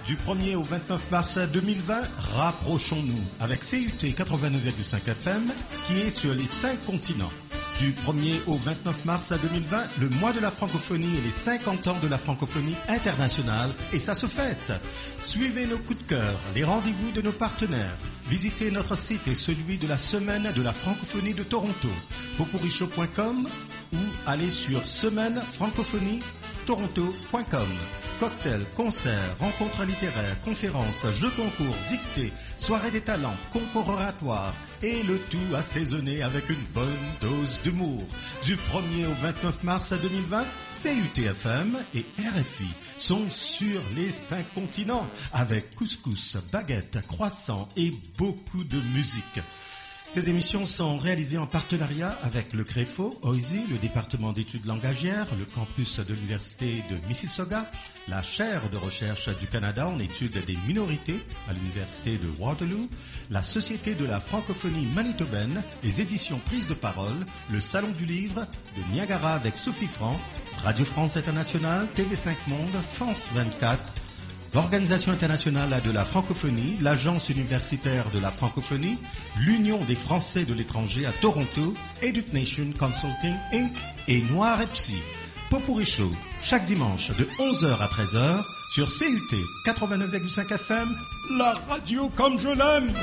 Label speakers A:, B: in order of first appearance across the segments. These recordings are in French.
A: Du 1er au 29 mars 2020, rapprochons-nous avec CUT 89,5 FM qui est sur les 5 continents. Du 1er au 29 mars 2020, le mois de la francophonie et les 50 ans de la francophonie internationale, et ça se fête. Suivez nos coups de cœur, les rendez-vous de nos partenaires. Visitez notre site et celui de la semaine de la francophonie de Toronto, popurrichaud.com ou allez sur semainefrancophonietoronto.com. Cocktails, concerts, rencontres littéraires, conférences, jeux concours, dictées, soirées des talents, concours oratoires et le tout assaisonné avec une bonne dose d'humour. Du 1er au 29 mars 2020, CUTFM et RFI sont sur les 5 continents avec couscous, baguettes, croissants et beaucoup de musique. Ces émissions sont réalisées en partenariat avec le CREFO, OISI, le département d'études langagières, le campus de l'université de Mississauga, la chaire de recherche du Canada en études des minorités à l'université de Waterloo, la Société de la francophonie manitobaine, les éditions Prise de parole, le Salon du livre de Niagara avec Sophie Franc, Radio France Internationale, TV5 Monde, France 24, l'Organisation internationale de la francophonie, l'Agence universitaire de la francophonie, l'Union des Français de l'étranger à Toronto, Education Consulting Inc. et Noir et Psy. Popurrichaud, chaque dimanche de 11h à 13h sur CUT 89,5 FM, la radio comme je l'aime.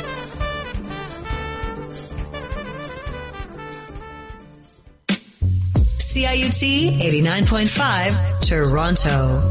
B: CIUT 89.5 Toronto.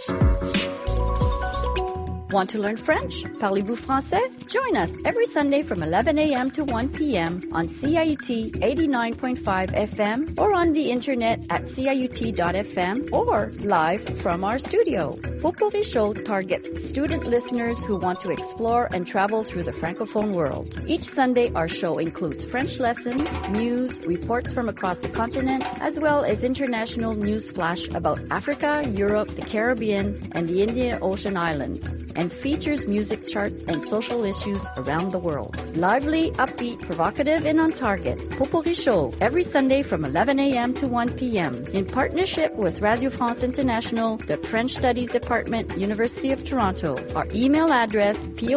C: Want to learn French? Parlez-vous français? Join us every Sunday from 11 a.m. to 1 p.m. on CIUT 89.5 FM or on the internet at ciut.fm or live from our studio. Popurrichaud targets student listeners who want to explore and travel through the Francophone world. Each Sunday, our show includes French lessons, news, reports from across the continent, as well as international news flash about Africa, Europe, the Caribbean, and the Indian Ocean Islands, and features music charts and social issues around the world. Lively, upbeat, provocative, and on target. Popurrichaud, every Sunday from 11 a.m. to 1 p.m. in partnership with Radio France International, the French Studies Department, University of Toronto. Our email address,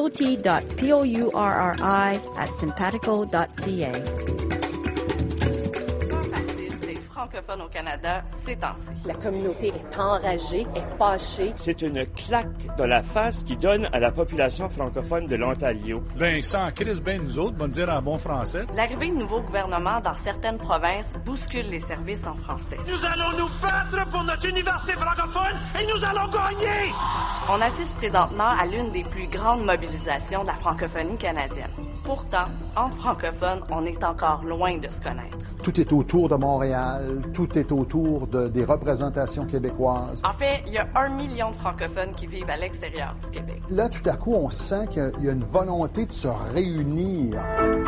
C: pot.pourri@simpatico.ca.
D: Francophone au Canada ces temps-ci.
E: La communauté est enragée, est fâchée.
F: C'est une claque de la face qui donne à la population francophone de l'Ontario.
G: Ben, sans crise, ben nous autres, bon dire en bon français.
D: L'arrivée de nouveaux gouvernements dans certaines provinces bouscule les services en français.
H: Nous allons nous battre pour notre université francophone et nous allons gagner!
D: On assiste présentement à l'une des plus grandes mobilisations de la francophonie canadienne. Pourtant, entre francophones, on est encore loin de se connaître.
I: Tout est autour de Montréal, tout est autour des représentations québécoises.
D: En fait, il y a 1 million de francophones qui vivent à l'extérieur du Québec.
I: Là, tout à coup, on sent qu'il y a une volonté de se réunir.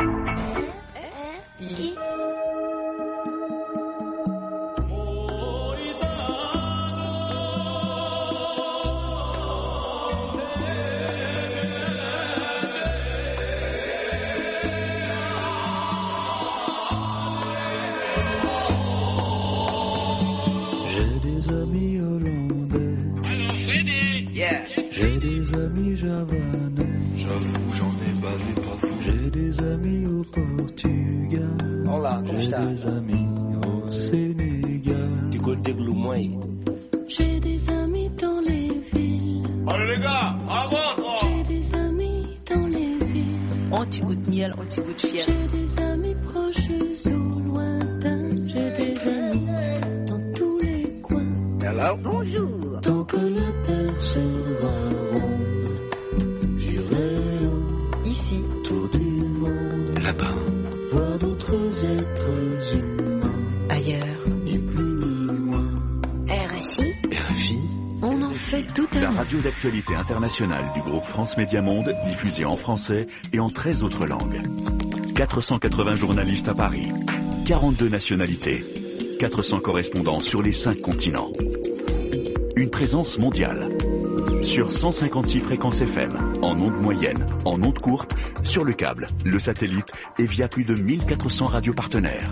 J: J'ai des amis javanais. J'avoue, j'en ai basé pas fou. J'ai des amis au Portugal.
K: Olá, como está?
J: J'ai des amis au Sénégal.
K: Du côté de Loumoy.
L: J'ai des amis dans les villes.
H: Allez les gars, à votre!
L: J'ai des amis dans les îles.
B: Un petit goût de miel, un petit goût de fiel.
L: J'ai des amis proches ou lointains. J'ai des amis dans tous les coins.
K: Hello?
L: Bonjour. Tant que la terre sera ronde, j'irai
B: ici,
L: autour du monde,
J: là-bas,
L: voir d'autres êtres humains,
B: ailleurs,
L: ni plus ni moins.
J: RFI,
B: on en fait tout un
M: La radio d'actualité internationale du groupe France Média Monde, diffusée en français et en 13 autres langues. 480 journalistes à Paris, 42 nationalités, 400 correspondants sur les 5 continents. Une présence mondiale. Sur 156 fréquences FM, en ondes moyennes, en ondes courtes, sur le câble, le satellite et via plus de 1400 radios partenaires.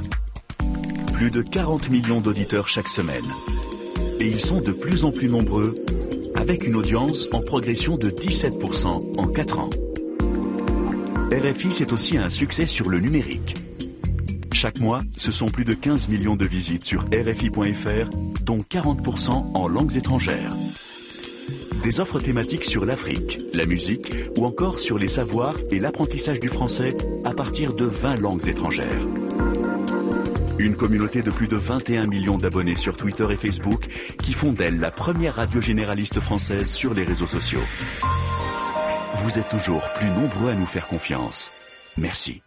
M: Plus de 40 millions d'auditeurs chaque semaine. Et ils sont de plus en plus nombreux avec une audience en progression de 17% en 4 ans. RFI, c'est aussi un succès sur le numérique. Chaque mois, ce sont plus de 15 millions de visites sur RFI.fr, dont 40% en langues étrangères. Des offres thématiques sur l'Afrique, la musique ou encore sur les savoirs et l'apprentissage du français à partir de 20 langues étrangères. Une communauté de plus de 21 millions d'abonnés sur Twitter et Facebook qui font d'elle la première radio généraliste française sur les réseaux sociaux. Vous êtes toujours plus nombreux à nous faire confiance. Merci.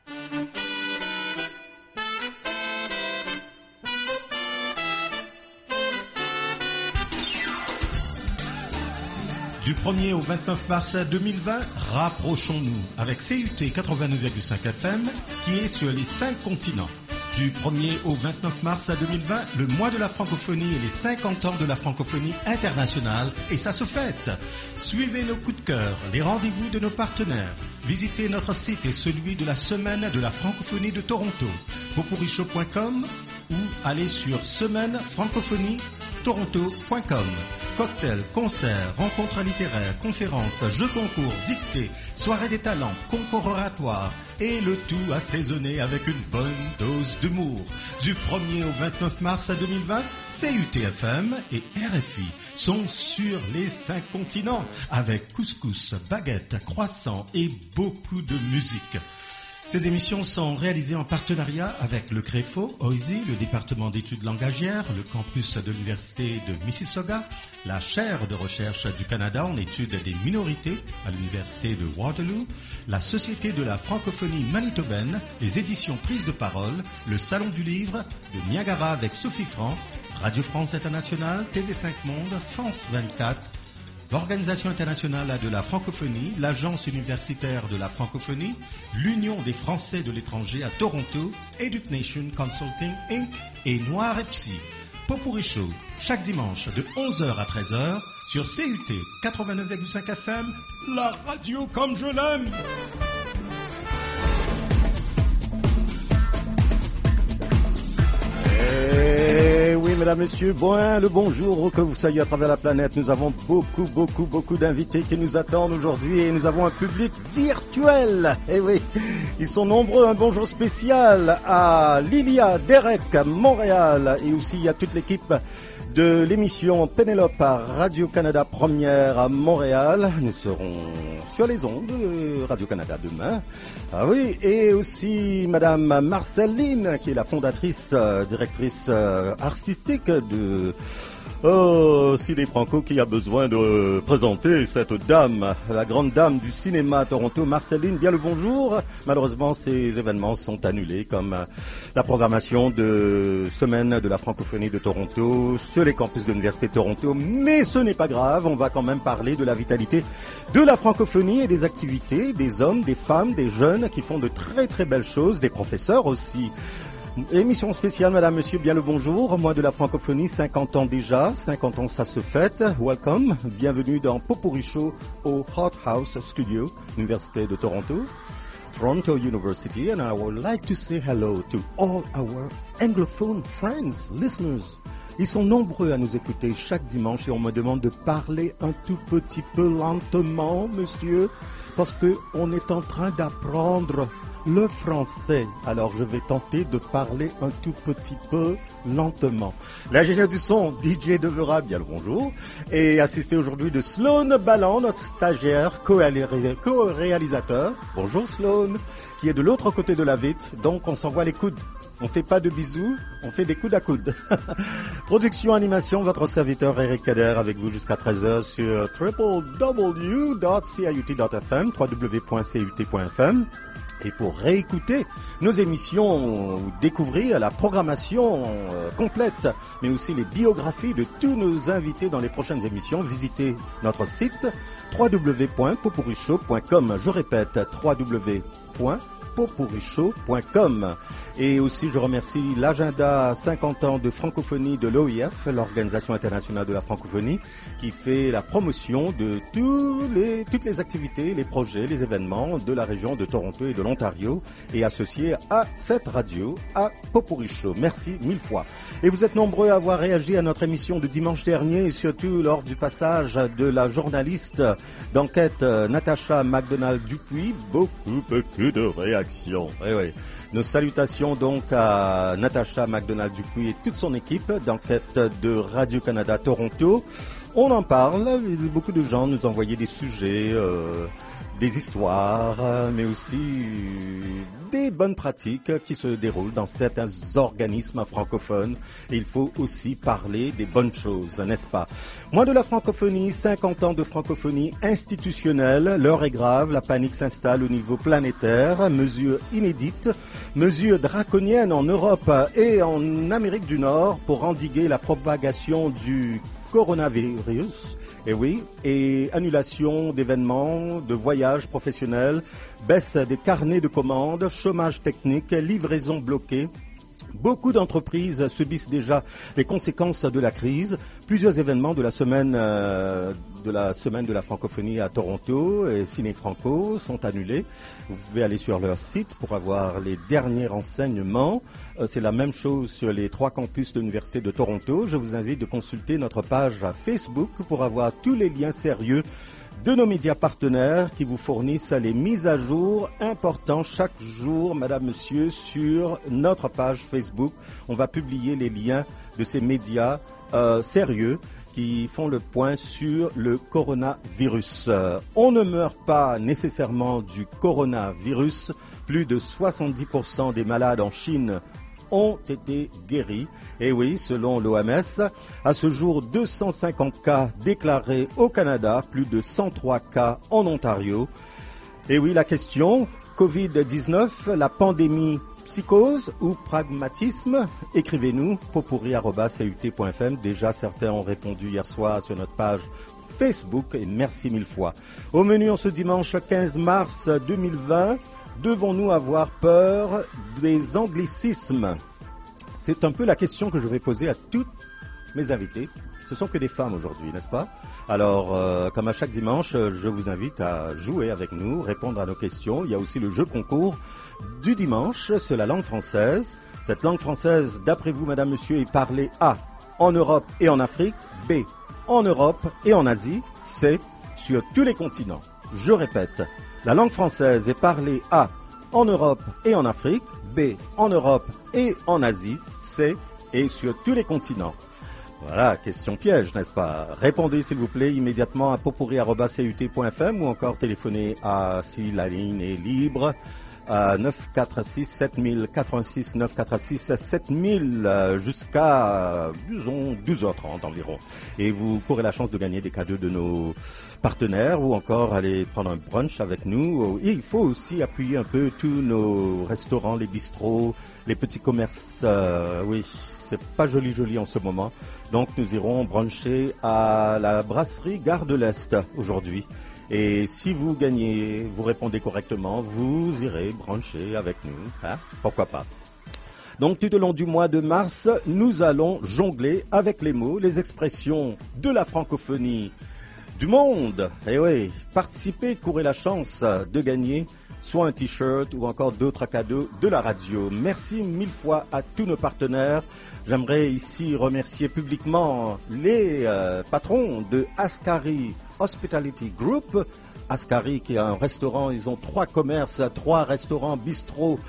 A: Du 1er au 29 mars 2020, rapprochons-nous avec CUT 89,5 FM qui est sur les 5 continents. Du 1er au 29 mars 2020, le mois de la francophonie et les 50 ans de la francophonie internationale, et ça se fête. Suivez nos coups de cœur, les rendez-vous de nos partenaires. Visitez notre site et celui de la semaine de la francophonie de Toronto, popurrichaud.com ou allez sur semainefrancophonie-toronto.com. Cocktails, concerts, rencontres littéraires, conférences, jeux concours, dictées, soirées des talents, concours oratoires et le tout assaisonné avec une bonne dose d'humour. Du 1er au 29 mars 2020, CUT-FM et RFI sont sur les 5 continents avec couscous, baguettes, croissants et beaucoup de musique. Ces émissions sont réalisées en partenariat avec le CREFO, OISI, le département d'études langagières, le campus de l'université de Mississauga, la chaire de recherche du Canada en études des minorités à l'université de Waterloo, la Société de la francophonie manitobaine, les éditions Prise de parole, le Salon du livre de Niagara avec Sophie Franck, Radio France Internationale, TV5 Monde, France 24, l'Organisation internationale de la francophonie, l'Agence universitaire de la francophonie, l'Union des Français de l'étranger à Toronto, EducNation Consulting Inc. et Noir et Psy. Popurrichaud, chaque dimanche de 11h à 13h sur CUT 89,5 FM, la radio comme je l'aime.
K: Oui, mesdames, messieurs, le bonjour, que vous soyez à travers la planète. Nous avons beaucoup d'invités qui nous attendent aujourd'hui et nous avons un public virtuel. Eh oui, ils sont nombreux. Un bonjour spécial à Lilia, Derek, Montréal et aussi à toute l'équipe de l'émission Pénélope à Radio-Canada Première à Montréal. Nous serons sur les ondes de Radio-Canada demain. Ah oui, et aussi Madame Marceline, qui est la fondatrice, directrice artistique de Ciné Franco, qui a besoin de présenter cette dame, la grande dame du cinéma à Toronto. Marceline, bien le bonjour. Malheureusement, ces événements sont annulés, comme la programmation de Semaine de la francophonie de Toronto sur les campus de l'Université de Toronto. Mais ce n'est pas grave, on va quand même parler de la vitalité de la francophonie et des activités des hommes, des femmes, des jeunes qui font de très belles choses, des professeurs aussi. Émission spéciale, madame, monsieur, bien le bonjour. Mois de la francophonie, 50 ans déjà. 50 ans, ça se fête. Welcome. Bienvenue dans Popurrichaud au Hot House Studio, Université de Toronto, Toronto University. And I would like to say hello to all our Anglophone friends, listeners. Ils sont nombreux à nous écouter chaque dimanche et on me demande de parler un tout petit peu lentement, monsieur, parce que on est en train d'apprendre le français. Alors je vais tenter de parler un tout petit peu lentement. L'ingénieur du son, DJ Devera, bien le bonjour, et assisté aujourd'hui de Sloan Ballan, notre stagiaire, co-réalisateur. Bonjour Sloan, qui est de l'autre côté de la vitre, donc on s'envoie les coudes. On fait pas de bisous, on fait des coudes à coudes. Production, animation, votre serviteur Eric Kader avec vous jusqu'à 13h sur www.ciut.fm, www.cut.fm. Et pour réécouter nos émissions ou découvrir la programmation complète, mais aussi les biographies de tous nos invités dans les prochaines émissions, visitez notre site www.popurrichaud.com. Je répète, www.popurrichaud.com. Et aussi, je remercie l'agenda 50 ans de francophonie de l'OIF, l'Organisation internationale de la francophonie, qui fait la promotion de toutes les activités, les projets, les événements de la région de Toronto et de l'Ontario et associés à cette radio, à Popurrí Show. Merci mille fois. Et vous êtes nombreux à avoir réagi à notre émission de dimanche dernier et surtout lors du passage de la journaliste d'enquête Natacha McDonald-Dupuis. Beaucoup de réactions. Oui. Nos salutations donc à Natacha McDonald-Dupuis et toute son équipe d'enquête de Radio-Canada Toronto. On en parle, beaucoup de gens nous envoyaient des sujets, des histoires, mais aussi des bonnes pratiques qui se déroulent dans certains organismes francophones. Et il faut aussi parler des bonnes choses, n'est-ce pas? Mois de la francophonie, 50 ans de francophonie institutionnelle, l'heure est grave, la panique s'installe au niveau planétaire, mesures inédites, mesures draconiennes en Europe et en Amérique du Nord pour endiguer la propagation du coronavirus. Et oui, et annulation d'événements, de voyages professionnels, baisse des carnets de commandes, chômage technique, livraison bloquée. Beaucoup d'entreprises subissent déjà les conséquences de la crise. Plusieurs événements de la semaine de la francophonie à Toronto et Ciné Franco sont annulés. Vous pouvez aller sur leur site pour avoir les derniers renseignements. C'est la même chose sur les 3 campus de l'Université de Toronto. Je vous invite de consulter notre page Facebook pour avoir tous les liens sérieux de nos médias partenaires qui vous fournissent les mises à jour importantes chaque jour, madame, monsieur, sur notre page Facebook. On va publier les liens de ces médias sérieux qui font le point sur le coronavirus. On ne meurt pas nécessairement du coronavirus. Plus de 70% des malades en Chine ont été guéris. Et oui, selon l'OMS, à ce jour, 250 cas déclarés au Canada, plus de 103 cas en Ontario. Et oui, la question, Covid-19, la pandémie, psychose ou pragmatisme? Écrivez-nous, popurrí@CUT.fm. Déjà, certains ont répondu hier soir sur notre page Facebook et merci mille fois. Au menu en ce dimanche 15 mars 2020, devons-nous avoir peur des anglicismes? C'est un peu la question que je vais poser à toutes mes invités. Ce sont que des femmes aujourd'hui, n'est-ce pas? Alors, comme à chaque dimanche, je vous invite à jouer avec nous, répondre à nos questions. Il y a aussi le jeu concours du dimanche sur la langue française. Cette langue française, d'après vous, madame, monsieur, est parlée A, en Europe et en Afrique, B, en Europe et en Asie, C, sur tous les continents. Je répète, la langue française est parlée A, en Europe et en Afrique, B, en Europe et en Asie, C, et sur tous les continents. Voilà, question piège, n'est-ce pas? Répondez s'il vous plaît immédiatement à popurrí@CUT.fm ou encore téléphonez si la ligne est libre, à 946 7000, 86 946 7000 jusqu'à, disons, 12h30 environ. Et vous courez la chance de gagner des cadeaux de nos partenaires ou encore aller prendre un brunch avec nous. Et il faut aussi appuyer un peu tous nos restaurants, les bistrots, les petits commerces. Oui, c'est pas joli en ce moment. Donc nous irons bruncher à la brasserie Gare de l'Est aujourd'hui. Et si vous gagnez, vous répondez correctement, vous irez bruncher avec nous. Hein? Pourquoi pas? Donc tout au long du mois de mars, nous allons jongler avec les mots, les expressions de la francophonie du monde. Et oui, participez, courez la chance de gagner soit un t-shirt ou encore d'autres cadeaux de la radio. Merci mille fois à tous nos partenaires. J'aimerais ici remercier publiquement les patrons de Ascari Hospitality Group. Ascari qui a un restaurant, ils ont 3 commerces, 3 restaurants, bistrot,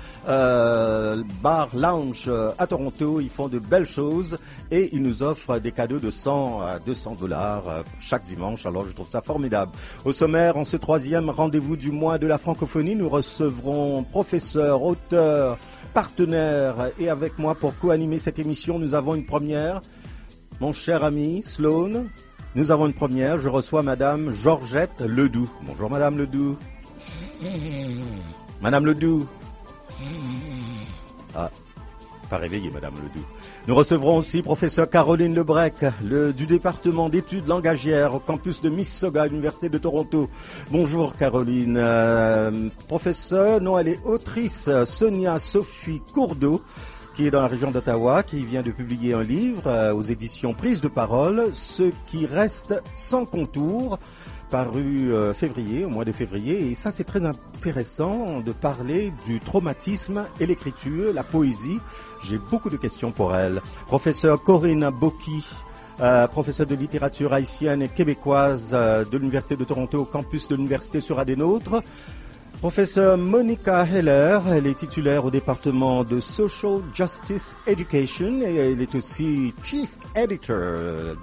K: bar, lounge à Toronto. Ils font de belles choses et ils nous offrent des cadeaux de 100 à 200 $ chaque dimanche. Alors je trouve ça formidable. Au sommaire, en ce 3e rendez-vous du mois de la francophonie, nous recevrons professeurs, auteurs, partenaires et avec moi pour co-animer cette émission, nous avons une première. Mon cher ami Sloan. Nous avons une première, je reçois Madame Georgette Ledoux. Bonjour Madame Ledoux. Madame Ledoux. Ah, Pas réveillé, Madame Ledoux. Nous recevrons aussi professeur Caroline Lebrec, du département d'études langagières au campus de Mississauga, Université de Toronto. Bonjour Caroline. Professeur, non, elle est autrice, Sonia Sophie Courdeau, qui est dans la région d'Ottawa, qui vient de publier un livre aux éditions Prise de parole, Ce qui reste sans contour, paru au mois de février. Et ça, c'est très intéressant de parler du traumatisme et l'écriture, la poésie. J'ai beaucoup de questions pour elle. Professeur Corinne Boki, professeure de littérature haïtienne et québécoise de l'Université de Toronto au campus de l'Université sera des nôtres. Professeur Monica Heller, elle est titulaire au département de Social Justice Education et elle est aussi Chief Editor,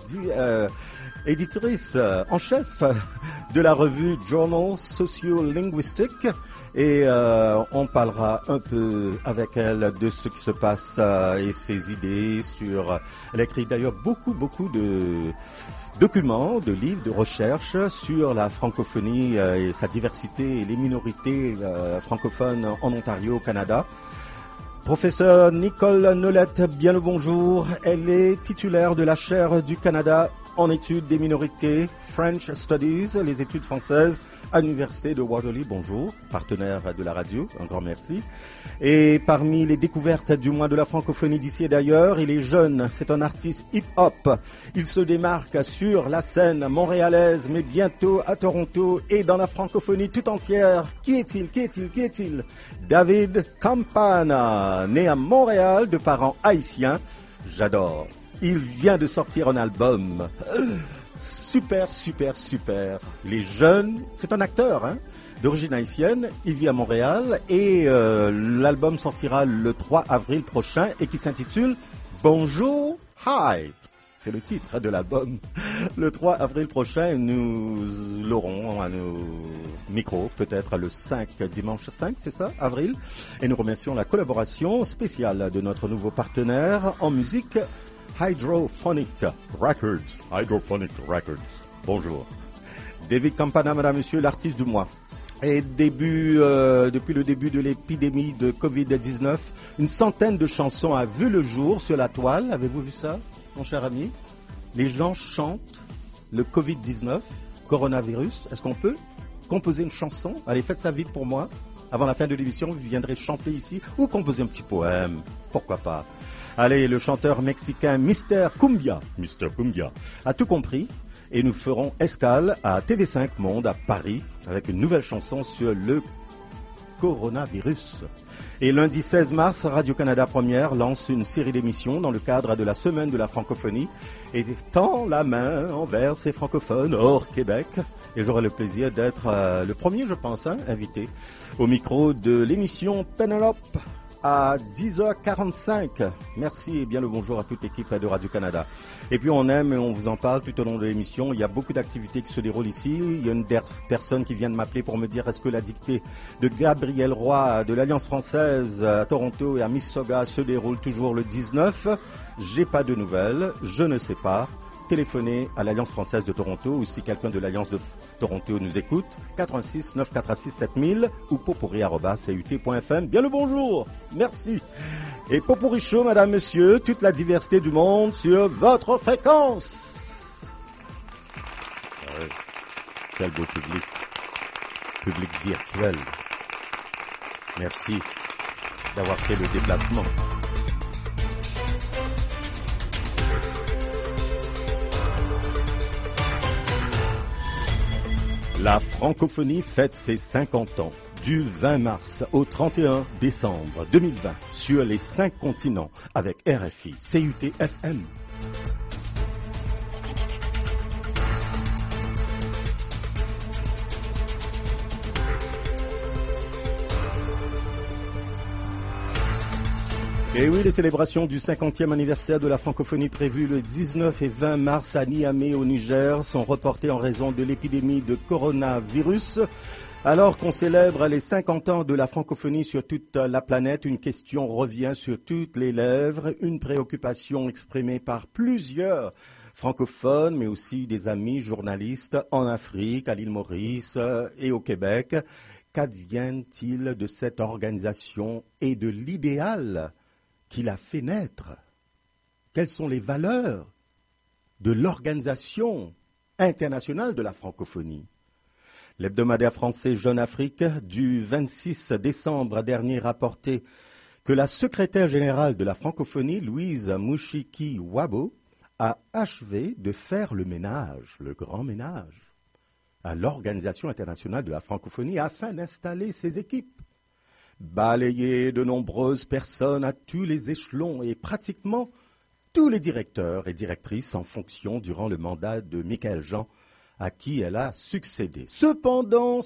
K: éditrice en chef de la revue Journal Sociolinguistic et on parlera un peu avec elle de ce qui se passe et ses idées sur... Elle a écrit d'ailleurs beaucoup de documents, de livres, de recherches sur la francophonie et sa diversité et les minorités francophones en Ontario, au Canada. Professeur Nicole Nolette, bien le bonjour. Elle est titulaire de la chaire du Canada en études des minorités, French Studies, les études françaises à l'Université de Waterloo. Bonjour, partenaire de la radio, un grand merci. Et parmi les découvertes du mois de la francophonie d'ici et d'ailleurs, il est jeune, c'est un artiste hip-hop. Il se démarque sur la scène montréalaise, mais bientôt à Toronto et dans la francophonie tout entière. Qui est-il? David Campana, né à Montréal de parents haïtiens. J'adore. Il vient de sortir un album. Super. Il est jeune, c'est un acteur, d'origine haïtienne. Il vit à Montréal et l'album sortira le 3 avril prochain et qui s'intitule Bonjour, Hi. C'est le titre de l'album. Le 3 avril prochain, nous l'aurons à nos micros, peut-être le dimanche 5, c'est ça, avril. Et nous remercions la collaboration spéciale de notre nouveau partenaire en musique, Hydrophonic Records. Bonjour. David Campana, madame, monsieur, l'artiste du mois. Et depuis le début de l'épidémie de Covid-19, une centaine de chansons a vu le jour sur la toile. Avez-vous vu ça, mon cher ami? Les gens chantent le Covid-19, coronavirus. Est-ce qu'on peut composer une chanson? Allez, faites ça vite pour moi. Avant la fin de l'émission, vous viendrez chanter ici ou composer un petit poème. Pourquoi pas? Allez, le chanteur mexicain Mr. Cumbia a tout compris et nous ferons escale à TV5 Monde à Paris avec une nouvelle chanson sur le coronavirus. Et lundi 16 mars, Radio-Canada Première lance une série d'émissions dans le cadre de la Semaine de la francophonie et tend la main envers ces francophones hors Québec. Et j'aurai le plaisir d'être le premier, je pense, invité au micro de l'émission Penelope à 10h45. Merci et bien le bonjour à toute l'équipe de Radio-Canada. Et puis on aime et on vous en parle tout au long de l'émission. Il y a beaucoup d'activités qui se déroulent ici. Il y a une personne qui vient de m'appeler pour me dire est-ce que la dictée de Gabriel Roy de l'Alliance française à Toronto et à Mississauga se déroule toujours le 19. J'ai pas de nouvelles, je ne sais pas. Téléphonez à l'Alliance française de Toronto ou si quelqu'un de l'Alliance de Toronto nous écoute, 86 946 7000 ou popurri@cut.fm. Bien le bonjour, merci. Et Popurri Show, madame, monsieur, toute la diversité du monde sur votre fréquence. Quel beau public virtuel. Merci d'avoir fait le déplacement. La francophonie fête ses 50 ans du 20 mars au 31 décembre 2020 sur les 5 continents avec RFI, CUT FM. Et oui, les célébrations du 50e anniversaire de la francophonie prévues le 19 et 20 mars à Niamey au Niger sont reportées en raison de l'épidémie de coronavirus. Alors qu'on célèbre les 50 ans de la francophonie sur toute la planète, une question revient sur toutes les lèvres, une préoccupation exprimée par plusieurs francophones, mais aussi des amis journalistes en Afrique, à l'île Maurice et au Québec. Qu'advient-il de cette organisation et de l'idéal qui l'a fait naître? Quelles sont les valeurs de l'Organisation internationale de la francophonie? L'hebdomadaire français Jeune Afrique du 26 décembre dernier rapportait que la secrétaire générale de la francophonie, Louise Mushiki-Wabo, a achevé de faire le ménage, le grand ménage, à l'Organisation internationale de la francophonie afin d'installer ses équipes. Balayer de nombreuses personnes à tous les échelons et pratiquement tous les directeurs et directrices en fonction durant le mandat de Michaël Jean, à qui elle a succédé. Cependant,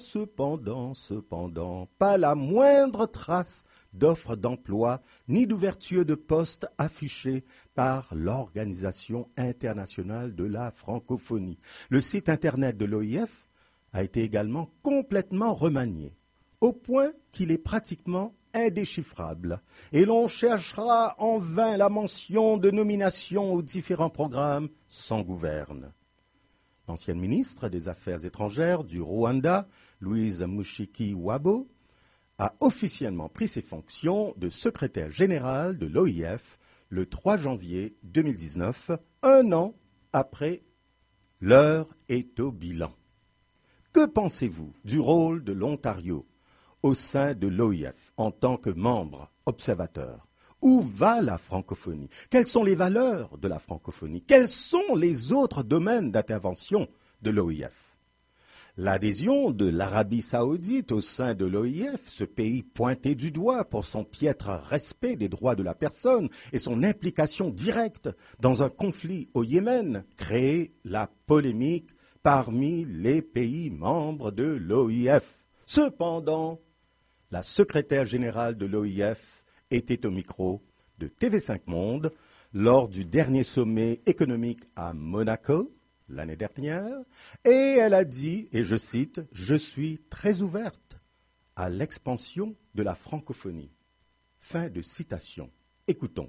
K: pas la moindre trace d'offres d'emploi ni d'ouverture de postes affichés par l'Organisation internationale de la francophonie. Le site internet de l'OIF a été également complètement remanié, au point qu'il est pratiquement indéchiffrable, et l'on cherchera en vain la mention de nomination aux différents programmes sans gouverne. L'ancienne ministre des Affaires étrangères du Rwanda, Louise Mushiki-Wabo, a officiellement pris ses fonctions de secrétaire générale de l'OIF le 3 janvier 2019, un an après. L'heure est au bilan. Que pensez-vous du rôle de l'Ontario au sein de l'OIF en tant que membre observateur? Où va la francophonie? Quelles sont les valeurs de la francophonie? Quels sont les autres domaines d'intervention de l'OIF? L'adhésion de l'Arabie saoudite au sein de l'OIF, ce pays pointé du doigt pour son piètre respect des droits de la personne et son implication directe dans un conflit au Yémen, crée la polémique parmi les pays membres de l'OIF. Cependant, la secrétaire générale de l'OIF était au micro de TV5 Monde lors du dernier sommet économique à Monaco l'année dernière, et elle a dit, et je cite, « Je suis très ouverte à l'expansion de la francophonie ». Fin de citation. Écoutons.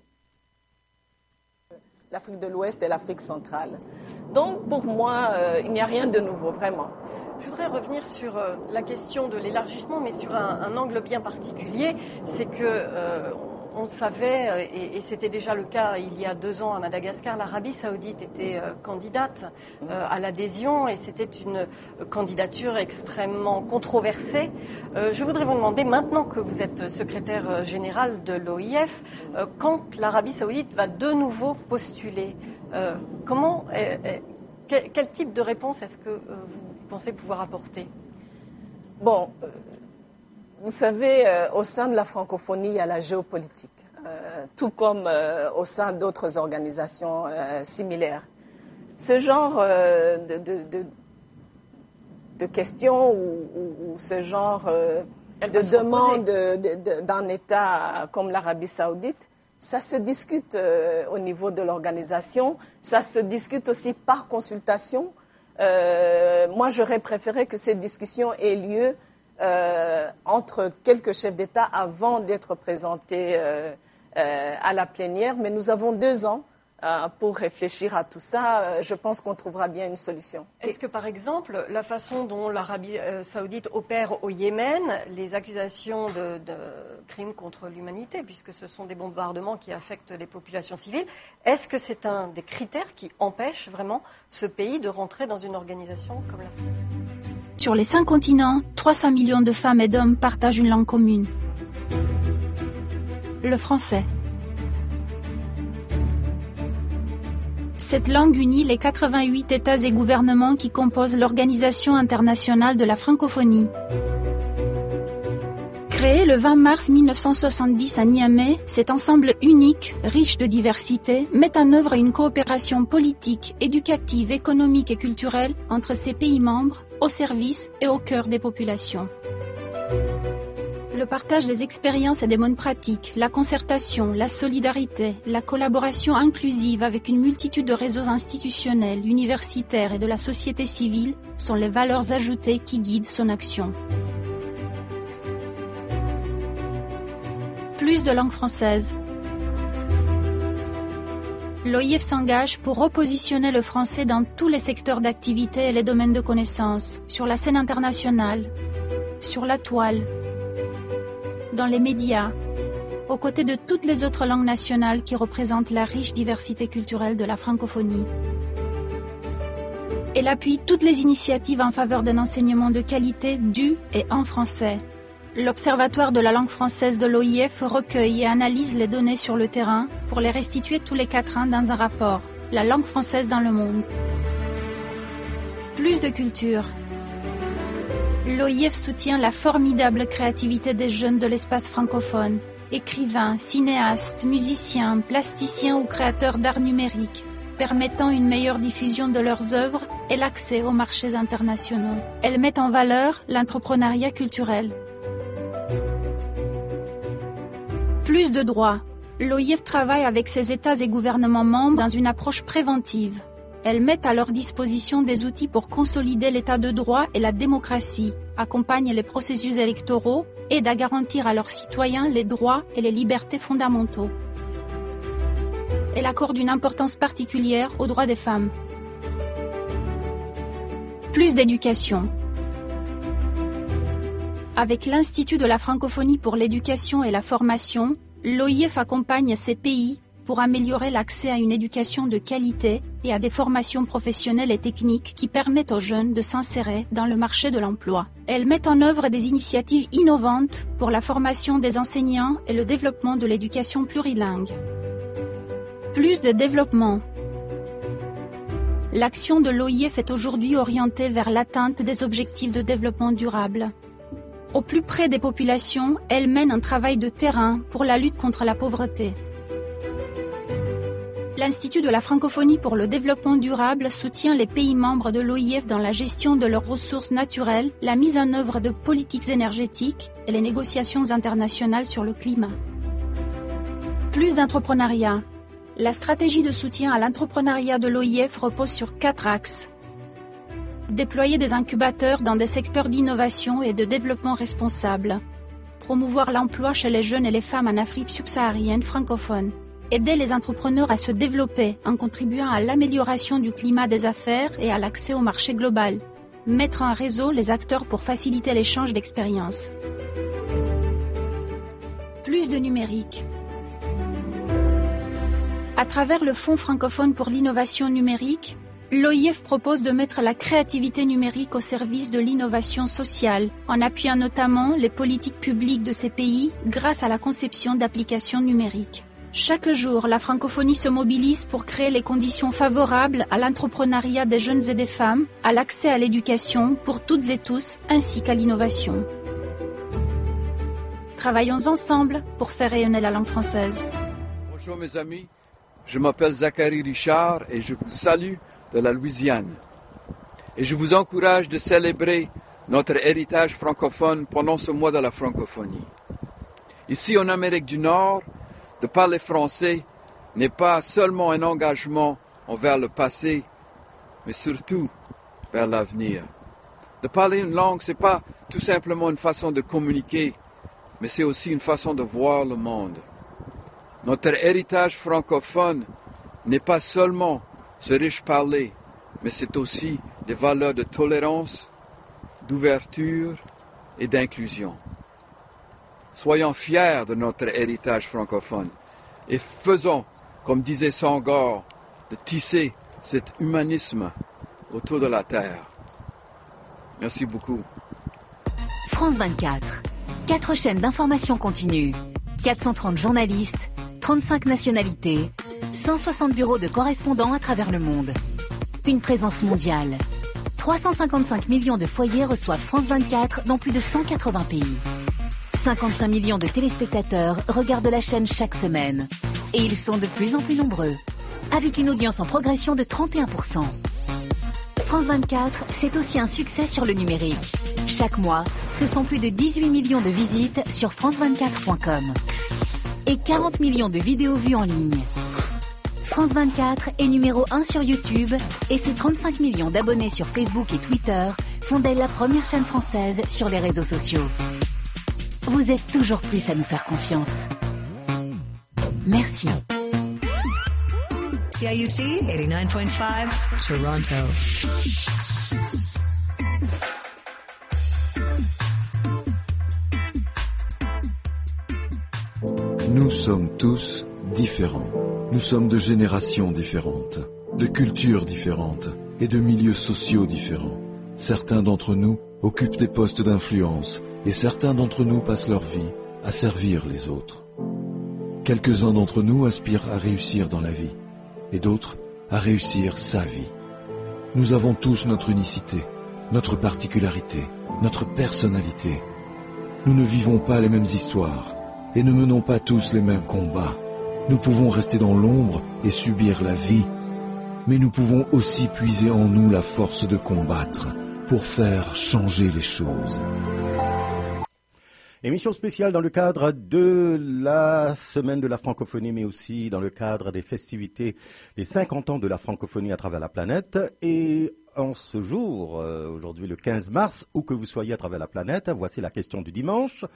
N: L'Afrique de l'Ouest et l'Afrique centrale. Donc pour moi, il n'y a rien de nouveau, vraiment.
O: Je voudrais revenir sur la question de l'élargissement, mais sur un angle bien particulier. C'est que on savait, et c'était déjà le cas il y a 2 ans à Madagascar, l'Arabie saoudite était candidate à l'adhésion, et c'était une candidature extrêmement controversée. Je voudrais vous demander, maintenant que vous êtes secrétaire général de l'OIF, quand l'Arabie saoudite va de nouveau postuler, quel type de réponse est-ce que vous pensez pouvoir apporter?
N: Bon, vous savez, au sein de la francophonie, il y a la géopolitique, tout comme au sein d'autres organisations similaires. Ce genre de questions ou ce genre de demande d'un État comme l'Arabie saoudite, ça se discute au niveau de l'organisation, ça se discute aussi par consultation. Moi, j'aurais préféré que cette discussion ait lieu entre quelques chefs d'État avant d'être présentés à la plénière. Mais nous avons 2 ans pour réfléchir à tout ça. Je pense qu'on trouvera bien une solution.
O: Est-ce que, par exemple, la façon dont l'Arabie saoudite opère au Yémen, les accusations de crimes contre l'humanité, puisque ce sont des bombardements qui affectent les populations civiles, est-ce que c'est un des critères qui empêche vraiment ce pays de rentrer dans une organisation comme la France?
P: Sur les 5 continents, 300 millions de femmes et d'hommes partagent une langue commune. Le français. Cette langue unit les 88 États et gouvernements qui composent l'Organisation internationale de la francophonie. Créé le 20 mars 1970 à Niamey, cet ensemble unique, riche de diversité, met en œuvre une coopération politique, éducative, économique et culturelle entre ses pays membres, au service et au cœur des populations. Le partage des expériences et des bonnes pratiques, la concertation, la solidarité, la collaboration inclusive avec une multitude de réseaux institutionnels, universitaires et de la société civile sont les valeurs ajoutées qui guident son action. Plus de langue française. L'OIF s'engage pour repositionner le français dans tous les secteurs d'activité et les domaines de connaissances, sur la scène internationale, sur la toile, dans les médias, aux côtés de toutes les autres langues nationales qui représentent la riche diversité culturelle de la francophonie. Elle appuie toutes les initiatives en faveur d'un enseignement de qualité du et en français. L'Observatoire de la langue française de l'OIF recueille et analyse les données sur le terrain pour les restituer tous les 4 ans dans un rapport, La langue française dans le monde. Plus de culture. L'OIF soutient la formidable créativité des jeunes de l'espace francophone, écrivains, cinéastes, musiciens, plasticiens ou créateurs d'art numérique, permettant une meilleure diffusion de leurs œuvres et l'accès aux marchés internationaux. Elle met en valeur l'entrepreneuriat culturel. Plus de droits. L'OIF travaille avec ses États et gouvernements membres dans une approche préventive. Elle met à leur disposition des outils pour consolider l'état de droit et la démocratie, accompagne les processus électoraux, aide à garantir à leurs citoyens les droits et les libertés fondamentaux. Elle accorde une importance particulière aux droits des femmes. Plus d'éducation. Avec l'Institut de la francophonie pour l'éducation et la formation, l'OIF accompagne ces pays pour améliorer l'accès à une éducation de qualité et à des formations professionnelles et techniques qui permettent aux jeunes de s'insérer dans le marché de l'emploi. Elle met en œuvre des initiatives innovantes pour la formation des enseignants et le développement de l'éducation plurilingue. Plus de développement. L'action de l'OIF est aujourd'hui orientée vers l'atteinte des objectifs de développement durable. Au plus près des populations, elle mène un travail de terrain pour la lutte contre la pauvreté. L'Institut de la francophonie pour le développement durable soutient les pays membres de l'OIF dans la gestion de leurs ressources naturelles, la mise en œuvre de politiques énergétiques et les négociations internationales sur le climat. Plus d'entrepreneuriat. La stratégie de soutien à l'entrepreneuriat de l'OIF repose sur 4 axes. Déployer des incubateurs dans des secteurs d'innovation et de développement responsable. Promouvoir l'emploi chez les jeunes et les femmes en Afrique subsaharienne francophone. Aider les entrepreneurs à se développer en contribuant à l'amélioration du climat des affaires et à l'accès au marché global. Mettre en réseau les acteurs pour faciliter l'échange d'expériences. Plus de numérique. À travers le Fonds francophone pour l'innovation numérique, l'OIF propose de mettre la créativité numérique au service de l'innovation sociale, en appuyant notamment les politiques publiques de ces pays grâce à la conception d'applications numériques. Chaque jour, la francophonie se mobilise pour créer les conditions favorables à l'entrepreneuriat des jeunes et des femmes, à l'accès à l'éducation pour toutes et tous, ainsi qu'à l'innovation. Travaillons ensemble pour faire rayonner la langue française.
Q: Bonjour mes amis, je m'appelle Zachary Richard et je vous salue de la Louisiane. Et je vous encourage de célébrer notre héritage francophone pendant ce mois de la francophonie. Ici en Amérique du Nord, de parler français n'est pas seulement un engagement envers le passé, mais surtout vers l'avenir. De parler une langue, ce n'est pas tout simplement une façon de communiquer, mais c'est aussi une façon de voir le monde. Notre héritage francophone n'est pas seulement ce riche parler, mais c'est aussi des valeurs de tolérance, d'ouverture et d'inclusion. Soyons fiers de notre héritage francophone et faisons, comme disait Senghor, de tisser cet humanisme autour de la terre. Merci beaucoup.
R: France 24. 4 chaînes d'information continue, 430 journalistes, 35 nationalités, 160 bureaux de correspondants à travers le monde. Une présence mondiale. 355 millions de foyers reçoivent France 24 dans plus de 180 pays. 55 millions de téléspectateurs regardent la chaîne chaque semaine. Et ils sont de plus en plus nombreux, avec une audience en progression de 31%. France 24, c'est aussi un succès sur le numérique. Chaque mois, ce sont plus de 18 millions de visites sur france24.com. Et 40 millions de vidéos vues en ligne. France 24 est numéro 1 sur YouTube et ses 35 millions d'abonnés sur Facebook et Twitter font d'elle la première chaîne française sur les réseaux sociaux. Vous êtes toujours plus à nous faire confiance. Merci.
S: CIUT 89.5 Toronto.
J: Nous sommes tous différents. Nous sommes de générations différentes, de cultures différentes et de milieux sociaux différents. Certains d'entre nous occupent des postes d'influence et certains d'entre nous passent leur vie à servir les autres. Quelques-uns d'entre nous aspirent à réussir dans la vie et d'autres à réussir sa vie. Nous avons tous notre unicité, notre particularité, notre personnalité. Nous ne vivons pas les mêmes histoires et ne menons pas tous les mêmes combats. Nous pouvons rester dans l'ombre et subir la vie, mais nous pouvons aussi puiser en nous la force de combattre pour faire changer les choses.
K: Émission spéciale dans le cadre de la semaine de la francophonie, mais aussi dans le cadre des festivités des 50 ans de la francophonie à travers la planète. Et en ce jour, aujourd'hui le 15 mars, où que vous soyez à travers la planète, voici la question du dimanche.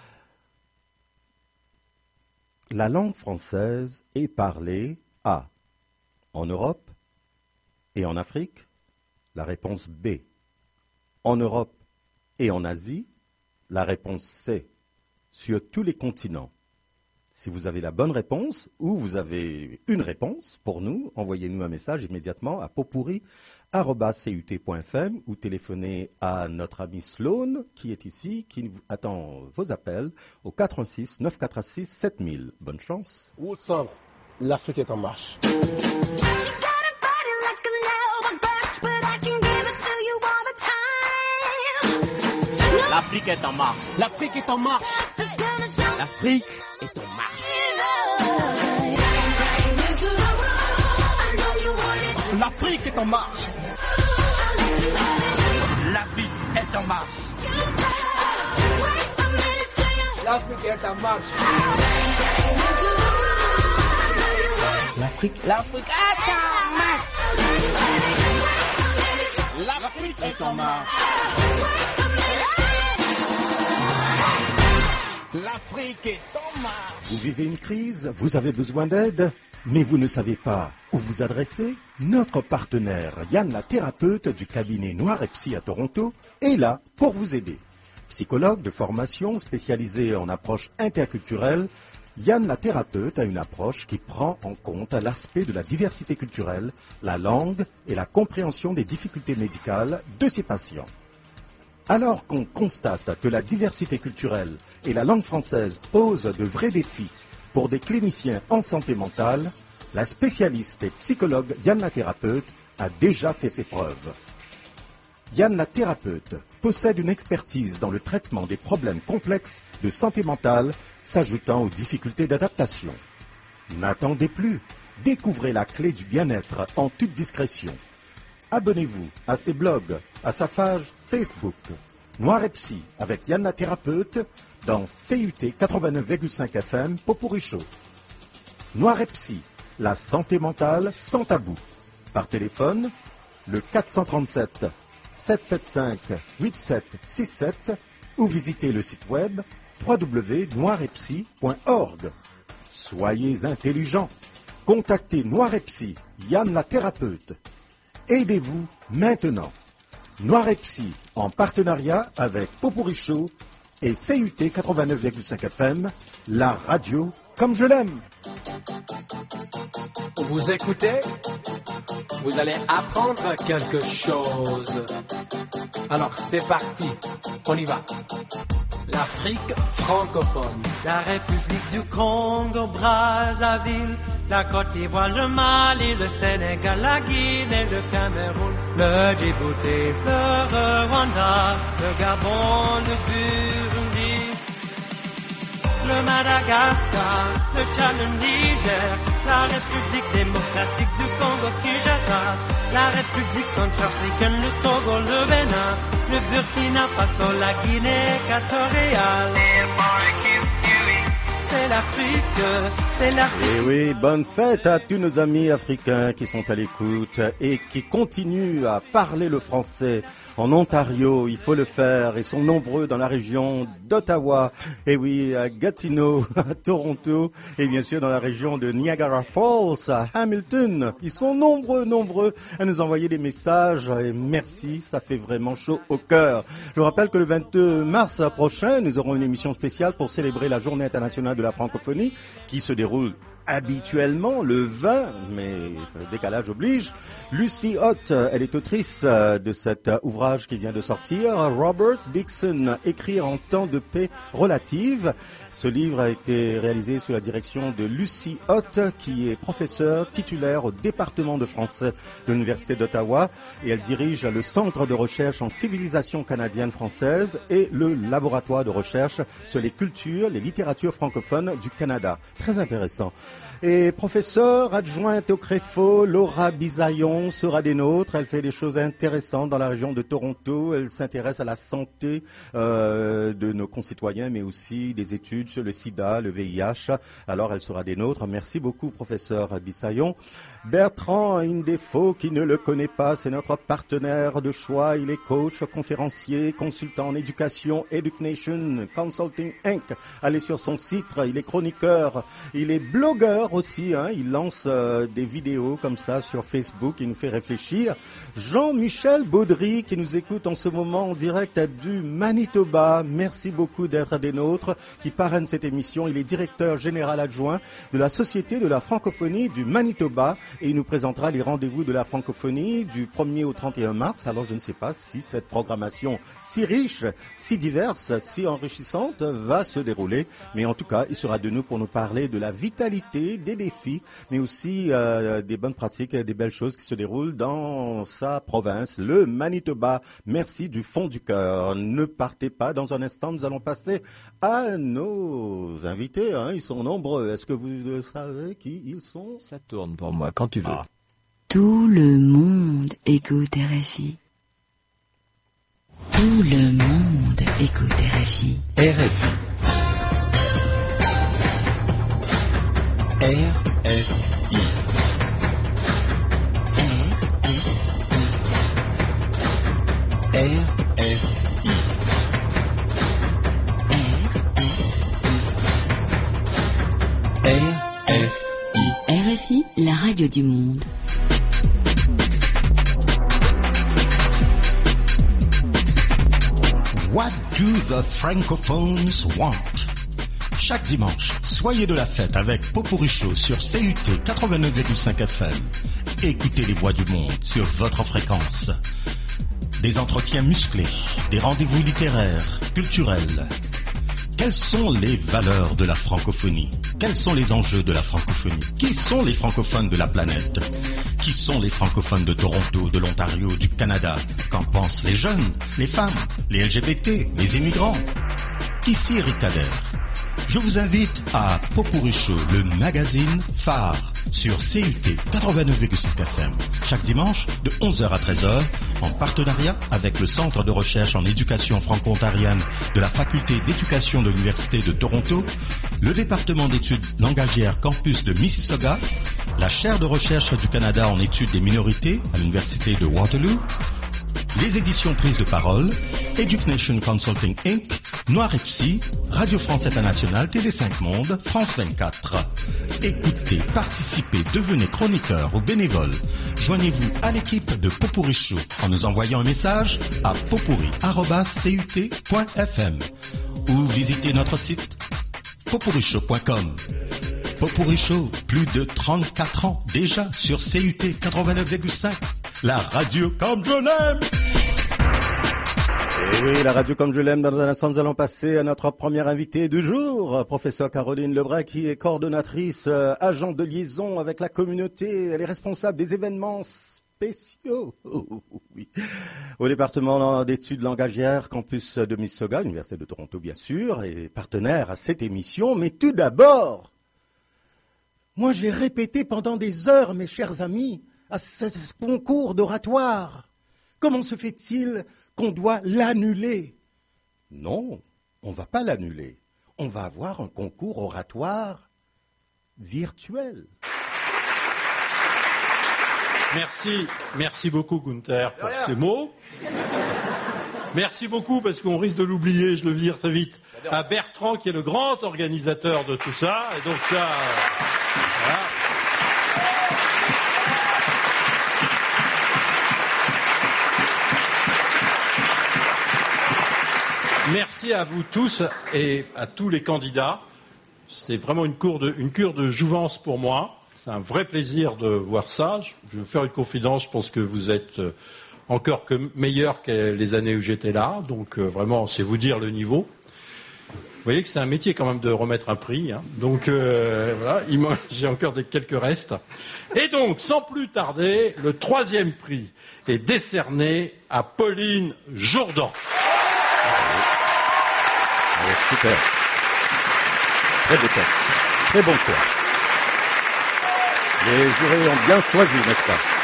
K: La langue française est parlée en Europe et en Afrique. La réponse B. En Europe et en Asie. La réponse C. Sur tous les continents. Si vous avez la bonne réponse ou vous avez une réponse pour nous, envoyez-nous un message immédiatement à popurri@cut.fm ou téléphonez à notre ami Sloan qui est ici, qui attend vos appels au 416 946 7000. Bonne chance.
T: Woodson, l'Afrique est en marche.
U: L'Afrique est en marche.
T: L'Afrique est en marche.
U: L'Afrique est en marche.
T: L'Afrique est en marche.
U: L'Afrique est en marche.
T: L'Afrique est en marche.
U: L'Afrique
T: est en marche.
U: L'Afrique est en marche. L'Afrique est en marche.
K: Vous vivez une crise, vous avez besoin d'aide, mais vous ne savez pas où vous adresser? Notre partenaire Yann la thérapeute du cabinet Noir et Psy à Toronto est là pour vous aider. Psychologue de formation spécialisé en approche interculturelle, Yann la thérapeute a une approche qui prend en compte l'aspect de la diversité culturelle, la langue et la compréhension des difficultés médicales de ses patients. Alors qu'on constate que la diversité culturelle et la langue française posent de vrais défis pour des cliniciens en santé mentale, la spécialiste et psychologue Yann la thérapeute a déjà fait ses preuves. Yann la thérapeute possède une expertise dans le traitement des problèmes complexes de santé mentale s'ajoutant aux difficultés d'adaptation. N'attendez plus, découvrez la clé du bien-être en toute discrétion. Abonnez-vous à ses blogs, à sa page Facebook. Noir et Psy avec Yann la thérapeute dans CUT 89,5 FM Popurri Show. Noir et Psy, la santé mentale sans tabou. Par téléphone, le 437 775 8767 ou visitez le site web www.noiretpsy.org. Soyez intelligents. Contactez Noir et Psy, Yann la thérapeute. Aidez-vous maintenant. Noir et Psy en partenariat avec Popurri Show et CUT 89,5 FM, la radio comme je l'aime.
T: Vous écoutez, vous allez apprendre quelque chose. Alors c'est parti, on y va. L'Afrique francophone.
V: La République du Congo, Brazzaville, la Côte d'Ivoire, le Mali, le Sénégal, la Guinée, le Cameroun, le Djibouti, le Rwanda, le Gabon, le Burundi, le Madagascar, le Tchad, le Niger, la République démocratique du Congo, Kinshasa, la République centrafricaine, le Togo, le Bénin, le Burkina Faso, la Guinée équatoriale. C'est l'Afrique, c'est l'Afrique.
K: Et oui, bonne fête à tous nos amis africains qui sont à l'écoute et qui continuent à parler le français. En Ontario, il faut le faire. Ils sont nombreux dans la région d'Ottawa. Et oui, à Gatineau, à Toronto. Et bien sûr dans la région de Niagara Falls, à Hamilton. Ils sont nombreux à nous envoyer des messages. Et merci, ça fait vraiment chaud au cœur. Je vous rappelle que le 22 mars prochain, nous aurons une émission spéciale pour célébrer la Journée internationale de la francophonie qui se déroule habituellement le 20, mais décalage oblige. Lucy Hott, elle est autrice de cet ouvrage qui vient de sortir, Robert Dixon, Écrire en temps de paix relative. Ce livre a été réalisé sous la direction de Lucy Hott, qui est professeure titulaire au département de français de l'Université d'Ottawa, et elle dirige le Centre de recherche en civilisation canadienne-française et le laboratoire de recherche sur les cultures, les littératures francophones du Canada. Très intéressant. Et professeure adjointe au CREFO, Laura Bisaillon sera des nôtres. Elle fait des choses intéressantes dans la région de Toronto. Elle s'intéresse à la santé de nos concitoyens, mais aussi des études sur le sida, le VIH. Alors elle sera des nôtres. Merci beaucoup, professeur Bisaillon. Bertrand Indefo, qui ne le connaît pas, c'est notre partenaire de choix. Il est coach, conférencier, consultant en éducation, Education Consulting Inc. Allez sur son site, il est chroniqueur, il est blogueur aussi, il lance des vidéos comme ça sur Facebook, il nous fait réfléchir. Jean-Michel Baudry, qui nous écoute en ce moment en direct du Manitoba, merci beaucoup d'être des nôtres, qui parraine cette émission. Il est directeur général adjoint de la Société de la francophonie du Manitoba, et il nous présentera les rendez-vous de la francophonie du 1er au 31 mars. Alors je ne sais pas si cette programmation si riche, si diverse, si enrichissante va se dérouler, mais en tout cas il sera de nous pour nous parler de la vitalité, des défis, mais aussi des bonnes pratiques, des belles choses qui se déroulent dans sa province, le Manitoba. Merci du fond du cœur. Ne partez pas, dans un instant nous allons passer à nos invités, ils sont nombreux. Est-ce que vous savez qui ils sont?
C: Ça tourne pour moi, quand tu veux.
B: Tout le monde écoute RFI. Tout le monde écoute RFI.
A: RFI. RFI.
B: RFI, la radio du monde.
A: What do the francophones want? Chaque dimanche, soyez de la fête avec Popurrí Show sur CUT 89,5 FM. Écoutez les voix du monde sur votre fréquence. Des entretiens musclés, des rendez-vous littéraires, culturels. Quelles sont les valeurs de la francophonie? Quels sont les enjeux de la francophonie? Qui sont les francophones de la planète? Qui sont les francophones de Toronto, de l'Ontario, du Canada? Qu'en pensent les jeunes, les femmes, les LGBT, les immigrants? Ici Eric Kader. Je vous invite à Popurrí Show, le magazine phare sur CUT 89,5 FM, chaque dimanche de 11h à 13h, en partenariat avec le Centre de recherche en éducation franco-ontarienne de la Faculté d'éducation de l'Université de Toronto, le département d'études langagières campus de Mississauga, la chaire de recherche du Canada en études des minorités à l'Université de Waterloo, les éditions Prises de Parole, Education Consulting Inc., Noir FC, Radio France Internationale, TV5 Monde, France 24. Écoutez, participez, devenez chroniqueur ou bénévole. Joignez-vous à l'équipe de Popurrí Show en nous envoyant un message à popurrí@cut.fm ou visitez notre site popurryshow.com. Popurrí Show, plus de 34 ans déjà sur CUT 89,5. La radio comme je l'aime.
K: Et oui, la radio comme je l'aime. Dans un instant, nous allons passer à notre première invitée du jour, professeure Caroline Lebray, qui est coordonnatrice, agent de liaison avec la communauté. Elle est responsable des événements spéciaux. Oui. Au département d'études langagières, campus de Mississauga, Université de Toronto, bien sûr, et partenaire à cette émission. Mais tout d'abord, moi j'ai répété pendant des heures, mes chers amis, à ce concours d'oratoire. Comment se fait-il qu'on doit l'annuler? Non, on ne va pas l'annuler. On va avoir un concours oratoire virtuel.
E: Merci beaucoup Gunther pour ces mots. Merci beaucoup parce qu'on risque de l'oublier, je le dis très vite, à Bertrand qui est le grand organisateur de tout ça. Et donc ça, voilà. Merci à vous tous et à tous les candidats C'est vraiment une cure de jouvence pour moi. C'est un vrai plaisir de voir ça. Je vais vous faire une confidence. Je pense que vous êtes encore meilleur que les années où j'étais là. Donc vraiment, c'est vous dire le niveau. Vous voyez que c'est un métier quand même de remettre un prix. Hein. Donc voilà, j'ai encore quelques restes. Et donc, sans plus tarder, le 3e prix est décerné à Pauline Jourdan.
K: Super. Très beau texte. Très bon choix. Les jurés ont bien choisi, n'est-ce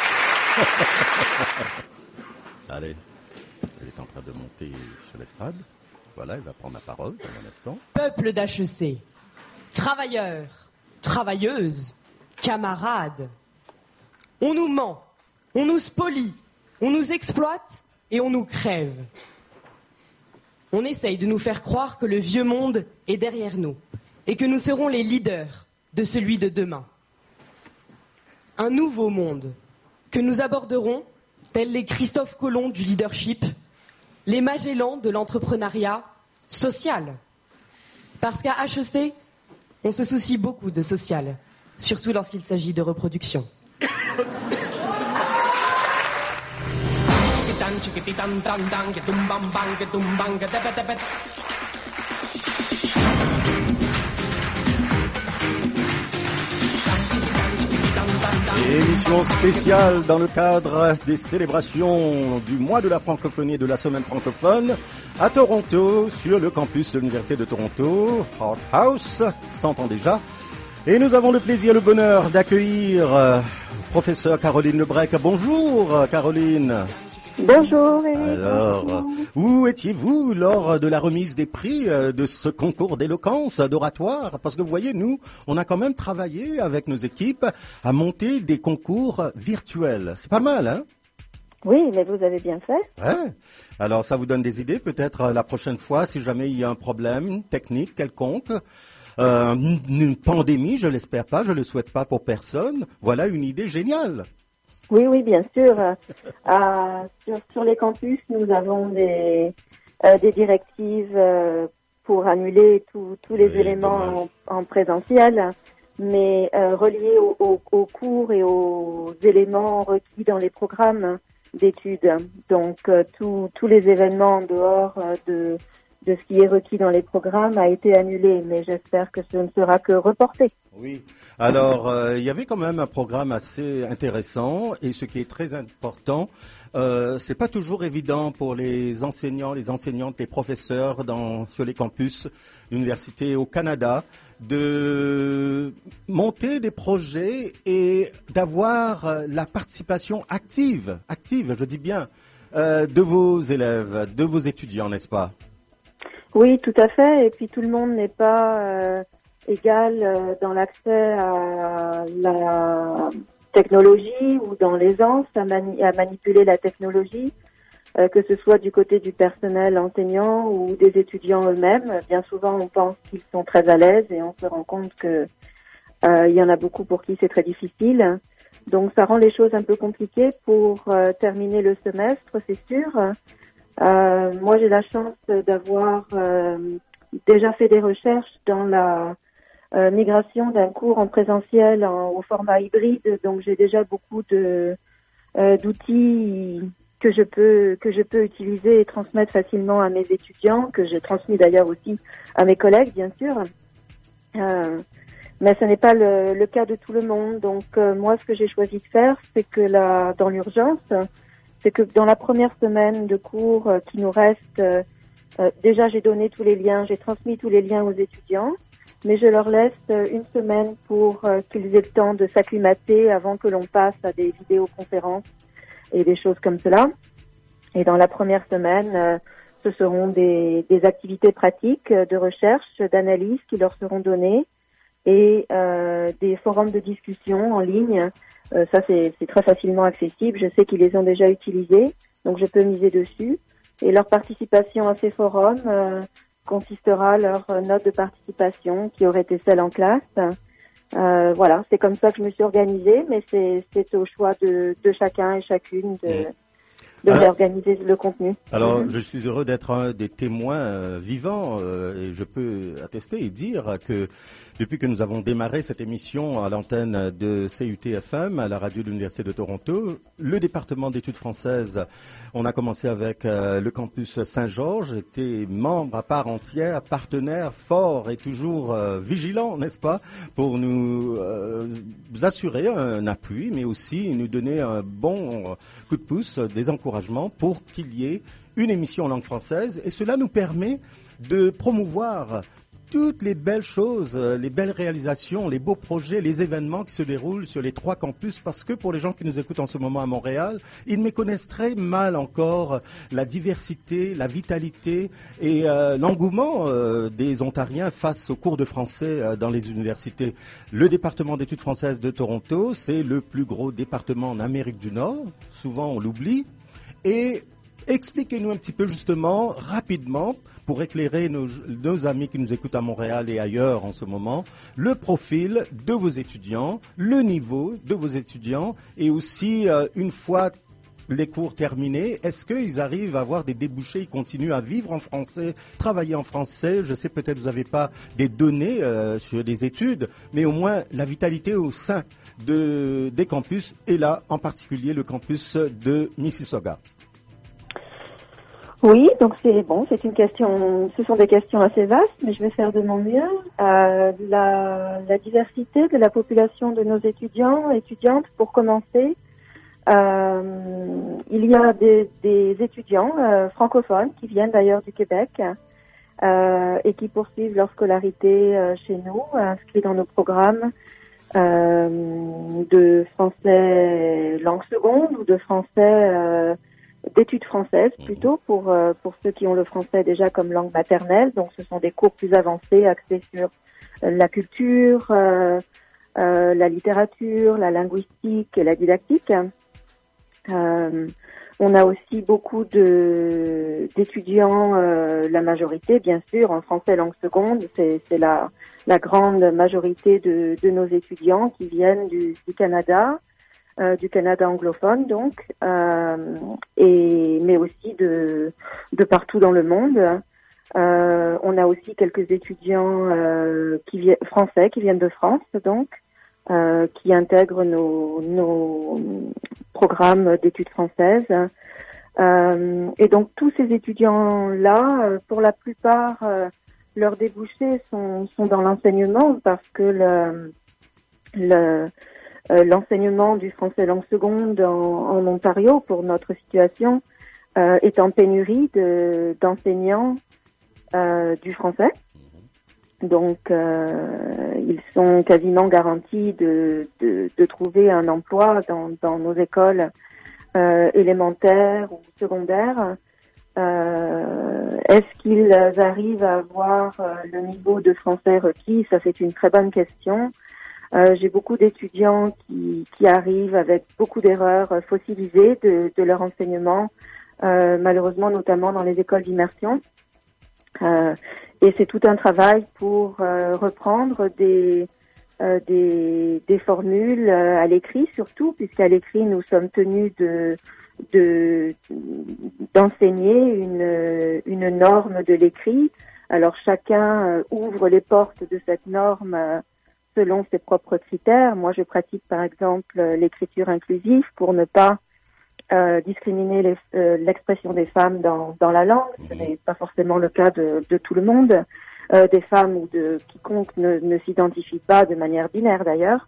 K: pas? Allez, elle est en train de monter sur l'estrade. Voilà, elle va prendre la parole dans un instant.
C: Peuple d'HEC, travailleurs, travailleuses, camarades, on nous ment, on nous spolie, on nous exploite et on nous crève. On essaye de nous faire croire que le vieux monde est derrière nous et que nous serons les leaders de celui de demain. Un nouveau monde que nous aborderons, tels les Christophe Colomb du leadership, les Magellan de l'entrepreneuriat social. Parce qu'à HEC, on se soucie beaucoup de social, surtout lorsqu'il s'agit de reproduction.
K: Émission spéciale dans le cadre des célébrations du mois de la francophonie et de la semaine francophone à Toronto, sur le campus de l'Université de Toronto, Hart House, 100 ans déjà. Et nous avons le plaisir et le bonheur d'accueillir professeur Caroline Lebrec. Bonjour Caroline.
F: Bonjour.
K: Alors, où étiez-vous lors de la remise des prix de ce concours d'éloquence, d'oratoire? Parce que vous voyez, nous, on a quand même travaillé avec nos équipes à monter des concours virtuels. C'est pas mal, hein?
F: Oui, mais vous avez bien fait.
K: Ouais. Alors, ça vous donne des idées, peut-être la prochaine fois, si jamais il y a un problème technique quelconque. Une pandémie, je l'espère pas, je le souhaite pas pour personne. Voilà une idée géniale.
F: Oui, bien sûr. Sur les campus, nous avons des directives pour annuler tous les éléments en présentiel, mais reliés aux cours et aux éléments requis dans les programmes d'études. Donc, tous les événements en dehors de ce qui est requis dans les programmes a été annulé, mais j'espère que ce ne sera que reporté.
K: Oui. Alors, il y avait quand même un programme assez intéressant, et ce qui est très important, c'est pas toujours évident pour les enseignants, les enseignantes, les professeurs sur les campus d'université au Canada de monter des projets et d'avoir la participation active, je dis bien, de vos élèves, de vos étudiants, n'est-ce pas?
F: Oui, tout à fait. Et puis tout le monde n'est pas égal dans l'accès à la technologie ou dans l'aisance à manipuler la technologie, que ce soit du côté du personnel enseignant ou des étudiants eux-mêmes. Bien souvent, on pense qu'ils sont très à l'aise et on se rend compte que il y en a beaucoup pour qui c'est très difficile. Donc, ça rend les choses un peu compliquées pour terminer le semestre, c'est sûr. Moi, j'ai la chance d'avoir déjà fait des recherches dans la migration d'un cours en présentiel au format hybride. Donc, j'ai déjà beaucoup d'outils que je peux utiliser et transmettre facilement à mes étudiants, que j'ai transmis d'ailleurs aussi à mes collègues, bien sûr. Mais ce n'est pas le cas de tout le monde. Donc, moi, ce que j'ai choisi de faire, c'est que dans l'urgence, c'est que dans la première semaine de cours qui nous reste, déjà j'ai donné tous les liens, j'ai transmis tous les liens aux étudiants, mais je leur laisse une semaine pour qu'ils aient le temps de s'acclimater avant que l'on passe à des vidéoconférences et des choses comme cela. Et dans la première semaine, ce seront des activités pratiques de recherche, d'analyse qui leur seront données et des forums de discussion en ligne. Ça, c'est très facilement accessible. Je sais qu'ils les ont déjà utilisés, donc je peux miser dessus. Et leur participation à ces forums consistera à leur note de participation qui aurait été celle en classe. Voilà, c'est comme ça que je me suis organisée, mais c'est au choix de chacun et chacune réorganiser le contenu.
K: Alors, je suis heureux d'être un des témoins vivants et je peux attester et dire que depuis que nous avons démarré cette émission à l'antenne de CUT-FM, à la radio de l'Université de Toronto, le département d'études françaises, on a commencé avec le campus Saint-Georges, était membre à part entière, partenaire fort et toujours vigilant, n'est-ce pas, pour nous assurer un appui, mais aussi nous donner un bon coup de pouce, des encouragements pour qu'il y ait une émission en langue française. Et cela nous permet de promouvoir toutes les belles choses, les belles réalisations, les beaux projets, les événements qui se déroulent sur les 3 campus, parce que pour les gens qui nous écoutent en ce moment à Montréal, ils méconnaissent très mal encore la diversité, la vitalité et l'engouement des Ontariens face aux cours de français dans les universités. Le département d'études françaises de Toronto, c'est le plus gros département en Amérique du Nord, souvent on l'oublie, et expliquez-nous un petit peu justement, rapidement, pour éclairer nos amis qui nous écoutent à Montréal et ailleurs en ce moment, le profil de vos étudiants, le niveau de vos étudiants et aussi, une fois les cours terminés, est-ce qu'ils arrivent à avoir des débouchés, ils continuent à vivre en français, travailler en français? Je sais peut-être vous n'avez pas des données sur des études, mais au moins la vitalité au sein des campus et là, en particulier le campus de Mississauga.
F: Oui, donc c'est une question, ce sont des questions assez vastes, mais je vais faire de mon mieux. La diversité de la population de nos étudiantes, pour commencer, il y a des étudiants francophones qui viennent d'ailleurs du Québec et qui poursuivent leur scolarité chez nous, inscrits dans nos programmes de français langue seconde ou de français d'études françaises plutôt pour ceux qui ont le français déjà comme langue maternelle. Donc ce sont des cours plus avancés axés sur la culture, la littérature, la linguistique et la didactique. On a aussi beaucoup d'étudiants, la majorité bien sûr en français langue seconde, c'est la grande majorité de nos étudiants qui viennent du Canada anglophone donc, mais aussi de partout dans le monde. On a aussi quelques étudiants français qui viennent de France donc, qui intègrent nos programmes d'études françaises. Et donc tous ces étudiants-là, pour la plupart, leurs débouchés sont dans l'enseignement parce que l'enseignement du français langue seconde en Ontario, pour notre situation, est en pénurie d'enseignants du français. Donc, ils sont quasiment garantis de trouver un emploi dans nos écoles élémentaires ou secondaires. Est-ce qu'ils arrivent à avoir le niveau de français requis? Ça, c'est une très bonne question. J'ai beaucoup d'étudiants qui arrivent avec beaucoup d'erreurs fossilisées de leur enseignement, malheureusement notamment dans les écoles d'immersion. Et c'est tout un travail pour reprendre des formules à l'écrit surtout, puisqu'à l'écrit nous sommes tenus d'enseigner une norme de l'écrit. Alors chacun ouvre les portes de cette norme selon ses propres critères. Moi, je pratique par exemple l'écriture inclusive pour ne pas discriminer l'expression des femmes dans la langue. Ce n'est pas forcément le cas de tout le monde. Des femmes ou de quiconque ne s'identifie pas de manière binaire d'ailleurs.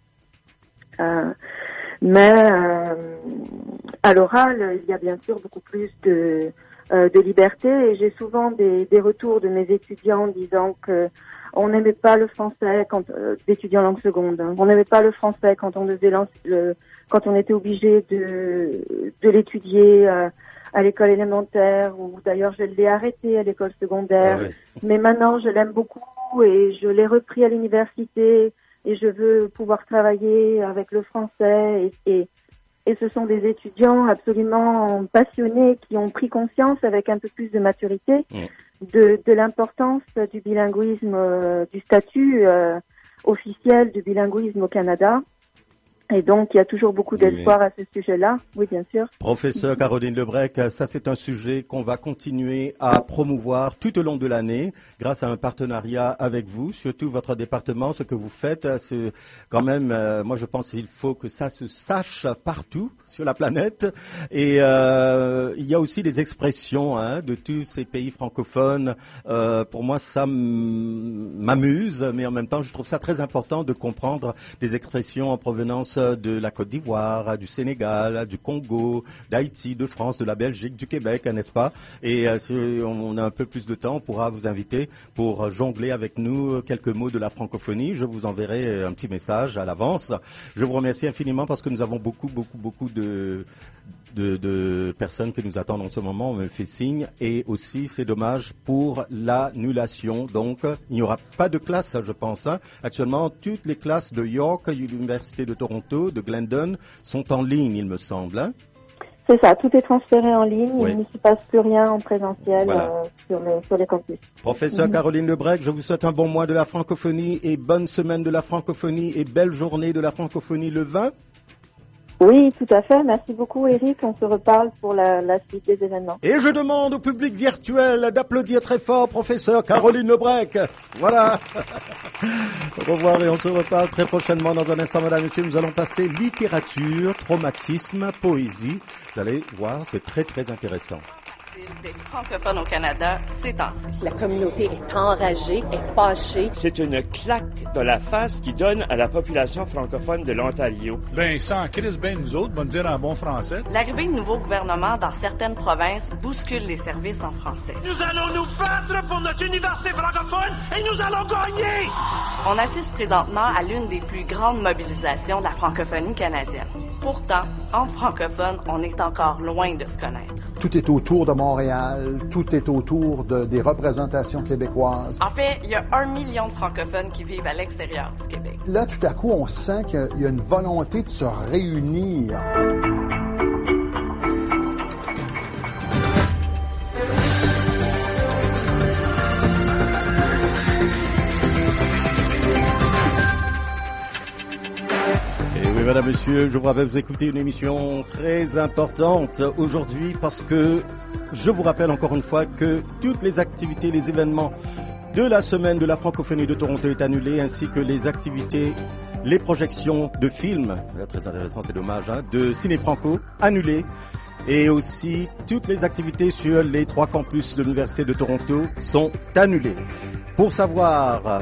F: Mais à l'oral, il y a bien sûr beaucoup plus de liberté et j'ai souvent des retours de mes étudiants disant que on n'aimait pas le français d'étudiants langue seconde. On n'aimait pas le français quand on devait quand on était obligé de l'étudier à l'école élémentaire, ou d'ailleurs je l'ai arrêté à l'école secondaire. Ah ouais. Mais maintenant je l'aime beaucoup et je l'ai repris à l'université et je veux pouvoir travailler avec le français et ce sont des étudiants absolument passionnés qui ont pris conscience avec un peu plus de maturité de l'importance du bilinguisme, du statut officiel du bilinguisme au Canada. Et donc, il y a toujours beaucoup d'espoir à ce sujet-là. Oui, bien sûr.
K: Professeur Caroline Lebrec, ça c'est un sujet qu'on va continuer à promouvoir tout au long de l'année grâce à un partenariat avec vous, surtout votre département. Ce que vous faites, c'est quand même, moi je pense qu'il faut que ça se sache partout sur la planète. Et il y a aussi des expressions de tous ces pays francophones. Pour moi, ça m'amuse, mais en même temps, je trouve ça très important de comprendre des expressions en provenance de la Côte d'Ivoire, du Sénégal, du Congo, d'Haïti, de France, de la Belgique, du Québec, n'est-ce pas? Et si on a un peu plus de temps, on pourra vous inviter pour jongler avec nous quelques mots de la francophonie. Je vous enverrai un petit message à l'avance. Je vous remercie infiniment parce que nous avons beaucoup de personnes qui nous attendent en ce moment, on me fait signe, et aussi c'est dommage pour l'annulation. Donc il n'y aura pas de classe, je pense. Actuellement, toutes les classes de York, l'Université de Toronto, de Glendon sont en ligne, il me semble.
F: C'est ça, tout est transféré en ligne, il ne se passe plus rien en présentiel sur les campus.
K: Professeur Caroline Lebrec, je vous souhaite un bon mois de la francophonie et bonne semaine de la francophonie et belle journée de la francophonie le 20.
F: Oui, tout à fait. Merci beaucoup, Eric. On se reparle pour la suite des événements.
K: Et je demande au public virtuel d'applaudir très fort professeur Caroline Lebrec. Voilà. Au revoir et on se reparle très prochainement. Dans un instant, mesdames et messieurs, nous allons passer littérature, traumatisme, poésie. Vous allez voir, c'est très très intéressant.
D: Des francophones au Canada ces temps-ci.
G: La communauté est enragée, est fâchée.
W: C'est une claque dans la face qui donne à la population francophone de l'Ontario.
X: Ben, sans crise, ben nous autres, dire en bon français.
D: L'arrivée de nouveaux gouvernements dans certaines provinces bouscule les services en français.
H: Nous allons nous battre pour notre université francophone et nous allons gagner!
D: On assiste présentement à l'une des plus grandes mobilisations de la francophonie canadienne. Pourtant, entre francophones, on est encore loin de se connaître.
I: Tout est autour de Montréal, tout est autour des représentations québécoises.
D: En fait, il y a 1 million de francophones qui vivent à l'extérieur du Québec.
I: Là, tout à coup, on sent qu'il y a une volonté de se réunir.
K: Mesdames, Messieurs, je vous rappelle, vous écoutez une émission très importante aujourd'hui parce que je vous rappelle encore une fois que toutes les activités, les événements de la semaine de la francophonie de Toronto est annulée, ainsi que les activités, les projections de films, très intéressant, c'est dommage, de Ciné Franco annulées, et aussi toutes les activités sur les 3 campus de l'Université de Toronto sont annulées. Pour savoir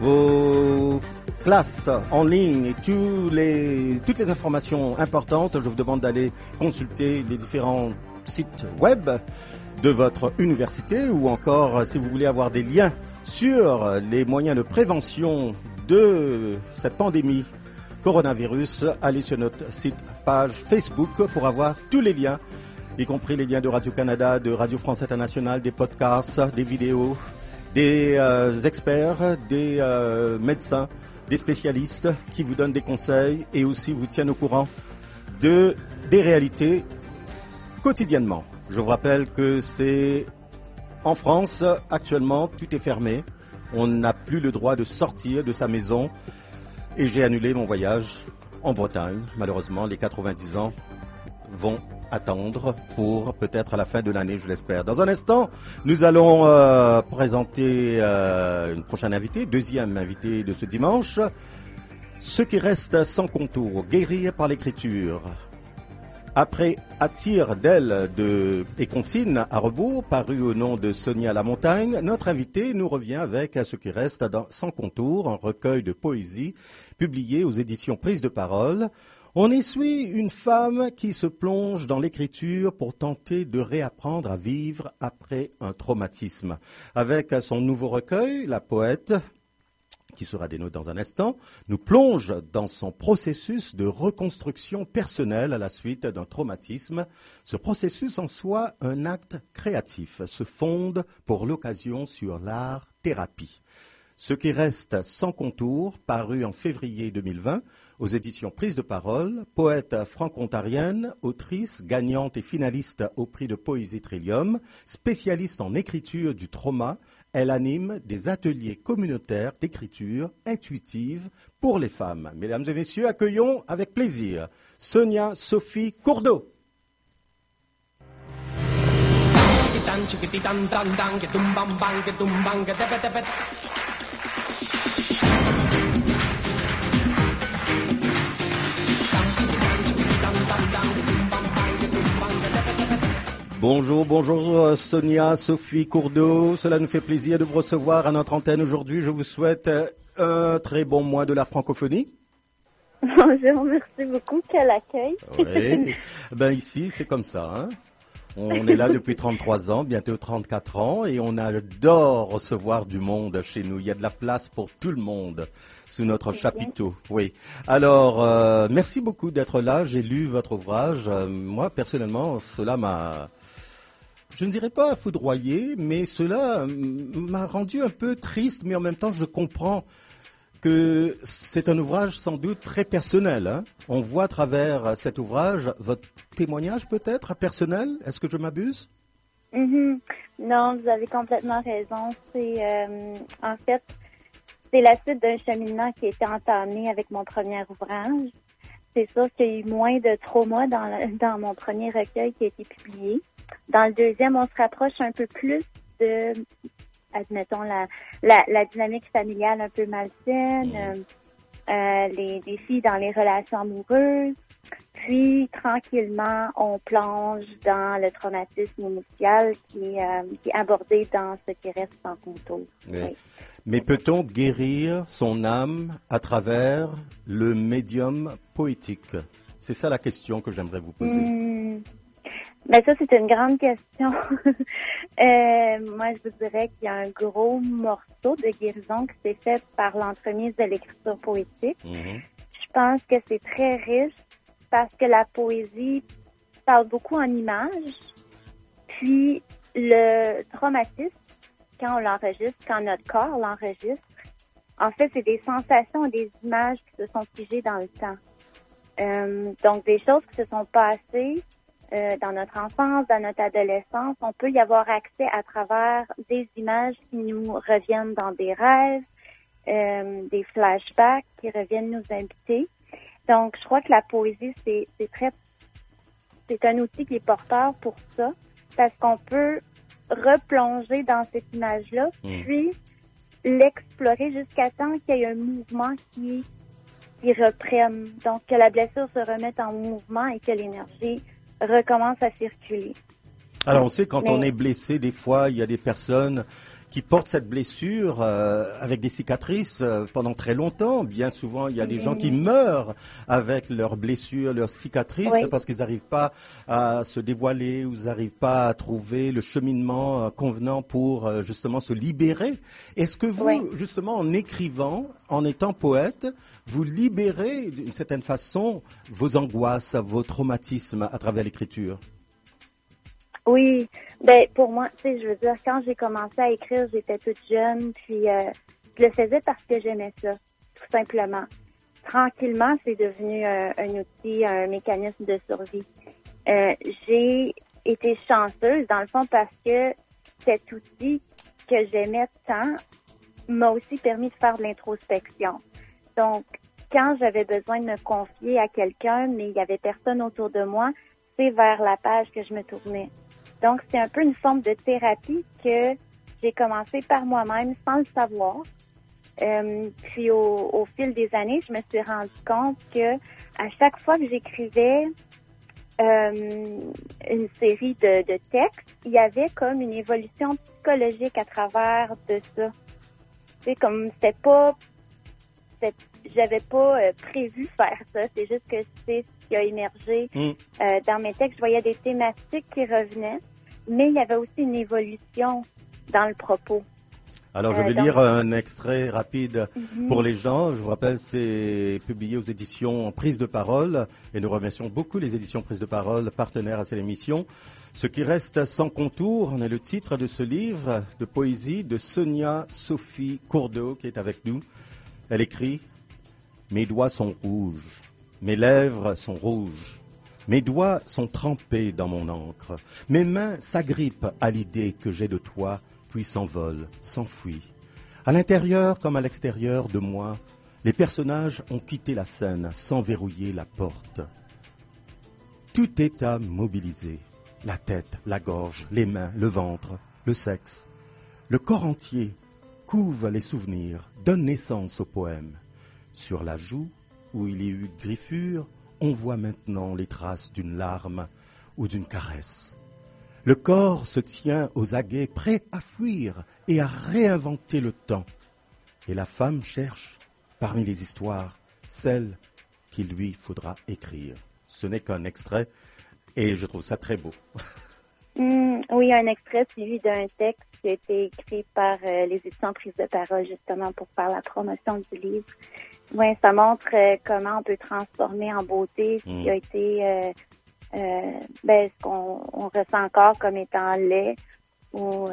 K: vos classes en ligne et toutes les informations importantes, je vous demande d'aller consulter les différents sites web de votre université, ou encore si vous voulez avoir des liens sur les moyens de prévention de cette pandémie coronavirus, allez sur notre site page Facebook pour avoir tous les liens, y compris les liens de Radio-Canada, de Radio France Internationale, des podcasts, des vidéos, des experts, des médecins, des spécialistes qui vous donnent des conseils et aussi vous tiennent au courant des réalités quotidiennement. Je vous rappelle que c'est en France, actuellement, tout est fermé. On n'a plus le droit de sortir de sa maison et j'ai annulé mon voyage en Bretagne. Malheureusement, les 90 ans vont attendre pour peut-être à la fin de l'année, je l'espère. Dans un instant, nous allons présenter une prochaine invitée, deuxième invitée de ce dimanche. Ce qui reste sans contour, guérir par l'écriture. Après Attire d'elle et Contine à rebours, paru au nom de Sonia Lamontagne, notre invité nous revient avec Ce qui reste sans contour, un recueil de poésie publié aux éditions Prise de Parole. On y suit une femme qui se plonge dans l'écriture pour tenter de réapprendre à vivre après un traumatisme. Avec son nouveau recueil, la poète, qui sera des nôtres dans un instant, nous plonge dans son processus de reconstruction personnelle à la suite d'un traumatisme. Ce processus en soi, un acte créatif, se fonde pour l'occasion sur l'art-thérapie. Ce qui reste sans contour, paru en février 2020, aux éditions Prise de Parole, poète franco-ontarienne, autrice, gagnante et finaliste au prix de Poésie Trillium, spécialiste en écriture du trauma, Elle anime des ateliers communautaires d'écriture intuitive pour les femmes. Mesdames et messieurs, accueillons avec plaisir Sonia Sophie Courdeau. Bonjour Sonia Sophie Courdeau. Cela nous fait plaisir de vous recevoir à notre antenne aujourd'hui. Je vous souhaite un très bon mois de la francophonie.
F: Bonjour, merci beaucoup. Quel accueil.
K: Oui, ben ici c'est comme ça, hein. On est là depuis 33 ans, bientôt 34 ans, et on adore recevoir du monde chez nous. Il y a de la place pour tout le monde sous notre chapiteau. Oui. Alors, merci beaucoup d'être là. J'ai lu votre ouvrage. Moi, personnellement, cela m'a, je ne dirais pas foudroyé, mais cela m'a rendu un peu triste, mais en même temps, je comprends que c'est un ouvrage sans doute très personnel, hein. On voit à travers cet ouvrage votre témoignage peut-être personnel. Est-ce que je m'abuse?
F: Non, vous avez complètement raison. C'est en fait, c'est la suite d'un cheminement qui a été entamé avec mon premier ouvrage. C'est sûr qu'il y a eu moins de trauma dans mon premier recueil qui a été publié. Dans le deuxième, on se rapproche un peu plus de, admettons, la dynamique familiale un peu malsaine, les défis dans les relations amoureuses. Puis, tranquillement, on plonge dans le traumatisme initial qui est abordé dans ce qui reste sans contour. Oui.
K: Mais peut-on guérir son âme à travers le médium poétique? C'est ça la question que j'aimerais vous poser.
F: Ben ça, c'est une grande question. Moi, je vous dirais qu'il y a un gros morceau de guérison qui s'est fait par l'entremise de l'écriture poétique. Je pense que c'est très riche parce que la poésie parle beaucoup en images. Puis, le traumatisme, quand on l'enregistre, quand notre corps l'enregistre, en fait, c'est des sensations et des images qui se sont figées dans le temps. Donc, des choses qui se sont passées dans notre enfance, dans notre adolescence, on peut y avoir accès à travers des images qui nous reviennent dans des rêves, des flashbacks qui reviennent nous habiter. Donc, je crois que la poésie, c'est un outil qui est porteur pour ça, parce qu'on peut replonger dans cette image-là, puis l'explorer jusqu'à temps qu'il y ait un mouvement qui reprenne. Donc, que la blessure se remette en mouvement et que l'énergie recommence à circuler.
K: Alors, on sait quand on est blessé, des fois, il y a des personnes qui portent cette blessure avec des cicatrices pendant très longtemps. Bien souvent, il y a des gens qui meurent avec leurs blessures, leurs cicatrices, parce qu'ils n'arrivent pas à se dévoiler ou ils n'arrivent pas à trouver le cheminement convenant pour justement se libérer. Est-ce que vous, justement, en écrivant, en étant poète, vous libérez d'une certaine façon vos angoisses, vos traumatismes à travers l'écriture?
F: Oui, ben pour moi, tu sais, je veux dire, quand j'ai commencé à écrire, j'étais toute jeune, puis je le faisais parce que j'aimais ça, tout simplement. Tranquillement, c'est devenu un outil, un mécanisme de survie. J'ai été chanceuse, dans le fond, parce que cet outil que j'aimais tant m'a aussi permis de faire de l'introspection. Donc, quand j'avais besoin de me confier à quelqu'un, mais il y avait personne autour de moi, c'est vers la page que je me tournais. Donc, c'est un peu une forme de thérapie que j'ai commencé par moi-même sans le savoir. Puis, au fil des années, je me suis rendu compte que à chaque fois que j'écrivais une série de textes, il y avait comme une évolution psychologique à travers de ça. Tu sais, comme j'avais pas prévu faire ça. C'est juste que c'est ce qui a émergé dans mes textes. Je voyais des thématiques qui revenaient, mais il y avait aussi une évolution dans le propos.
K: Alors, je vais lire un extrait rapide pour les gens. Je vous rappelle, c'est publié aux éditions Prise de Parole. Et nous remercions beaucoup les éditions Prise de Parole, partenaires à cette émission. Ce qui reste sans contour, on est le titre de ce livre de poésie de Sonia Sophie Courdeau qui est avec nous. Elle écrit « Mes doigts sont rouges, mes lèvres sont rouges, mes doigts sont trempés dans mon encre, mes mains s'agrippent à l'idée que j'ai de toi puis s'envole, s'enfuit. À l'intérieur comme à l'extérieur de moi, les personnages ont quitté la scène sans verrouiller la porte. Tout est à mobiliser. La tête, la gorge, les mains, le ventre, le sexe. Le corps entier couve les souvenirs, donne naissance au poème. Sur la joue, où il y a eu griffure, on voit maintenant les traces d'une larme ou d'une caresse. Le corps se tient aux aguets, prêt à fuir et à réinventer le temps. Et la femme cherche, parmi les histoires, celle qu'il lui faudra écrire. Ce n'est qu'un extrait, et je trouve ça très beau.
F: Oui, un extrait suivi d'un texte qui a été écrit par les éditions Prise de Parole, justement, pour faire la promotion du livre. Oui, ça montre comment on peut transformer en beauté ce qui a été... ce qu'on ressent encore comme étant laid ou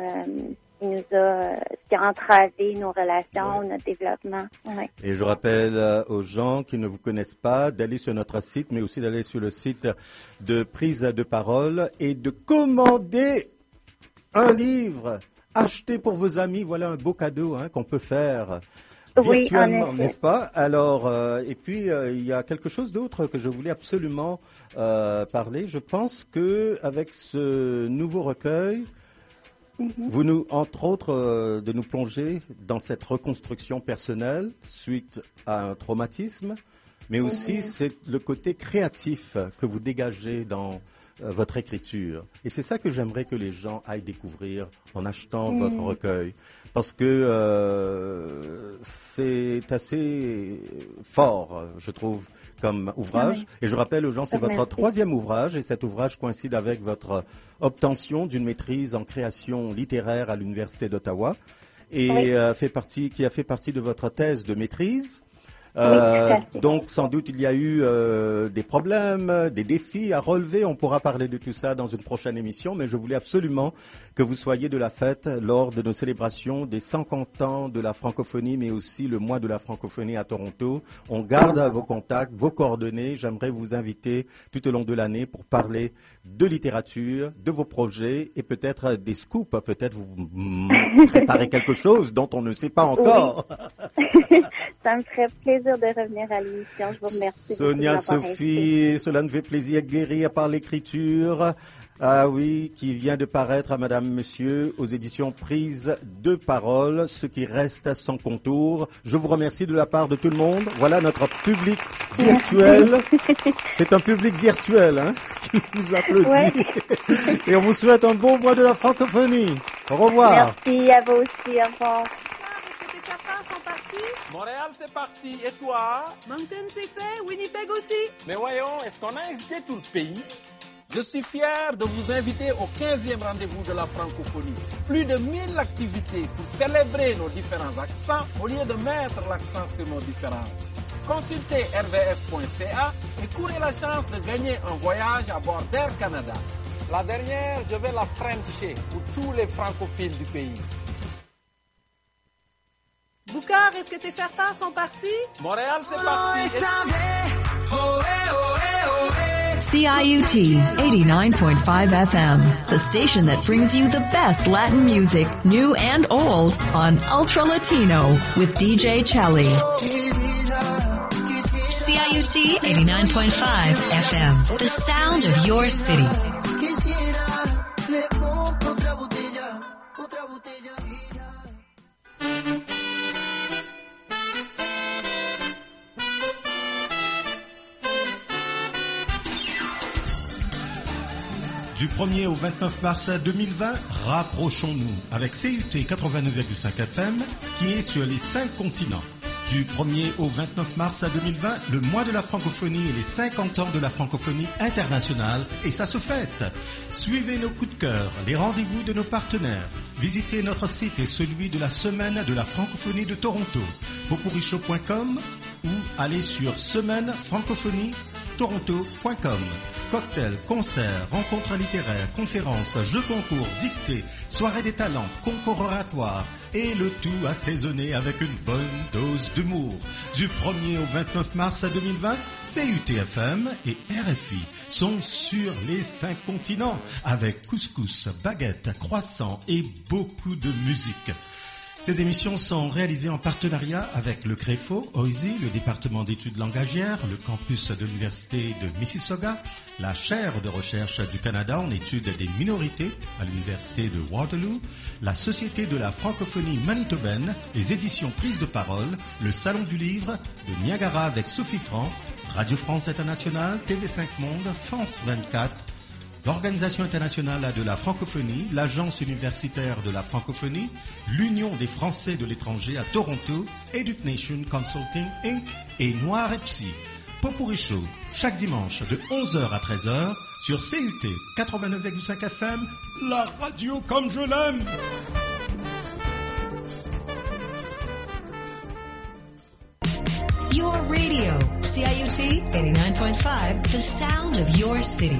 F: qui a entravé nos relations, notre développement. Ouais.
K: Et je rappelle aux gens qui ne vous connaissent pas d'aller sur notre site, mais aussi d'aller sur le site de Prise de Parole et de commander un livre. Achetez pour vos amis, voilà un beau cadeau qu'on peut faire virtuellement, n'est-ce pas? Alors, et puis, il y a quelque chose d'autre que je voulais absolument parler. Je pense qu'avec ce nouveau recueil, vous nous, entre autres, de nous plonger dans cette reconstruction personnelle suite à un traumatisme, mais aussi c'est le côté créatif que vous dégagez dans votre écriture. Et c'est ça que j'aimerais que les gens aillent découvrir en achetant votre recueil. Parce que c'est assez fort, je trouve, comme ouvrage. Et je rappelle aux gens, c'est votre troisième ouvrage. Et cet ouvrage coïncide avec votre obtention d'une maîtrise en création littéraire à l'Université d'Ottawa. Et qui a fait partie de votre thèse de maîtrise. Donc, sans doute, il y a eu des problèmes, des défis à relever. On pourra parler de tout ça dans une prochaine émission, mais je voulais absolument que vous soyez de la fête lors de nos célébrations des 50 ans de la francophonie, mais aussi le mois de la francophonie à Toronto. On garde vos contacts, vos coordonnées. J'aimerais vous inviter tout au long de l'année pour parler de littérature, de vos projets et peut-être des scoops. Peut-être vous préparez quelque chose dont on ne sait pas encore.
F: Ça me ferait plaisir de revenir à l'émission. Je vous remercie.
K: Sonia Sophie, cela nous fait plaisir. Guérir par l'écriture. Ah oui, qui vient de paraître à Madame, Monsieur aux éditions Prise de Parole, ce qui reste sans contour. Je vous remercie de la part de tout le monde. Voilà notre public virtuel. C'est un public virtuel qui vous applaudit. Ouais. Et on vous souhaite un bon mois de la francophonie. Au revoir.
F: Merci à vous aussi. Au revoir.
U: Montréal, c'est parti. Et toi?
L: Moncton, c'est fait. Winnipeg aussi.
U: Mais voyons, est-ce qu'on a invité tout le pays? Je suis fier de vous inviter au 15e rendez-vous de la francophonie. Plus de 1000 activités pour célébrer nos différents accents au lieu de mettre l'accent sur nos différences. Consultez rvf.ca et courez la chance de gagner un voyage à bord d'Air Canada. La dernière, je vais la frencher pour tous les francophiles du pays.
L: Boucard, est-ce que tes faire-part sont partis?
U: Montréal, c'est parti.
S: CIUT 89.5 FM, the station that brings you the best Latin music, new and old, on Ultra Latino with DJ Chelly. CIUT 89.5 FM, the sound of your city.
A: Du 1er au 29 mars 2020, rapprochons-nous avec CUT 89,5 FM qui est sur les 5 continents. Du 1er au 29 mars 2020, le mois de la francophonie et les 50 ans de la francophonie internationale et ça se fête. Suivez nos coups de cœur, les rendez-vous de nos partenaires. Visitez notre site et celui de la semaine de la francophonie de Toronto, popurrichaud.com ou allez sur semainefrancophonietoronto.com. Cocktails, concerts, rencontres littéraires, conférences, jeux concours, dictées, soirées des talents, concours oratoires et le tout assaisonné avec une bonne dose d'humour. Du 1er au 29 mars 2020, CUTFM et RFI sont sur les 5 continents avec couscous, baguettes, croissants et beaucoup de musique. Ces émissions sont réalisées en partenariat avec le CREFO, OISI, le département d'études langagières, le campus de l'université de Mississauga, la chaire de recherche du Canada en études des minorités à l'université de Waterloo, la Société de la francophonie manitobaine, les éditions Prise de parole, le Salon du livre de Niagara avec Sophie Franck, Radio France Internationale, TV5 Monde, France 24, l'Organisation internationale de la francophonie, l'Agence universitaire de la francophonie, l'Union des Français de l'étranger à Toronto, Education Consulting Inc. et Noir et Psy. Popurrí Show, chaque dimanche de 11h à 13h sur CUT 89,5 FM, la radio comme je l'aime.
S: Your radio, CIUT 89.5, the sound of your city.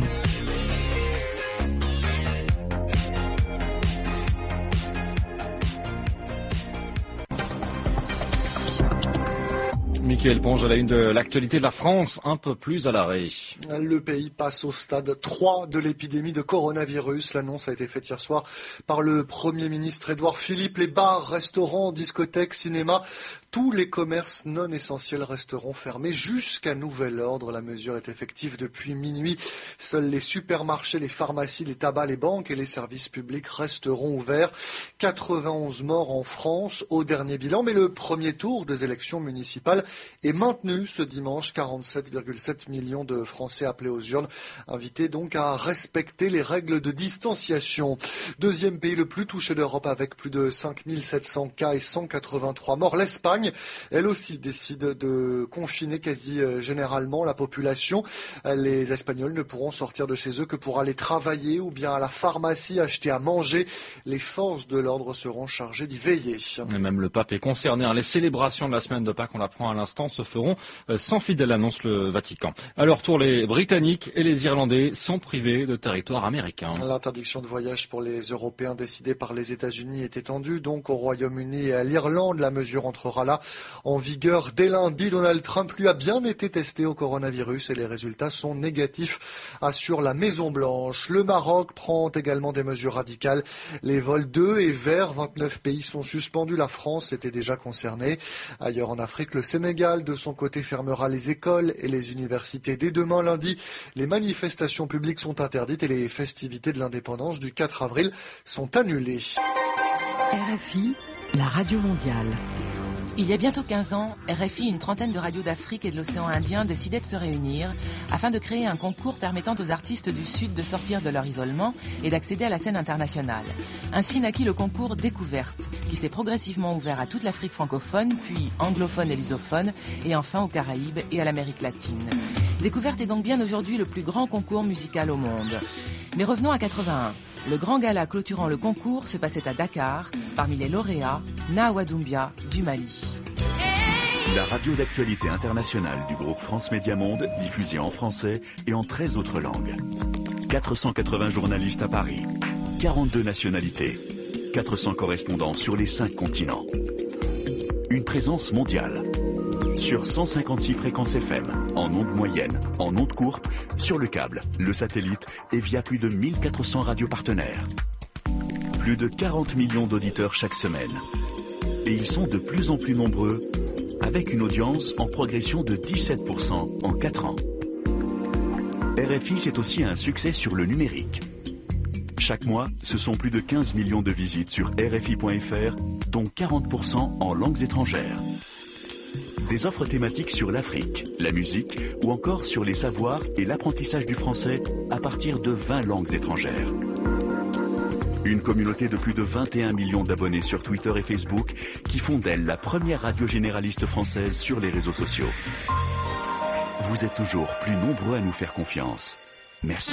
M: Mickaël Ponge à la une de l'actualité de la France, un peu plus à l'arrêt.
N: Le pays passe au stade 3 de l'épidémie de coronavirus. L'annonce a été faite hier soir par le Premier ministre Édouard Philippe. Les bars, restaurants, discothèques, cinémas, tous les commerces non essentiels resteront fermés jusqu'à nouvel ordre. La mesure est effective depuis minuit. Seuls les supermarchés, les pharmacies, les tabacs, les banques et les services publics resteront ouverts. 91 morts en France au dernier bilan, mais le premier tour des élections municipales est maintenu ce dimanche. 47,7 millions de Français appelés aux urnes, invités donc à respecter les règles de distanciation. Deuxième pays le plus touché d'Europe avec plus de 5700 cas et 183 morts. L'Espagne, elle aussi, décide de confiner quasi généralement la population. Les Espagnols ne pourront sortir de chez eux que pour aller travailler ou bien à la pharmacie acheter à manger. Les forces de l'ordre seront chargées d'y veiller.
M: Et même le pape est concerné. Les célébrations de la semaine de Pâques, on l'apprend à l'instant, se feront sans fidèle, annonce le Vatican. À leur tour, les Britanniques et les Irlandais sont privés de territoire américain.
N: L'interdiction de voyage pour les Européens décidée par les États-Unis est étendue donc au Royaume-Uni et à l'Irlande. La mesure entrera là en vigueur dès lundi. Donald Trump lui a bien été testé au coronavirus et les résultats sont négatifs, assure la Maison-Blanche. Le Maroc prend également des mesures radicales. Les vols de et vers 29 pays sont suspendus. La France était déjà concernée. Ailleurs en Afrique, le Sénégal, de son côté, fermera les écoles et les universités dès demain lundi. Les manifestations publiques sont interdites et les festivités de l'indépendance du 4 avril sont annulées.
B: RFI, la radio mondiale.
O: Il y a bientôt 15 ans, RFI, une trentaine de radios d'Afrique et de l'océan Indien décidaient de se réunir afin de créer un concours permettant aux artistes du Sud de sortir de leur isolement et d'accéder à la scène internationale. Ainsi naquit le concours Découverte, qui s'est progressivement ouvert à toute l'Afrique francophone, puis anglophone et lusophone, et enfin aux Caraïbes et à l'Amérique latine. Découverte est donc bien aujourd'hui le plus grand concours musical au monde. Mais revenons à 81. Le grand gala clôturant le concours se passait à Dakar, parmi les lauréats, Nawa Doumbia du Mali.
P: La radio d'actualité internationale du groupe France Média Monde, diffusée en français et en 13 autres langues. 480 journalistes à Paris, 42 nationalités, 400 correspondants sur les 5 continents. Une présence mondiale. Sur 156 fréquences FM, en ondes moyennes, en ondes courtes, sur le câble, le satellite et via plus de 1400 radios partenaires. Plus de 40 millions d'auditeurs chaque semaine. Et ils sont de plus en plus nombreux, avec une audience en progression de 17% en 4 ans. RFI, c'est aussi un succès sur le numérique. Chaque mois, ce sont plus de 15 millions de visites sur RFI.fr, dont 40% en langues étrangères. Des offres thématiques sur l'Afrique, la musique ou encore sur les savoirs et l'apprentissage du français à partir de 20 langues étrangères. Une communauté de plus de 21 millions d'abonnés sur Twitter et Facebook qui font d'elle la première radio généraliste française sur les réseaux sociaux. Vous êtes toujours plus nombreux à nous faire confiance. Merci.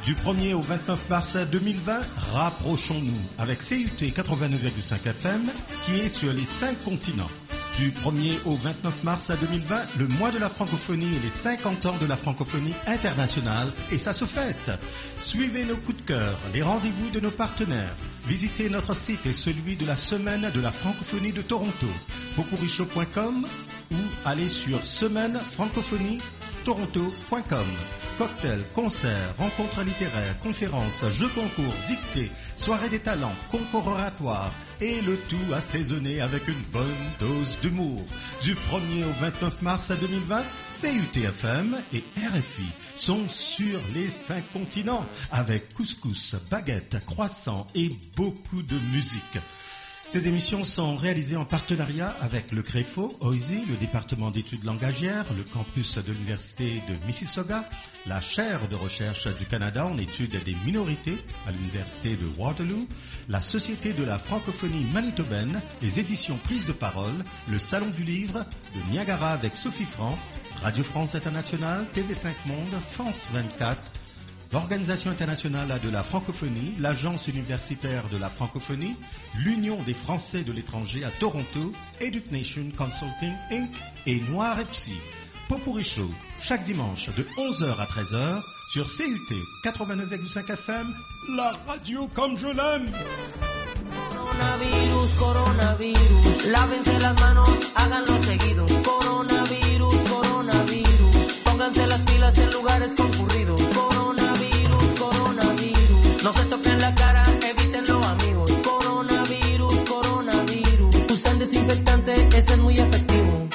A: Du 1er au 29 mars 2020, rapprochons-nous avec CUT 89,5 FM qui est sur les 5 continents. Du 1er au 29 mars 2020, le mois de la francophonie et les 50 ans de la francophonie internationale, et ça se fête. Suivez nos coups de cœur, les rendez-vous de nos partenaires. Visitez notre site et celui de la Semaine de la francophonie de Toronto, popurichaud.com ou allez sur semainefrancophonie-toronto.com. Cocktails, concerts, rencontres littéraires, conférences, jeux concours, dictées, soirées des talents, concours oratoires et le tout assaisonné avec une bonne dose d'humour. Du 1er au 29 mars 2020, CUT-FM et RFI sont sur les 5 continents avec couscous, baguettes, croissants et beaucoup de musique. Ces émissions sont réalisées en partenariat avec le CREFO, OISI, le département d'études langagières, le campus de l'université de Mississauga, la chaire de recherche du Canada en études des minorités à l'université de Waterloo, la Société de la francophonie manitobaine, les éditions Prise de parole, le Salon du livre de Niagara avec Sophie Franc, Radio France Internationale, TV5 Monde, France 24, l'Organisation internationale de la francophonie, l'Agence universitaire de la francophonie, l'Union des Français de l'étranger à Toronto, Education Consulting Inc. et Noir et Psy. Popurichaud, chaque dimanche de 11h à 13h sur CUT 89,5 FM, la radio comme je l'aime.
V: Coronavirus, coronavirus, lávense las manos, háganlo seguido. Coronavirus, coronavirus, pónganse las pilas en lugares concurridos. Coronavirus, coronavirus, no se toquen la cara, evítenlo amigos. Coronavirus, coronavirus, usen desinfectante, ese es muy efectivo.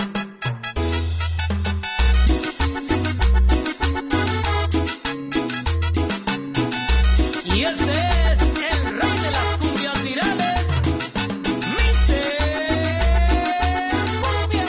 V: Y este es el rey de las cumbias virales, Mr. Cumbia.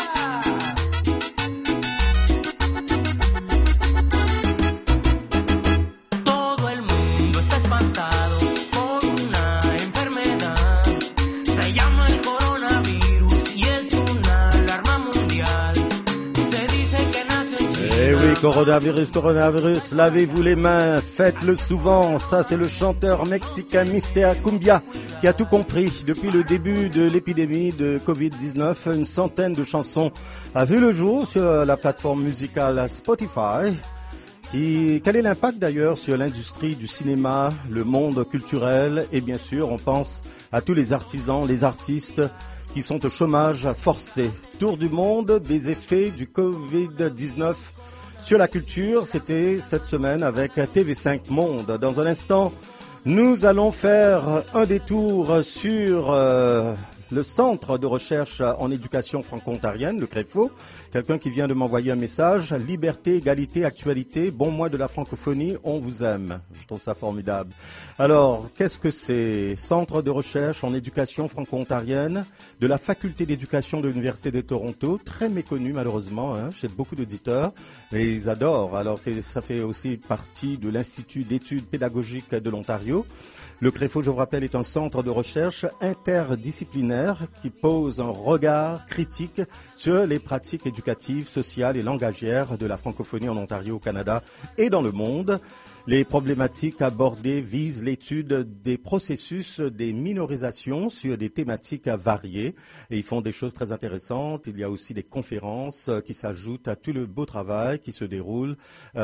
V: Todo el mundo está espantado por una enfermedad, se llama el coronavirus y es una alarma mundial. Se dice que nació en China.
K: Eh oui, coronavirus, coronavirus, lavez-vous les mains, faites-le souvent. Ça, c'est le chanteur mexicain Mr. Cumbia qui a tout compris. Depuis le début de l'épidémie de Covid-19, une centaine de chansons a vu le jour sur la plateforme musicale Spotify. Quel est l'impact d'ailleurs sur l'industrie du cinéma, le monde culturel et bien sûr, on pense à tous les artisans, les artistes qui sont au chômage forcé. Tour du monde des effets du Covid-19 sur la culture, c'était cette semaine avec TV5 Monde. Dans un instant, nous allons faire un détour sur le centre de recherche en éducation franco-ontarienne, le CREFO. Quelqu'un qui vient de m'envoyer un message. Liberté, égalité, actualité, bon mois de la francophonie, on vous aime. Je trouve ça formidable. Alors, qu'est-ce que c'est? Centre de recherche en éducation franco-ontarienne de la faculté d'éducation de l'Université de Toronto, très méconnu malheureusement chez beaucoup d'auditeurs, mais ils adorent. Alors, ça fait aussi partie de l'Institut d'études pédagogiques de l'Ontario. Le CREFO, je vous rappelle, est un centre de recherche interdisciplinaire qui pose un regard critique sur les pratiques éducatives, sociales et langagières de la francophonie en Ontario, au Canada et dans le monde. Les problématiques abordées visent l'étude des processus des minorisations sur des thématiques variées et ils font des choses très intéressantes. Il y a aussi des conférences qui s'ajoutent à tout le beau travail qui se déroule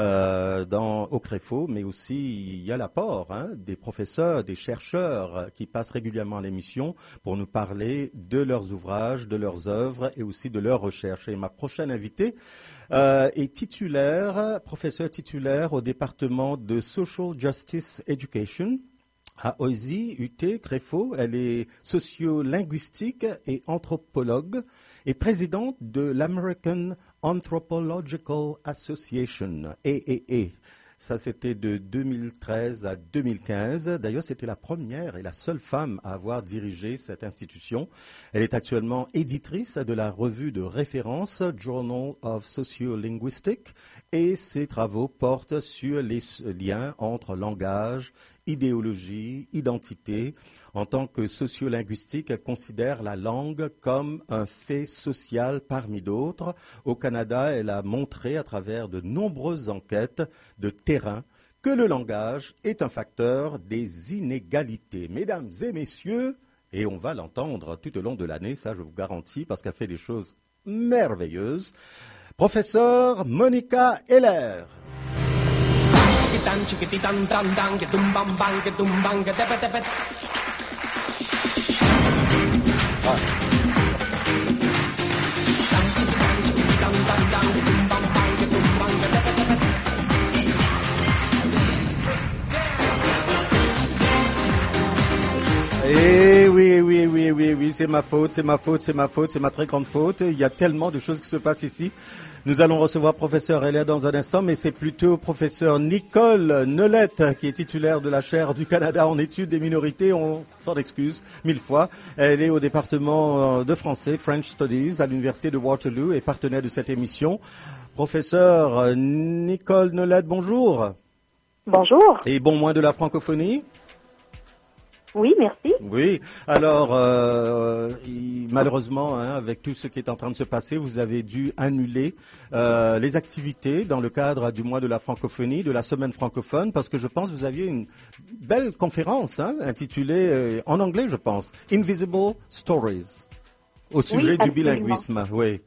K: au CREFO, mais aussi il y a l'apport des professeurs, des chercheurs qui passent régulièrement à l'émission pour nous parler de leurs ouvrages, de leurs œuvres et aussi de leurs recherches. Et ma prochaine invitée est professeur titulaire au département de Social Justice Education à OISI, UT, CREFO. Elle est sociolinguistique et anthropologue et présidente de l'American Anthropological Association, AAA. Ça, c'était de 2013 à 2015. D'ailleurs, c'était la première et la seule femme à avoir dirigé cette institution. Elle est actuellement éditrice de la revue de référence Journal of Sociolinguistics et ses travaux portent sur les liens entre langage, idéologie, identité. En tant que sociolinguistique, elle considère la langue comme un fait social parmi d'autres. Au Canada, elle a montré à travers de nombreuses enquêtes de terrain que le langage est un facteur des inégalités. Mesdames et messieurs, et on va l'entendre tout au long de l'année, ça je vous garantis, parce qu'elle fait des choses merveilleuses. Professeur Monica Heller. Eh oui, c'est ma faute, c'est ma très grande faute. Il y a tellement de choses qui se passent ici. Nous allons recevoir professeur Heller dans un instant, mais c'est plutôt professeur Nicole Nolette qui est titulaire de la chaire du Canada en études des minorités. On s'en excuse 1000 fois. Elle est au département de français, French Studies, à l'université de Waterloo et partenaire de cette émission. Professeur Nicole Nolette, bonjour.
F: Bonjour.
K: Et bon mois de la francophonie.
F: Oui, merci.
K: Oui, alors malheureusement, avec tout ce qui est en train de se passer, vous avez dû annuler les activités dans le cadre du mois de la francophonie, de la semaine francophone, parce que je pense que vous aviez une belle conférence intitulée, en anglais je pense, Invisible Stories, au sujet du bilinguisme. Oui.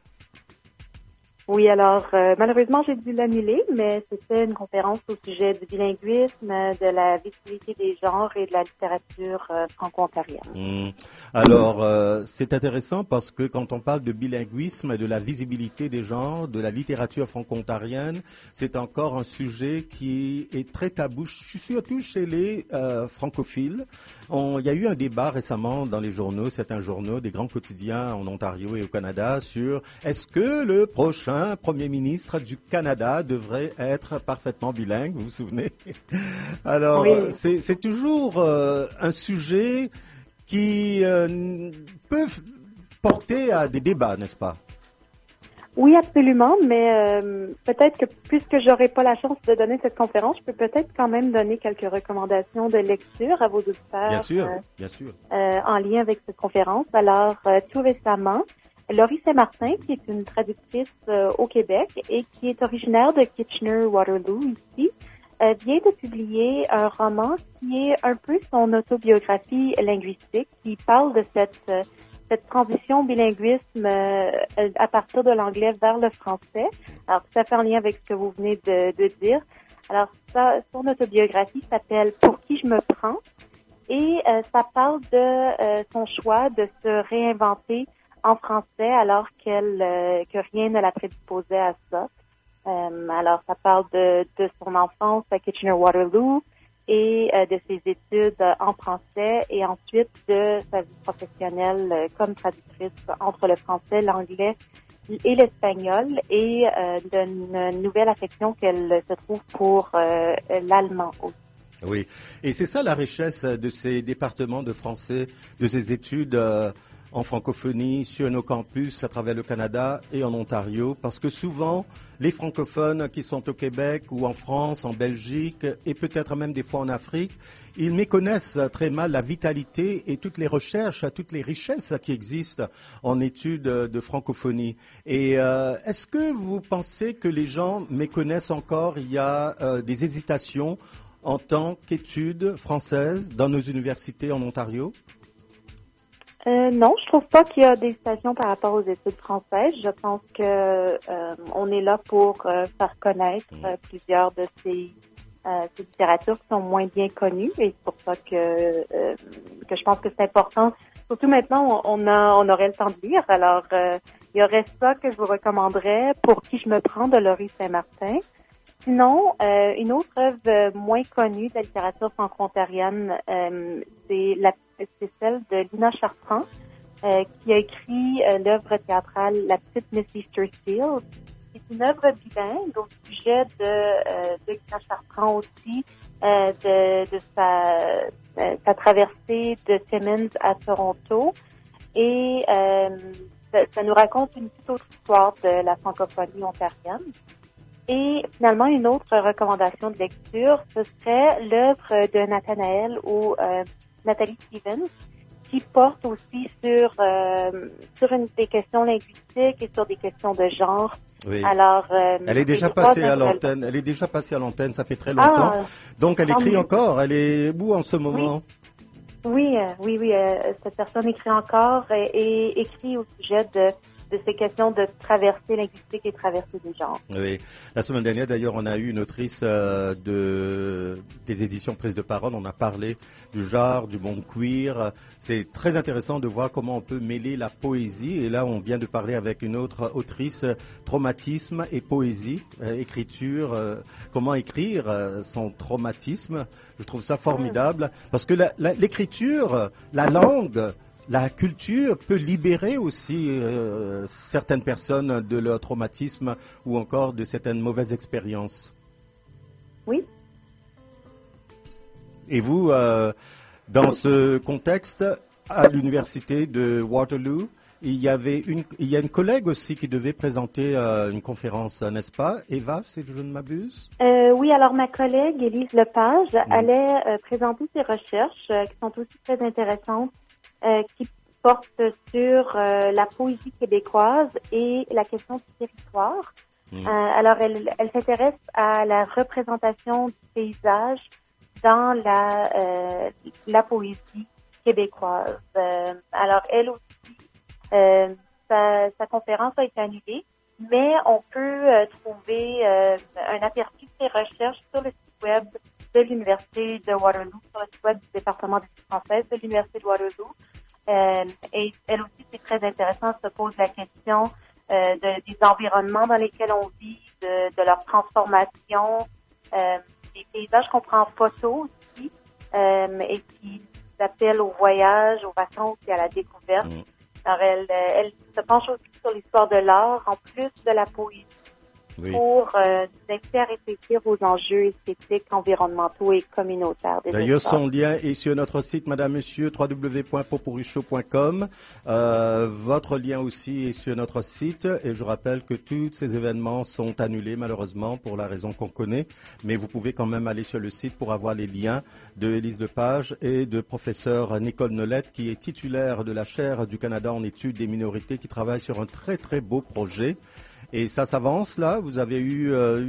F: Oui, alors malheureusement, j'ai dû l'annuler, mais c'était une conférence au sujet du bilinguisme, de la visibilité des genres et de la littérature franco-ontarienne.
K: Alors, c'est intéressant parce que quand on parle de bilinguisme, de la visibilité des genres, de la littérature franco-ontarienne, c'est encore un sujet qui est très tabou, surtout chez les francophiles. Il y a eu un débat récemment dans les journaux, certains journaux, des grands quotidiens en Ontario et au Canada, sur est-ce que le prochain Premier ministre du Canada devrait être parfaitement bilingue, vous vous souvenez? Alors, oui. C'est toujours un sujet qui peut porter à des débats, n'est-ce pas?
F: Oui, absolument, mais peut-être que puisque j'aurai pas la chance de donner cette conférence, je peux peut-être quand même donner quelques recommandations de lecture à vos auditeurs.
K: Bien sûr.
F: En lien avec cette conférence. Alors, tout récemment, Laurie Saint-Martin, qui est une traductrice au Québec et qui est originaire de Kitchener-Waterloo ici, vient de publier un roman qui est un peu son autobiographie linguistique, qui parle de cette transition bilinguisme à partir de l'anglais vers le français. Alors, tout à fait en lien avec ce que vous venez de dire. Alors, son autobiographie s'appelle « Pour qui je me prends » et ça parle de son choix de se réinventer en français alors que rien ne la prédisposait à ça. Alors, ça parle de son enfance à Kitchener-Waterloo et de ses études en français et ensuite de sa vie professionnelle comme traductrice entre le français, l'anglais et l'espagnol et d'une nouvelle affection qu'elle se trouve pour l'allemand aussi.
K: Oui, et c'est ça la richesse de ces départements de français, de ces études en francophonie sur nos campus à travers le Canada et en Ontario, parce que souvent, les francophones qui sont au Québec ou en France, en Belgique et peut-être même des fois en Afrique, ils méconnaissent très mal la vitalité et toutes les recherches, toutes les richesses qui existent en études de francophonie. Et est-ce que vous pensez que les gens méconnaissent encore, il y a des hésitations en tant qu'études françaises dans nos universités en Ontario?
F: Non, je trouve pas qu'il y a des hésitations par rapport aux études françaises. Je pense que on est là pour faire connaître plusieurs de ces littératures qui sont moins bien connues et c'est pour ça que je pense que c'est important. Surtout maintenant, on aurait le temps de lire. Alors, il y aurait ça que je vous recommanderais, Pour qui je me prends de Laurie Saint-Martin. Sinon, une autre œuvre moins connue de la littérature franco-ontarienne, c'est celle de Lina Chartrand, qui a écrit l'œuvre théâtrale La petite Miss Easter Steele. C'est une œuvre bilingue au sujet de Lina Chartrand aussi, de sa traversée de Timmins à Toronto. Et ça nous raconte une toute autre histoire de la francophonie ontarienne. Et finalement, une autre recommandation de lecture, ce serait l'œuvre de Nathanaël ou Nathalie Stevens, qui porte aussi sur des questions linguistiques et sur des questions de genre.
K: Oui.
F: Alors,
K: elle est déjà passée à l'antenne. Elle est déjà passée à l'antenne. Ça fait très longtemps. Donc, elle écrit encore. Elle est où en ce moment?
F: Oui. Cette personne écrit encore et écrit au sujet de ces questions de traversée linguistique et traversée des genres.
K: Oui. La semaine dernière, d'ailleurs, on a eu une autrice des éditions Prise de Parole. On a parlé du genre, du monde queer. C'est très intéressant de voir comment on peut mêler la poésie. Et là, on vient de parler avec une autre autrice, traumatisme et poésie, écriture, comment écrire son traumatisme. Je trouve ça formidable parce que l'écriture, la langue, la culture peut libérer aussi certaines personnes de leur traumatisme ou encore de certaines mauvaises expériences.
F: Oui.
K: Et vous, dans ce contexte, à l'université de Waterloo, il y a une collègue aussi qui devait présenter une conférence, n'est-ce pas, Eva, si je ne m'abuse?
F: Oui, alors ma collègue Élise Lepage allait présenter ses recherches qui sont aussi très intéressantes. Qui porte sur la poésie québécoise et la question du territoire. Alors, elle s'intéresse à la représentation du paysage dans la poésie québécoise. Alors, elle aussi, sa conférence a été annulée, mais on peut trouver un aperçu de ses recherches sur le site web de l'Université de Waterloo, sur le site web du département d'études françaises de l'Université de Waterloo. Et elle aussi, c'est très intéressant, se pose la question des environnements dans lesquels on vit, de leur transformation, des paysages qu'on prend en photo aussi, et qui s'appellent au voyage, aux vacances et à la découverte. Alors, elle se penche aussi sur l'histoire de l'art, en plus de la poésie. Pour nous inviter à réfléchir aux enjeux esthétiques, environnementaux et communautaires.
K: D'ailleurs, son lien est sur notre site, madame, monsieur, www.potpourrishow.com. Votre lien aussi est sur notre site. Et je rappelle que tous ces événements sont annulés, malheureusement, pour la raison qu'on connaît. Mais vous pouvez quand même aller sur le site pour avoir les liens de Élise Lepage et de professeur Nicole Nolette, qui est titulaire de la chaire du Canada en études des minorités, qui travaille sur un très, très beau projet. Et ça s'avance là. Vous avez eu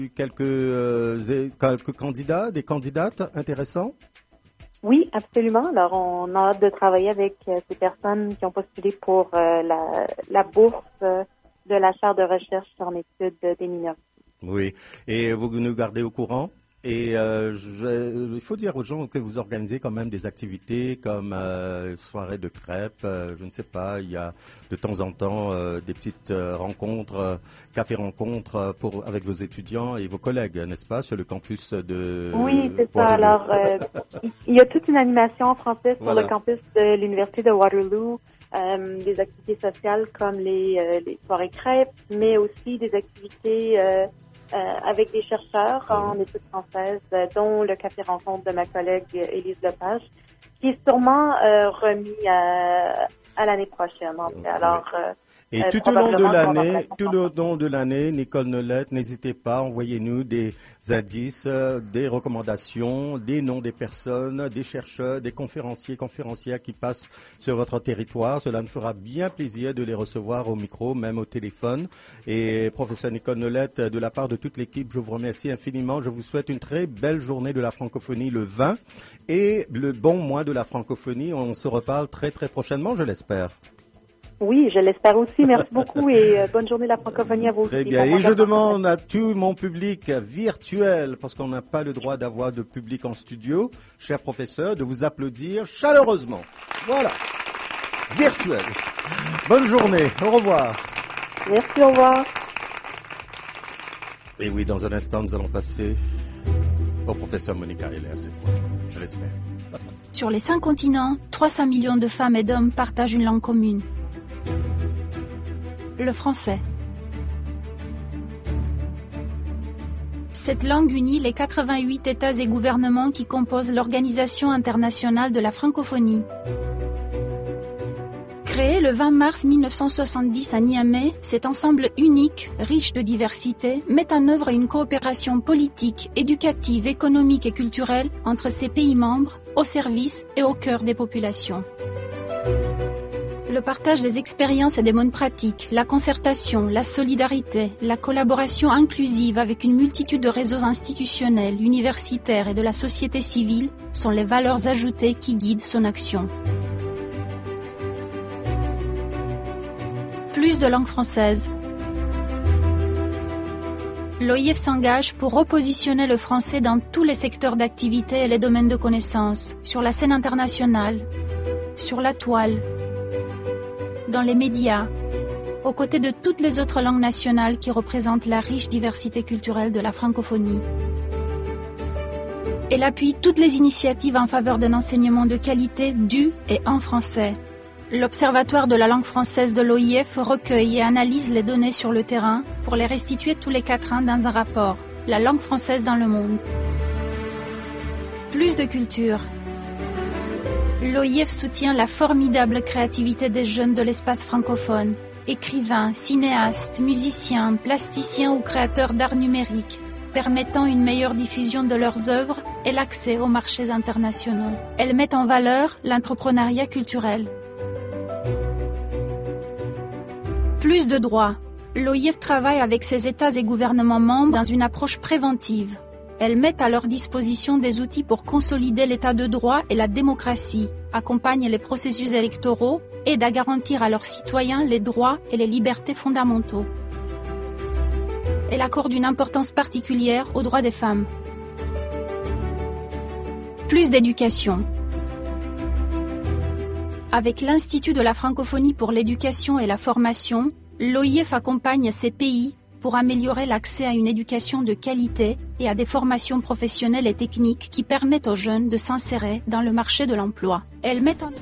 K: quelques candidats, des candidates intéressants?
F: Oui, absolument. Alors, on a hâte de travailler avec ces personnes qui ont postulé pour la bourse de la chaire de recherche en études des minorités. Oui.
K: Et vous nous gardez au courant? Et il faut dire aux gens que vous organisez quand même des activités comme soirée de crêpes, je ne sais pas, il y a de temps en temps des petites rencontres, café-rencontres avec vos étudiants et vos collègues, n'est-ce pas, sur le campus de...
F: Oui, c'est ça. Alors, il y a toute une animation en français sur le campus de l'Université de Waterloo, des activités sociales comme les soirées crêpes, mais aussi des activités... avec des chercheurs en études françaises, dont le café rencontre de ma collègue Élise Lepage, qui est sûrement remis à l'année prochaine. Alors,
K: et tout au long de l'année, Nicole Nolette, n'hésitez pas, envoyez-nous des indices, des recommandations, des noms des personnes, des chercheurs, des conférencières qui passent sur votre territoire. Cela nous fera bien plaisir de les recevoir au micro, même au téléphone. Et professeur Nicole Nolette, de la part de toute l'équipe, je vous remercie infiniment. Je vous souhaite une très belle journée de la francophonie le 20 et le bon mois de la francophonie. On se reparle très très prochainement, je l'espère.
F: Oui, je l'espère aussi. Merci beaucoup et bonne journée de la francophonie à vous aussi.
K: Très bien. Et je demande à tout mon public virtuel, parce qu'on n'a pas le droit d'avoir de public en studio, cher professeur, de vous applaudir chaleureusement. Voilà. Virtuel. Bonne journée. Au revoir.
F: Merci, au revoir.
K: Et oui, dans un instant, nous allons passer au professeur Monica Heller cette fois. Je l'espère.
J: Sur les 5 continents, 300 millions de femmes et d'hommes partagent une langue commune. Le français. Cette langue unit les 88 États et gouvernements qui composent l'Organisation internationale de la francophonie. Créé le 20 mars 1970 à Niamey, cet ensemble unique, riche de diversité, met en œuvre une coopération politique, éducative, économique et culturelle entre ses pays membres, au service et au cœur des populations. Le partage des expériences et des bonnes pratiques, la concertation, la solidarité, la collaboration inclusive avec une multitude de réseaux institutionnels, universitaires et de la société civile sont les valeurs ajoutées qui guident son action. Plus de langue française. L'OIF s'engage pour repositionner le français dans tous les secteurs d'activité et les domaines de connaissances, sur la scène internationale, sur la toile, dans les médias, aux côtés de toutes les autres langues nationales qui représentent la riche diversité culturelle de la francophonie. Elle appuie toutes les initiatives en faveur d'un enseignement de qualité du et en français. L'Observatoire de la langue française de l'OIF recueille et analyse les données sur le terrain pour les restituer tous les 4 ans dans un rapport, La langue française dans le monde. Plus de culture. L'OIF soutient la formidable créativité des jeunes de l'espace francophone, écrivains, cinéastes, musiciens, plasticiens ou créateurs d'art numérique, permettant une meilleure diffusion de leurs œuvres et l'accès aux marchés internationaux. Elle met en valeur l'entrepreneuriat culturel. Plus de droits. L'OIF travaille avec ses États et gouvernements membres dans une approche préventive. Elle met à leur disposition des outils pour consolider l'état de droit et la démocratie, accompagne les processus électoraux, aide à garantir à leurs citoyens les droits et les libertés fondamentaux. Elle accorde une importance particulière aux droits des femmes. Plus d'éducation. Avec l'Institut de la francophonie pour l'éducation et la formation, l'OIF accompagne ces pays pour améliorer l'accès à une éducation de qualité et à des formations professionnelles et techniques qui permettent aux jeunes de s'insérer dans le marché de l'emploi. Elle met en...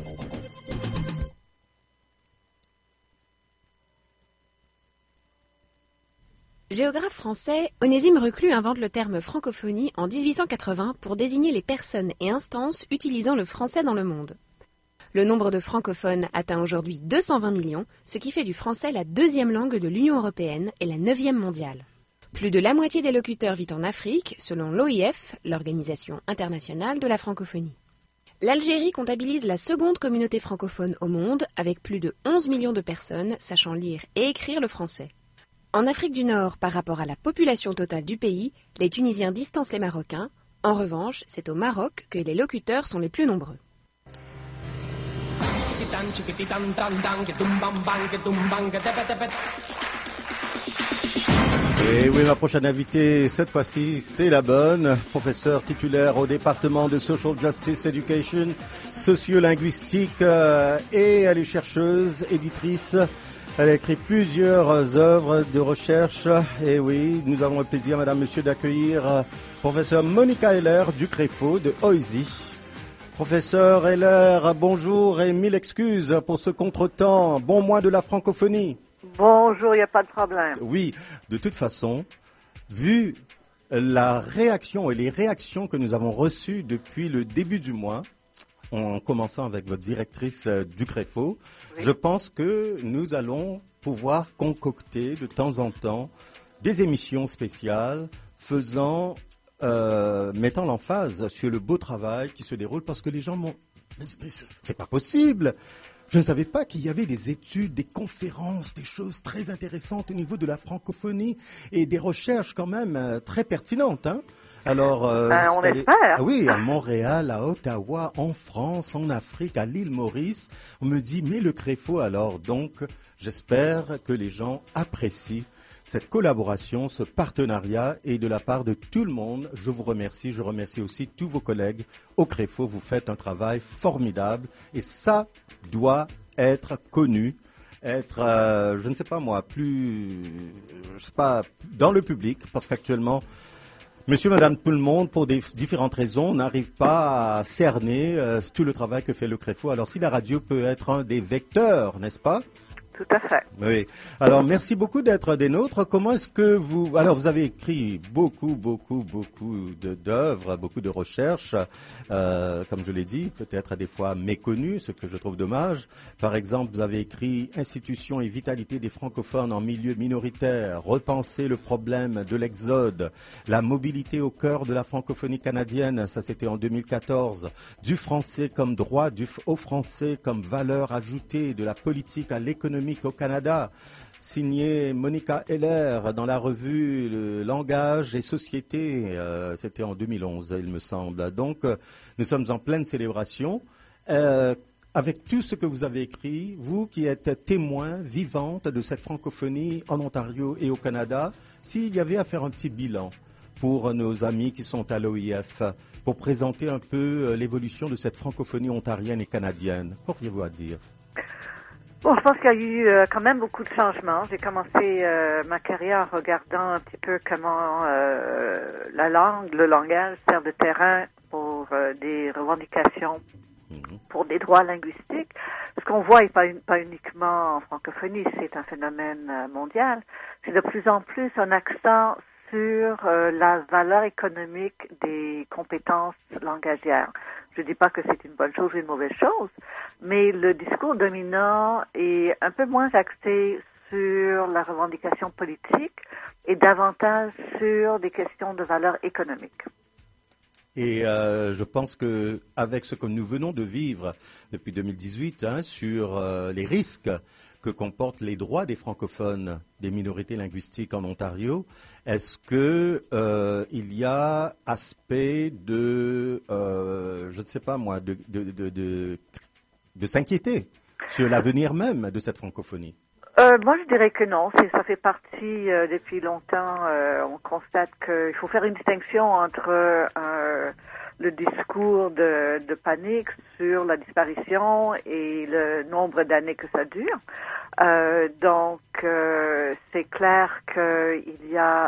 E: Géographe français, Onésime Reclus invente le terme francophonie en 1880 pour désigner les personnes et instances utilisant le français dans le monde. Le nombre de francophones atteint aujourd'hui 220 millions, ce qui fait du français la 2e langue de l'Union européenne et la 9e mondiale. Plus de la moitié des locuteurs vit en Afrique, selon l'OIF, l'Organisation internationale de la francophonie. L'Algérie comptabilise la 2e communauté francophone au monde, avec plus de 11 millions de personnes sachant lire et écrire le français. En Afrique du Nord, par rapport à la population totale du pays, les Tunisiens distancent les Marocains. En revanche, c'est au Maroc que les locuteurs sont les plus nombreux.
K: Et oui, ma prochaine invitée, cette fois-ci, c'est la bonne. Professeure titulaire au département de Social Justice Education, sociolinguistique, et elle est chercheuse, éditrice. Elle a écrit plusieurs œuvres de recherche. Et oui, nous avons le plaisir, madame, monsieur, d'accueillir professeur Monica Heller du CREFO de Oisy. Professeur Heller, bonjour et mille excuses pour ce contretemps. Bon mois de la francophonie.
Q: Bonjour, il n'y a pas de problème.
K: Oui, de toute façon, vu la réaction et les réactions que nous avons reçues depuis le début du mois, en commençant avec votre directrice du CREFO, oui, je pense que nous allons pouvoir concocter de temps en temps des émissions spéciales mettant l'emphase sur le beau travail qui se déroule, parce que les gens m'ont... C'est pas possible. Je ne savais pas qu'il y avait des études, des conférences, des choses très intéressantes au niveau de la francophonie et des recherches quand même très pertinentes, hein. Alors,
Q: on espère.
K: Oui, à Montréal, à Ottawa, en France, en Afrique, à l'île Maurice. On me dit, mais le CREFO alors. Donc, j'espère que les gens apprécient cette collaboration, ce partenariat, et de la part de tout le monde, je vous remercie. Je remercie aussi tous vos collègues au CREFO. Vous faites un travail formidable et ça doit être connu, être, je ne sais pas moi, dans le public, parce qu'actuellement, monsieur, madame, tout le monde, pour des différentes raisons, n'arrive pas à cerner tout le travail que fait le CREFO. Alors, si la radio peut être un des vecteurs, n'est-ce pas?
Q: Tout à fait.
K: Oui. Alors, merci beaucoup d'être des nôtres. Comment est-ce que vous... Alors, vous avez écrit beaucoup d'œuvres, beaucoup de recherches, comme je l'ai dit, peut-être des fois méconnues, ce que je trouve dommage. Par exemple, vous avez écrit « Institution et vitalité des francophones en milieu minoritaire, repenser le problème de l'exode, la mobilité au cœur de la francophonie canadienne », ça c'était en 2014, « Du français comme droit, au français comme valeur ajoutée de la politique à l'économie au Canada », signé Monica Heller dans la revue Le Langage et Société, c'était en 2011 il me semble. Donc nous sommes en pleine célébration. Avec tout ce que vous avez écrit, vous qui êtes témoin vivante de cette francophonie en Ontario et au Canada, s'il y avait à faire un petit bilan pour nos amis qui sont à l'OIF, pour présenter un peu l'évolution de cette francophonie ontarienne et canadienne, qu'auriez-vous à dire?
Q: Bon, je pense qu'il y a eu quand même beaucoup de changements. J'ai commencé ma carrière en regardant un petit peu comment la langue, le langage sert de terrain pour des revendications, pour des droits linguistiques. Ce qu'on voit n'est pas uniquement en francophonie, c'est un phénomène mondial. C'est de plus en plus un accent sur la valeur économique des compétences langagières. Je ne dis pas que c'est une bonne chose ou une mauvaise chose, mais le discours dominant est un peu moins axé sur la revendication politique et davantage sur des questions de valeur économique.
K: Et je pense que avec ce que nous venons de vivre depuis 2018 sur les risques que comportent les droits des francophones, des minorités linguistiques en Ontario, est-ce que il y a aspect de, je ne sais pas moi, de s'inquiéter sur l'avenir même de cette francophonie?
Q: Moi, je dirais que non. Ça fait partie depuis longtemps. On constate qu'il faut faire une distinction entre le discours de panique sur la disparition et le nombre d'années que ça dure. Donc, c'est clair qu'il y a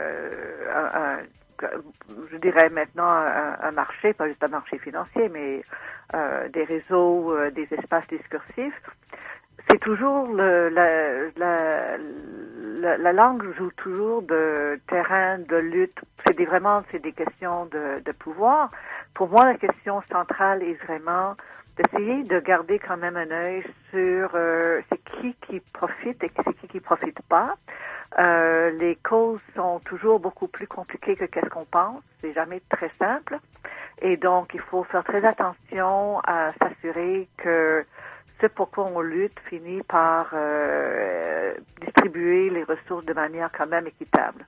Q: je dirais maintenant un marché, pas juste un marché financier, mais des réseaux, des espaces discursifs. C'est toujours la langue joue toujours de terrain de lutte. C'est des questions de pouvoir. Pour moi, la question centrale est vraiment d'essayer de garder quand même un œil sur c'est qui profite et c'est qui profite pas. Les causes sont toujours beaucoup plus compliquées que qu'est-ce qu'on pense. C'est jamais très simple. Et donc, il faut faire très attention à s'assurer que ce pourquoi on lutte finit par distribuer les ressources de manière quand même équitable.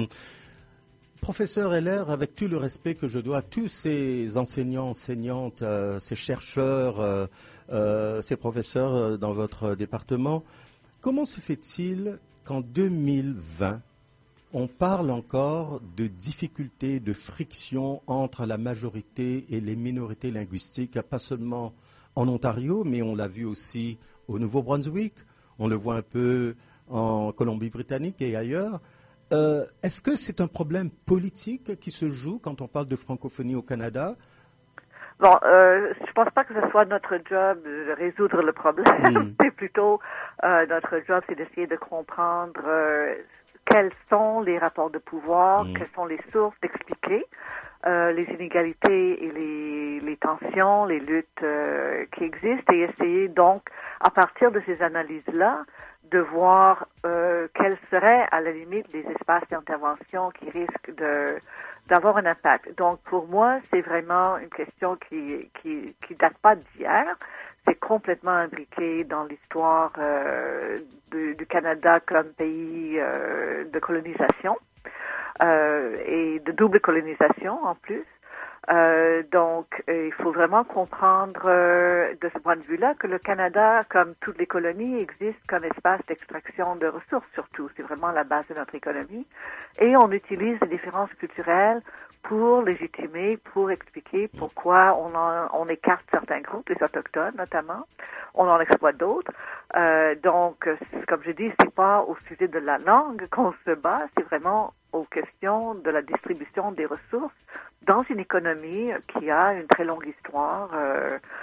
K: Professeur Heller, avec tout le respect que je dois à tous ces enseignants, enseignantes, ces chercheurs, ces professeurs dans votre département, comment se fait-il qu'en 2020, on parle encore de difficultés, de frictions entre la majorité et les minorités linguistiques, pas seulement en Ontario, mais on l'a vu aussi au Nouveau-Brunswick, on le voit un peu en Colombie-Britannique et ailleurs. Est-ce que c'est un problème politique qui se joue quand on parle de francophonie au Canada?
Q: Bon, je pense pas que ce soit notre job de résoudre le problème. C'est plutôt notre job, c'est d'essayer de comprendre quels sont les rapports de pouvoir, quelles sont les sources, d'expliquer les inégalités et les tensions, les luttes qui existent et essayer donc, à partir de ces analyses-là, de voir quels seraient, à la limite, les espaces d'intervention qui risquent d'avoir un impact. Donc, pour moi, c'est vraiment une question qui date pas d'hier. C'est complètement imbriqué dans l'histoire du Canada comme pays de colonisation et de double colonisation en plus. Donc, il faut vraiment comprendre de ce point de vue-là que le Canada, comme toutes les colonies, existe comme espace d'extraction de ressources surtout. C'est vraiment la base de notre économie. Et on utilise les différences culturelles pour légitimer, pour expliquer pourquoi on écarte certains groupes, les autochtones notamment. On en exploite d'autres. Donc, comme je dis, c'est pas au sujet de la langue qu'on se bat, c'est vraiment aux questions de la distribution des ressources dans une économie qui a une très longue histoire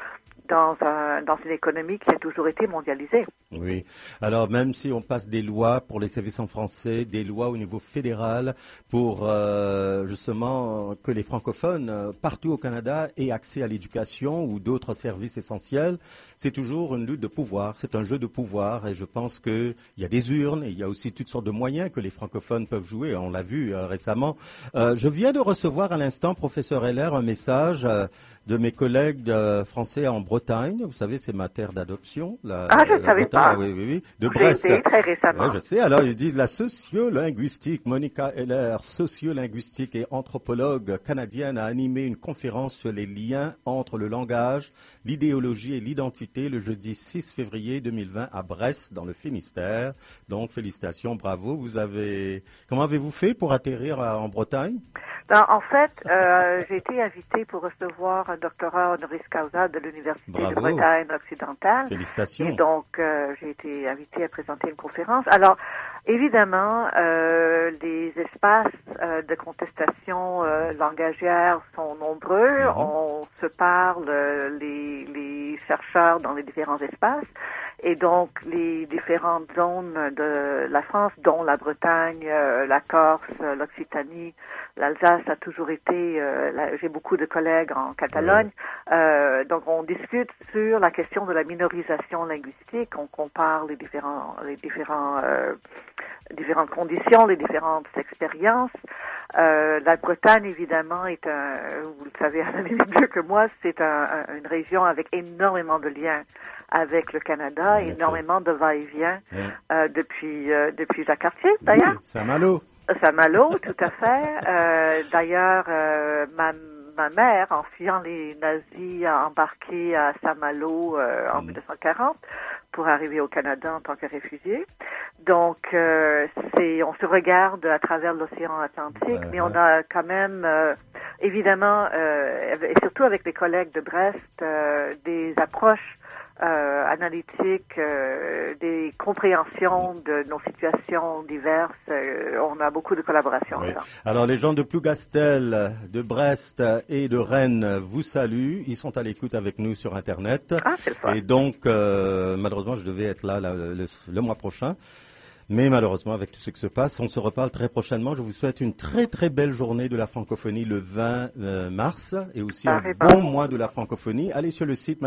Q: dans une économie qui a toujours été mondialisée.
K: Oui. Alors, même si on passe des lois pour les services en français, des lois au niveau fédéral pour justement que les francophones partout au Canada aient accès à l'éducation ou d'autres services essentiels, c'est toujours une lutte de pouvoir. C'est un jeu de pouvoir et je pense qu'il y a des urnes et il y a aussi toutes sortes de moyens que les francophones peuvent jouer. On l'a vu récemment. Je viens de recevoir à l'instant, professeur Heller, un message de mes collègues français en Bretagne. Vous savez, c'est ma terre d'adoption.
Q: Je ne savais pas.
K: Oui, de Brest.
Q: J'ai été très récemment.
K: Ouais, je sais. Alors, ils disent la sociolinguistique, Monica Heller, sociolinguistique et anthropologue canadienne, a animé une conférence sur les liens entre le langage, l'idéologie et l'identité le jeudi 6 février 2020 à Brest, dans le Finistère. Donc, félicitations, bravo. Comment avez-vous fait pour atterrir en Bretagne?
Q: En fait, j'ai été invitée pour recevoir un doctorat honoris causa de l'Université de Bretagne occidentale.
K: Félicitations.
Q: Et donc, j'ai été invitée à présenter une conférence. Alors, évidemment, les espaces de contestation langagière sont nombreux. On se parle, les chercheurs dans les différents espaces. Et donc, les différentes zones de la France, dont la Bretagne, la Corse, l'Occitanie, l'Alsace a toujours été, j'ai beaucoup de collègues en Catalogne, donc on discute sur la question de la minorisation linguistique, on compare les différentes conditions, les différentes expériences. La Bretagne, évidemment, est vous le savez à la limite mieux que moi, c'est une région avec énormément de liens avec le Canada, énormément de va-et-vient depuis Jacques-Cartier, d'ailleurs.
K: Oui, Saint-Malo.
Q: Saint-Malo, tout à fait. D'ailleurs, ma mère, en fuyant les nazis, a embarqué à Saint-Malo en 1940 pour arriver au Canada en tant que réfugié. Donc, on se regarde à travers l'océan Atlantique, mais on a quand même, évidemment, et surtout avec les collègues de Brest, des approches analytiques, des compréhensions de nos situations diverses. On a beaucoup de collaboration.
K: Oui. Alors, les gens de Plougastel, de Brest et de Rennes vous saluent. Ils sont à l'écoute avec nous sur Internet.
Q: C'est le fun.
K: Et donc, malheureusement, je devais être là le mois prochain. Mais malheureusement, avec tout ce qui se passe, on se reparle très prochainement. Je vous souhaite une très très belle journée de la francophonie le 20 mars et aussi un bon mois de la francophonie. Allez sur le site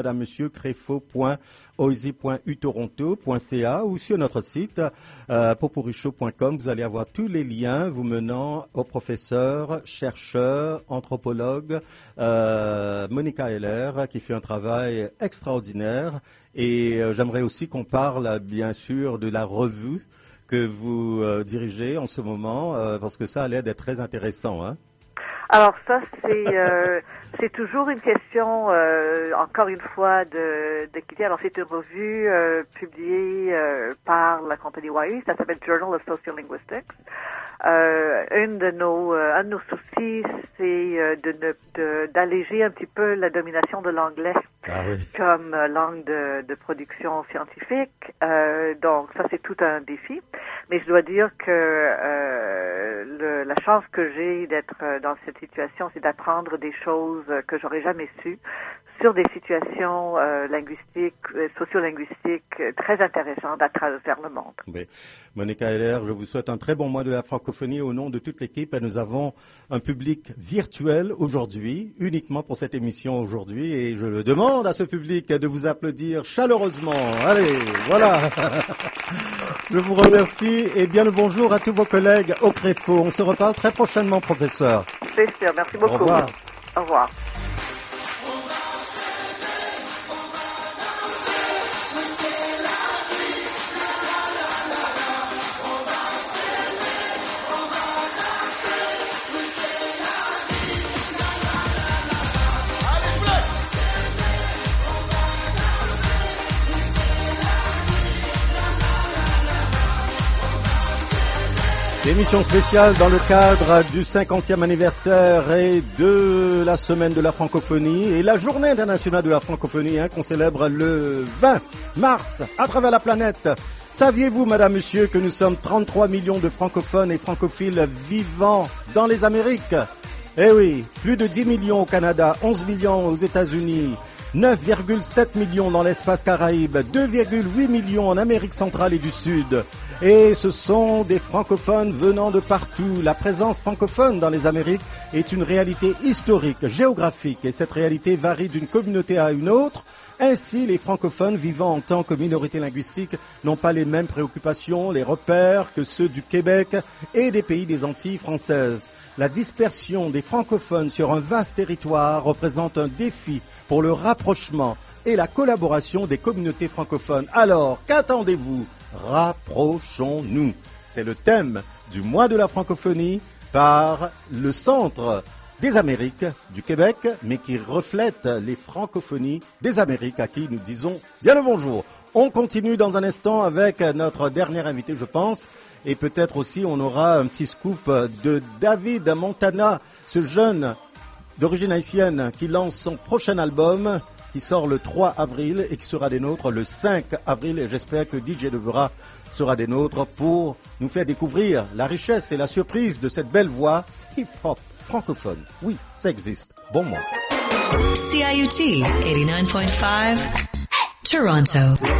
K: madammonsieur.crefo.oisiputoronto.ca ou sur notre site popurichaud.com. Vous allez avoir tous les liens vous menant au professeur, chercheur, anthropologue Monica Heller qui fait un travail extraordinaire. Et j'aimerais aussi qu'on parle bien sûr de la revue que vous dirigez en ce moment, parce que ça a l'air d'être très intéressant. Hein?
Q: Alors ça, c'est toujours une question, encore une fois, d'équité. Alors c'est une revue publiée par la compagnie Wiley, ça s'appelle Journal of Sociolinguistics. Un de nos soucis, c'est d'alléger un petit peu la domination de l'anglais comme langue de production scientifique. Donc ça, c'est tout un défi. Mais je dois dire que la chance que j'ai d'être dans cette situation, c'est d'apprendre des choses que j'aurais jamais su sur des situations linguistiques, sociolinguistiques très intéressantes à travers le monde.
K: Oui. Monica Heller, je vous souhaite un très bon mois de la francophonie au nom de toute l'équipe. Et nous avons un public virtuel aujourd'hui, uniquement pour cette émission aujourd'hui. Et je le demande à ce public de vous applaudir chaleureusement. Allez, voilà. Je vous remercie et bien le bonjour à tous vos collègues au CREFO. On se reparle très prochainement, professeur.
Q: C'est sûr, merci beaucoup.
K: Au revoir.
Q: Au revoir.
K: Émission spéciale dans le cadre du 50e anniversaire et de la semaine de la francophonie et la journée internationale de la francophonie qu'on célèbre le 20 mars à travers la planète. Saviez-vous, madame, monsieur, que nous sommes 33 millions de francophones et francophiles vivant dans les Amériques? Eh oui, plus de 10 millions au Canada, 11 millions aux États-Unis, 9,7 millions dans l'espace Caraïbe, 2,8 millions en Amérique centrale et du Sud. Et ce sont des francophones venant de partout. La présence francophone dans les Amériques est une réalité historique, géographique, et cette réalité varie d'une communauté à une autre. Ainsi, les francophones vivant en tant que minorité linguistique n'ont pas les mêmes préoccupations, les repères que ceux du Québec et des pays des Antilles françaises. La dispersion des francophones sur un vaste territoire représente un défi pour le rapprochement et la collaboration des communautés francophones. Alors, qu'attendez-vous ? Rapprochons-nous. C'est le thème du mois de la francophonie par le Centre des Amériques du Québec, mais qui reflète les francophonies des Amériques, à qui nous disons bien le bonjour. On continue dans un instant avec notre dernier invité, je pense, et peut-être aussi on aura un petit scoop de David Montana, ce jeune d'origine haïtienne qui lance son prochain album, qui sort le 3 avril et qui sera des nôtres le 5 avril, et j'espère que DJ Devera sera des nôtres pour nous faire découvrir la richesse et la surprise de cette belle voix hip-hop francophone. Oui, ça existe. Bon mois.
S: CIUT 89.5 Toronto.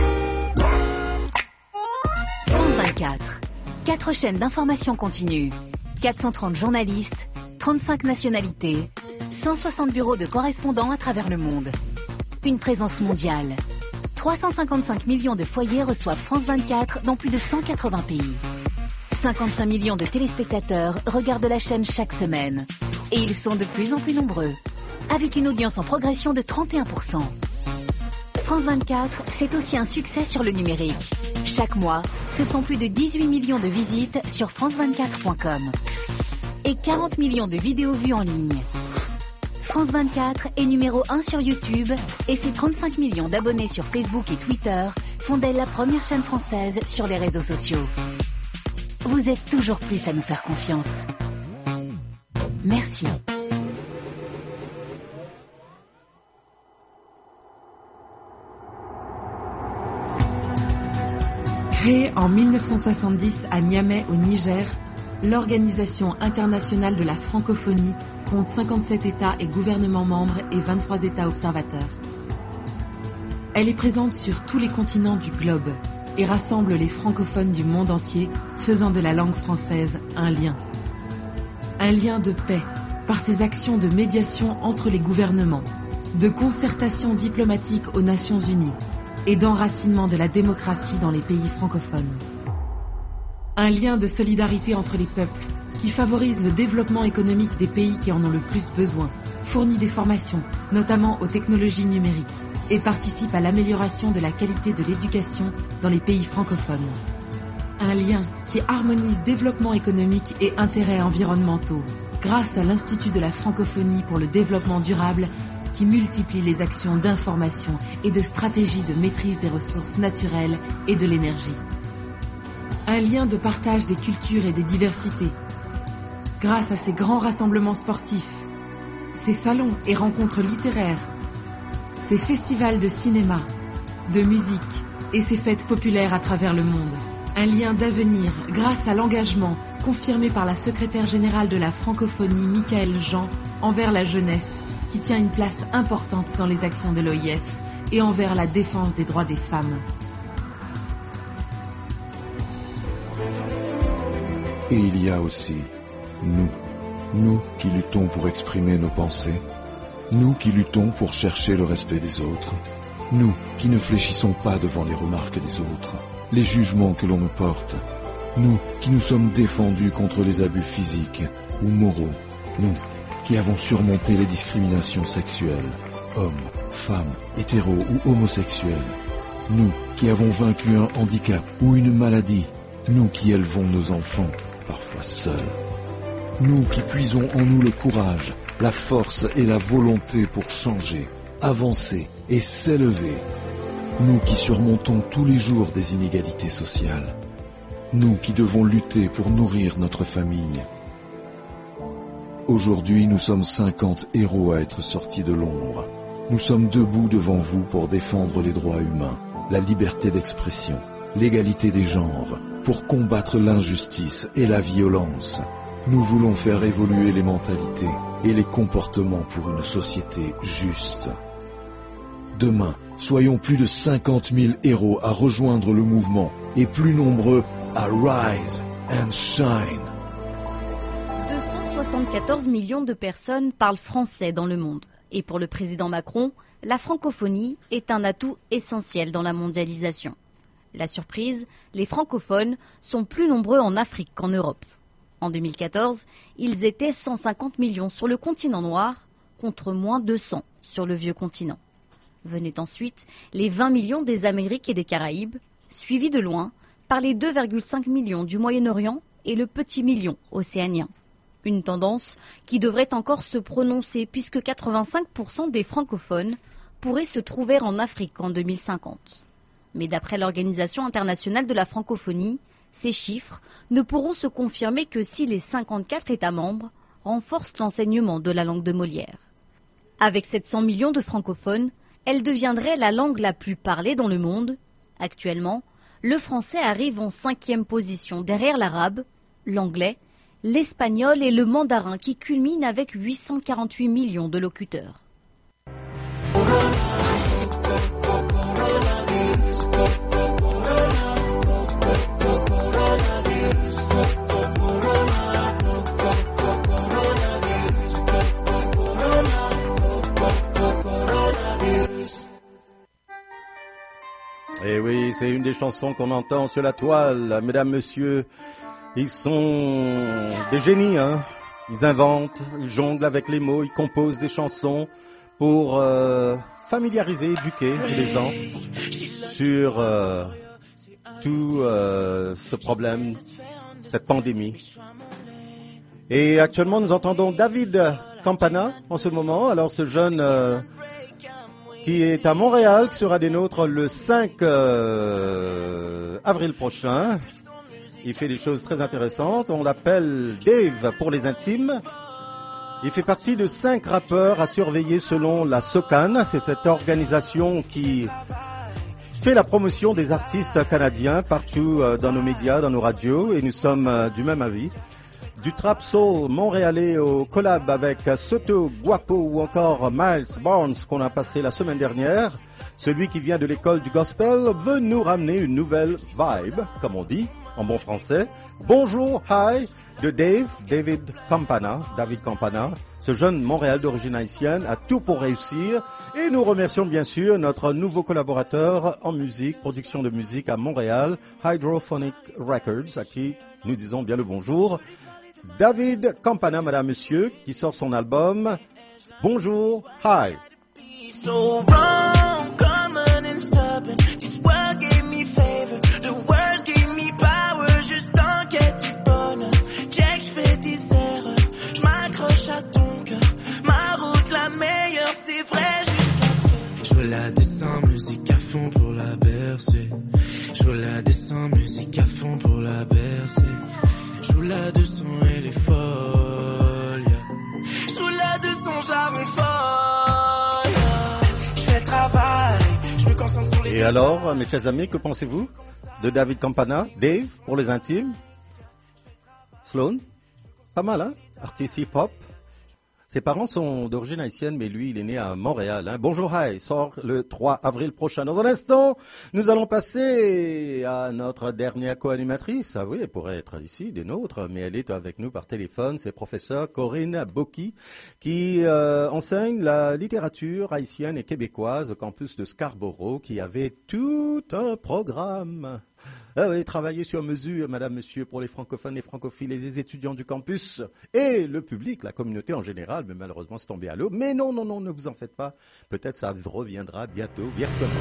B: France 24. 4 chaînes d'information continue. 430 journalistes, 35 nationalités, 160 bureaux de correspondants à travers le monde. Une présence mondiale. 355 millions de foyers reçoivent France 24 dans plus de 180 pays. 55 millions de téléspectateurs regardent la chaîne chaque semaine. Et ils sont de plus en plus nombreux, avec une audience en progression de 31%. France 24, c'est aussi un succès sur le numérique. Chaque mois, ce sont plus de 18 millions de visites sur france24.com. Et 40 millions de vidéos vues en ligne. France 24 est numéro 1 sur YouTube et ses 35 millions d'abonnés sur Facebook et Twitter font d'elle la première chaîne française sur les réseaux sociaux. Vous êtes toujours plus à nous faire confiance. Merci.
C: Créée en 1970 à Niamey au Niger, l'Organisation internationale de la francophonie compte 57 États et gouvernements membres et 23 États observateurs. Elle est présente sur tous les continents du globe et rassemble les francophones du monde entier, faisant de la langue française un lien. Un lien de paix, par ses actions de médiation entre les gouvernements, de concertation diplomatique aux Nations Unies et d'enracinement de la démocratie dans les pays francophones. Un lien de solidarité entre les peuples, qui favorise le développement économique des pays qui en ont le plus besoin, fournit des formations, notamment aux technologies numériques, et participe à l'amélioration de la qualité de l'éducation dans les pays francophones. Un lien qui harmonise développement économique et intérêts environnementaux, grâce à l'Institut de la francophonie pour le développement durable, qui multiplie les actions d'information et de stratégie de maîtrise des ressources naturelles et de l'énergie. Un lien de partage des cultures et des diversités, grâce à ses grands rassemblements sportifs, ses salons et rencontres littéraires, ses festivals de cinéma, de musique et ses fêtes populaires à travers le monde. Un lien d'avenir grâce à l'engagement confirmé par la secrétaire générale de la francophonie, Michaëlle Jean, envers la jeunesse, qui tient une place importante dans les actions de l'OIF et envers la défense des droits des femmes.
G: Et il y a aussi nous qui luttons pour exprimer nos pensées, nous qui luttons pour chercher le respect des autres, nous qui ne fléchissons pas devant les remarques des autres, les jugements que l'on nous porte, nous qui nous sommes défendus contre les abus physiques ou moraux, nous qui avons surmonté les discriminations sexuelles, hommes, femmes, hétéros ou homosexuels, nous qui avons vaincu un handicap ou une maladie, nous qui élevons nos enfants, parfois seuls, nous qui puisons en nous le courage, la force et la volonté pour changer, avancer et s'élever, nous qui surmontons tous les jours des inégalités sociales, nous qui devons lutter pour nourrir notre famille. Aujourd'hui, nous sommes 50 héros à être sortis de l'ombre. Nous sommes debout devant vous pour défendre les droits humains, la liberté d'expression, l'égalité des genres, pour combattre l'injustice et la violence. Nous voulons faire évoluer les mentalités et les comportements pour une société juste. Demain, soyons plus de 50 000 héros à rejoindre le mouvement et plus nombreux à rise and shine.
R: 274 millions de personnes parlent français dans le monde. Et pour le président Macron, la francophonie est un atout essentiel dans la mondialisation. La surprise, les francophones sont plus nombreux en Afrique qu'en Europe. En 2014, ils étaient 150 millions sur le continent noir, contre moins 200 sur le vieux continent. Venaient ensuite les 20 millions des Amériques et des Caraïbes, suivis de loin par les 2,5 millions du Moyen-Orient et le petit million océanien. Une tendance qui devrait encore se prononcer puisque 85% des francophones pourraient se trouver en Afrique en 2050. Mais d'après l'Organisation internationale de la francophonie, ces chiffres ne pourront se confirmer que si les 54 États membres renforcent l'enseignement de la langue de Molière. Avec 700 millions de francophones, elle deviendrait la langue la plus parlée dans le monde. Actuellement, le français arrive en 5e position derrière l'arabe, l'anglais, l'espagnol et le mandarin qui culminent avec 848 millions de locuteurs.
K: Et oui, c'est une des chansons qu'on entend sur la toile. Mesdames, messieurs, ils sont des génies, hein. Ils inventent, ils jonglent avec les mots, ils composent des chansons pour familiariser, éduquer les gens sur tout ce problème, cette pandémie. Et actuellement, nous entendons David Campana en ce moment. Alors, ce jeune qui est à Montréal, qui sera des nôtres le 5 avril prochain. Il fait des choses très intéressantes. On l'appelle Dave pour les intimes. Il fait partie de 5 rappeurs à surveiller selon la SOCAN. C'est cette organisation qui fait la promotion des artistes canadiens partout dans nos médias, dans nos radios. Et nous sommes du même avis. Du trap soul montréalais au collab avec Soto, Guapo ou encore Miles Barnes qu'on a passé la semaine dernière. Celui qui vient de l'école du gospel veut nous ramener une nouvelle vibe, comme on dit en bon français. Bonjour, hi, de David Campana, ce jeune Montréal d'origine haïtienne a tout pour réussir. Et nous remercions bien sûr notre nouveau collaborateur en musique, production de musique à Montréal, Hydrophonic Records, à qui nous disons bien le bonjour. David Campana, madame, monsieur, qui sort son album Bonjour, hi.
T: So wrong, common and stubborn. This world gave me favor. The words gave me power. Juste t'inquiète du bonheur. Check, j'fais des erreurs. J'm'accroche à ton cœur. Ma route la meilleure, c'est vrai jusqu'à ce que je veux la descendre, musique à fond pour la bercer. Je veux la descendre, musique à fond pour la bercer. Je veux la descendre, elle est folle. Je veux la descendre, j'arrends folle. Je fais le travail, je me concentre sur les...
K: Et alors, mes chers amis, que pensez-vous de David Campana, Dave, pour les intimes? Sloan? Pas mal, hein? Artiste hip-hop. Ses parents sont d'origine haïtienne, mais lui, il est né à Montréal. Hein. Bonjour, hi, sort le 3 avril prochain. Dans un instant, nous allons passer à notre dernière co-animatrice. Ah oui, elle pourrait être ici, des nôtres, mais elle est avec nous par téléphone. C'est professeur Corinne Boki, qui enseigne la littérature haïtienne et québécoise au campus de Scarborough, qui avait tout un programme. Ah oui, travailler sur mesure, madame, monsieur, pour les francophones, les francophiles, les étudiants du campus et le public, la communauté en général, mais malheureusement c'est tombé à l'eau. Mais non, ne vous en faites pas. Peut-être ça reviendra bientôt virtuellement.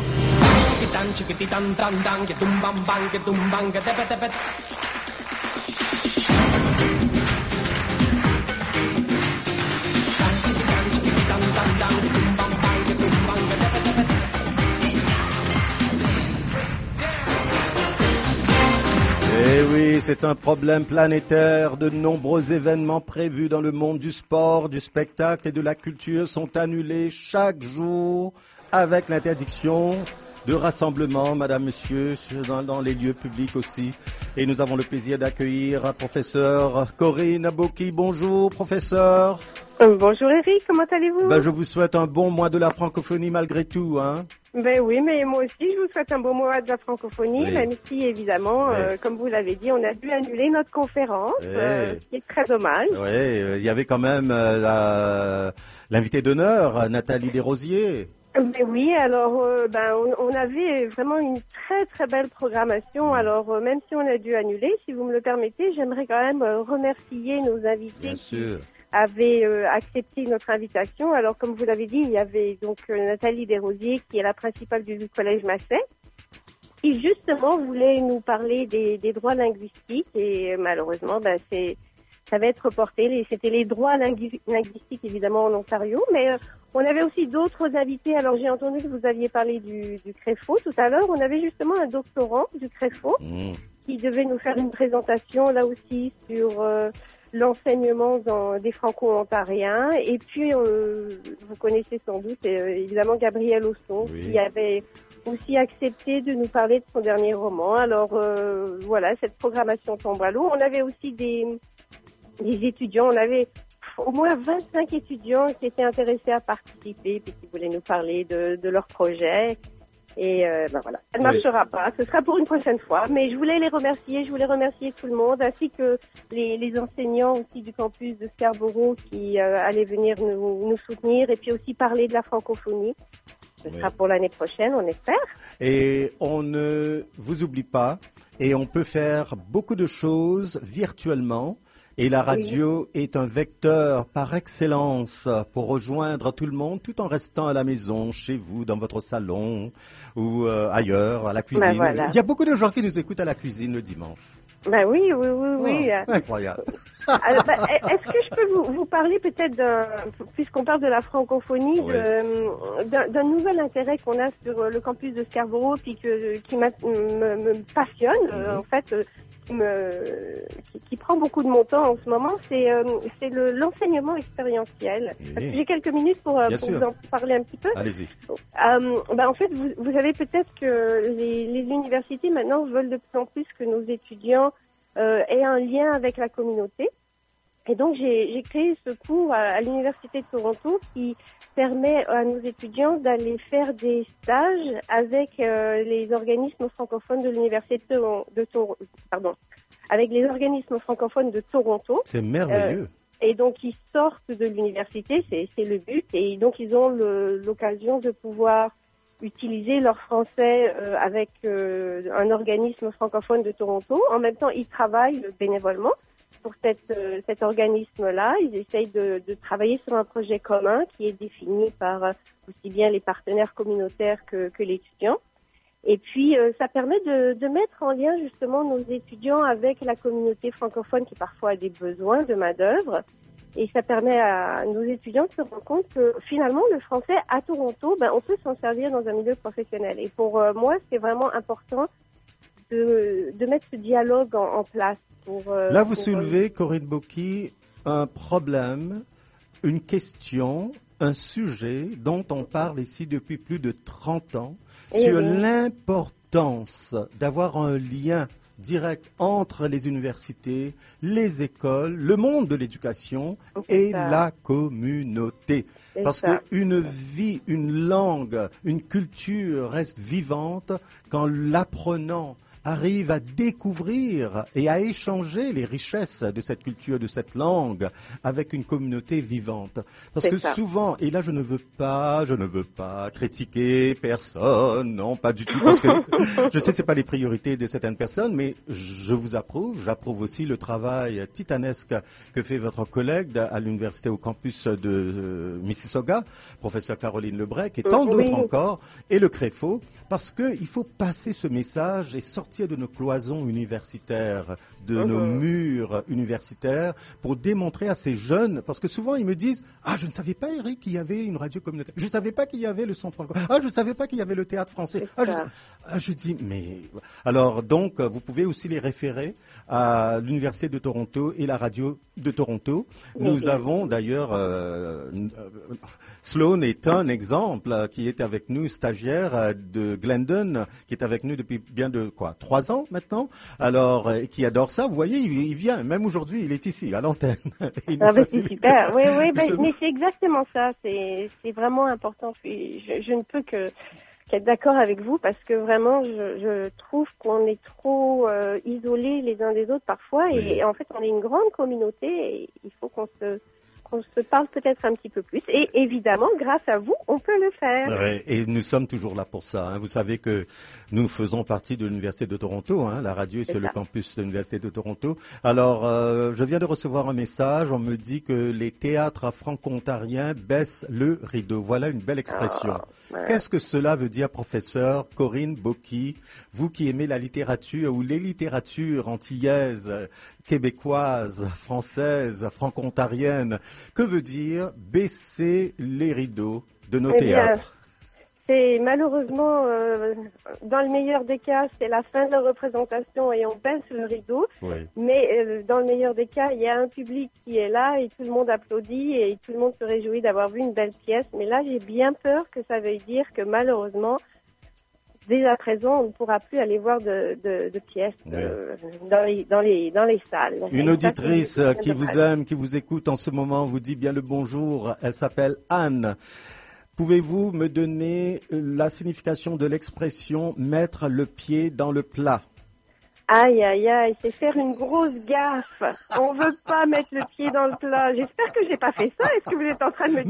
K: Eh oui, c'est un problème planétaire. De nombreux événements prévus dans le monde du sport, du spectacle et de la culture sont annulés chaque jour avec l'interdiction de rassemblement, madame, monsieur, dans les lieux publics aussi. Et nous avons le plaisir d'accueillir professeur Corinne Boki. Bonjour, professeur.
D: Bonjour Eric, comment allez-vous?
K: Je vous souhaite un bon mois de la francophonie malgré tout, hein.
D: Oui, mais moi aussi, je vous souhaite un bon mois de la francophonie, même si, évidemment, comme vous l'avez dit, on a dû annuler notre conférence, ce qui est très dommage.
K: Oui, il y avait quand même l'invité d'honneur, Nathalie Desrosiers.
D: Oui, alors, on avait vraiment une très, très belle programmation. Alors, même si on a dû annuler, si vous me le permettez, j'aimerais quand même remercier nos invités.
K: Bien sûr.
D: Avait accepté notre invitation. Alors, comme vous l'avez dit, il y avait donc Nathalie Desrosiers, qui est la principale du collège Masset, qui justement voulait nous parler des droits linguistiques. Et malheureusement, ça va être reporté. C'était les droits linguistiques, évidemment, en Ontario. Mais on avait aussi d'autres invités. Alors, j'ai entendu que vous aviez parlé du CREFO tout à l'heure. On avait justement un doctorant du CREFO qui devait nous faire une présentation, là aussi, sur l'enseignement des franco-ontariens. Et puis, vous connaissez sans doute, évidemment, Gabriel Osson, qui avait aussi accepté de nous parler de son dernier roman. Alors, voilà, cette programmation tombe à l'eau. On avait aussi des étudiants. On avait au moins 25 étudiants qui étaient intéressés à participer, puis qui voulaient nous parler de leur projet. Et voilà, ça ne marchera pas. Ce sera pour une prochaine fois. Mais je voulais les remercier. Je voulais remercier tout le monde, ainsi que les enseignants aussi du campus de Scarborough qui allaient venir nous soutenir et puis aussi parler de la francophonie. Ce sera pour l'année prochaine, on espère.
K: Et on ne vous oublie pas. Et on peut faire beaucoup de choses virtuellement. Et la radio est un vecteur par excellence pour rejoindre tout le monde tout en restant à la maison, chez vous, dans votre salon ou ailleurs, à la cuisine.
D: Voilà.
K: Il y a beaucoup de gens qui nous écoutent à la cuisine le dimanche.
D: Oui.
K: Incroyable.
D: Est-ce que je peux vous parler peut-être, puisqu'on parle de la francophonie, d'un nouvel intérêt qu'on a sur le campus de Scarborough, puis qui me passionne, en fait, qui prend beaucoup de mon temps en ce moment, c'est l'enseignement expérientiel. Parce que j'ai quelques minutes pour vous en parler un petit peu.
K: Allez-y.
D: En fait, vous savez peut-être que les universités maintenant veulent de plus en plus que nos étudiants aient un lien avec la communauté. Et donc, j'ai créé ce cours à l'Université de Toronto qui permet à nos étudiants d'aller faire des stages avec les organismes francophones de l'Université avec les organismes francophones de Toronto.
K: C'est merveilleux.
D: Et donc, ils sortent de l'université, c'est le but. Et donc, ils ont l'occasion de pouvoir utiliser leur français avec un organisme francophone de Toronto. En même temps, ils travaillent bénévolement pour cet organisme-là. Ils essayent de travailler sur un projet commun qui est défini par aussi bien les partenaires communautaires que l'étudiant. Et puis, ça permet de mettre en lien justement nos étudiants avec la communauté francophone qui parfois a des besoins de main-d'œuvre. Et ça permet à nos étudiants de se rendre compte que finalement, le français à Toronto, on peut s'en servir dans un milieu professionnel. Et pour moi, c'est vraiment important de mettre ce dialogue en place.
K: Là, vous soulevez, Corinne Boki, un problème, une question, un sujet dont on parle ici depuis plus de 30 ans, sur l'importance d'avoir un lien direct entre les universités, les écoles, le monde de l'éducation et la communauté. Parce qu'une vie, une langue, une culture reste vivante quand l'apprenant arrive à découvrir et à échanger les richesses de cette culture, de cette langue, avec une communauté vivante. Parce que souvent, et là je ne veux pas critiquer personne, non, pas du tout, parce que je sais que c'est pas les priorités de certaines personnes, mais j'approuve aussi le travail titanesque que fait votre collègue à l'université au campus de Mississauga, professeur Caroline Lebrec, et tant d'autres encore, et le CREFO, parce qu'il faut passer ce message et sortir de nos cloisons universitaires, de nos murs universitaires, pour démontrer à ces jeunes, parce que souvent ils me disent « Ah, je ne savais pas, Eric, qu'il y avait une radio communautaire. Je ne savais pas qu'il y avait le centre francophone. Ah, je ne savais pas qu'il y avait le théâtre français. » Je dis « Mais... » Alors, donc, vous pouvez aussi les référer à l'Université de Toronto et la radio de Toronto. Nous avons d'ailleurs... Sloan est un exemple qui est avec nous, stagiaire de Glendon, qui est avec nous depuis bien de 3 3 ans maintenant, alors qui adore ça. Vous voyez, il vient, même aujourd'hui, il est ici, à l'antenne.
D: C'est super, oui, mais c'est exactement ça, c'est vraiment important. Je ne peux qu'être d'accord avec vous parce que vraiment, je trouve qu'on est trop isolés les uns des autres parfois et en fait, on est une grande communauté et il faut qu'on se parle peut-être un petit peu plus. Et évidemment, grâce à vous, on peut le faire.
K: Ouais, et nous sommes toujours là pour ça. Hein. Vous savez que nous faisons partie de l'Université de Toronto. Hein. La radio est sur le campus de l'Université de Toronto. Alors, je viens de recevoir un message. On me dit que les théâtres franco-ontariens baissent le rideau. Voilà une belle expression. Qu'est-ce que cela veut dire, professeur Corinne Boki, vous qui aimez la littérature ou les littératures antillaises, québécoises, françaises, franco-ontariennes? Que veut dire baisser les rideaux de nos théâtres?
D: C'est malheureusement, dans le meilleur des cas, c'est la fin de la représentation et on baisse le rideau. Oui. Mais dans le meilleur des cas, il y a un public qui est là et tout le monde applaudit et tout le monde se réjouit d'avoir vu une belle pièce. Mais là, j'ai bien peur que ça veuille dire que malheureusement, dès à présent, on ne pourra plus aller voir de pièces dans les salles.
K: Une auditrice qui vous aime, qui vous écoute en ce moment, vous dit bien le bonjour. Elle s'appelle Anne. Pouvez-vous me donner la signification de l'expression « mettre le pied dans le plat » ?
D: Aïe, aïe, aïe, c'est faire une grosse gaffe. On veut pas mettre le pied dans le plat. J'espère que j'ai pas fait ça. Est-ce que vous êtes en train de me dire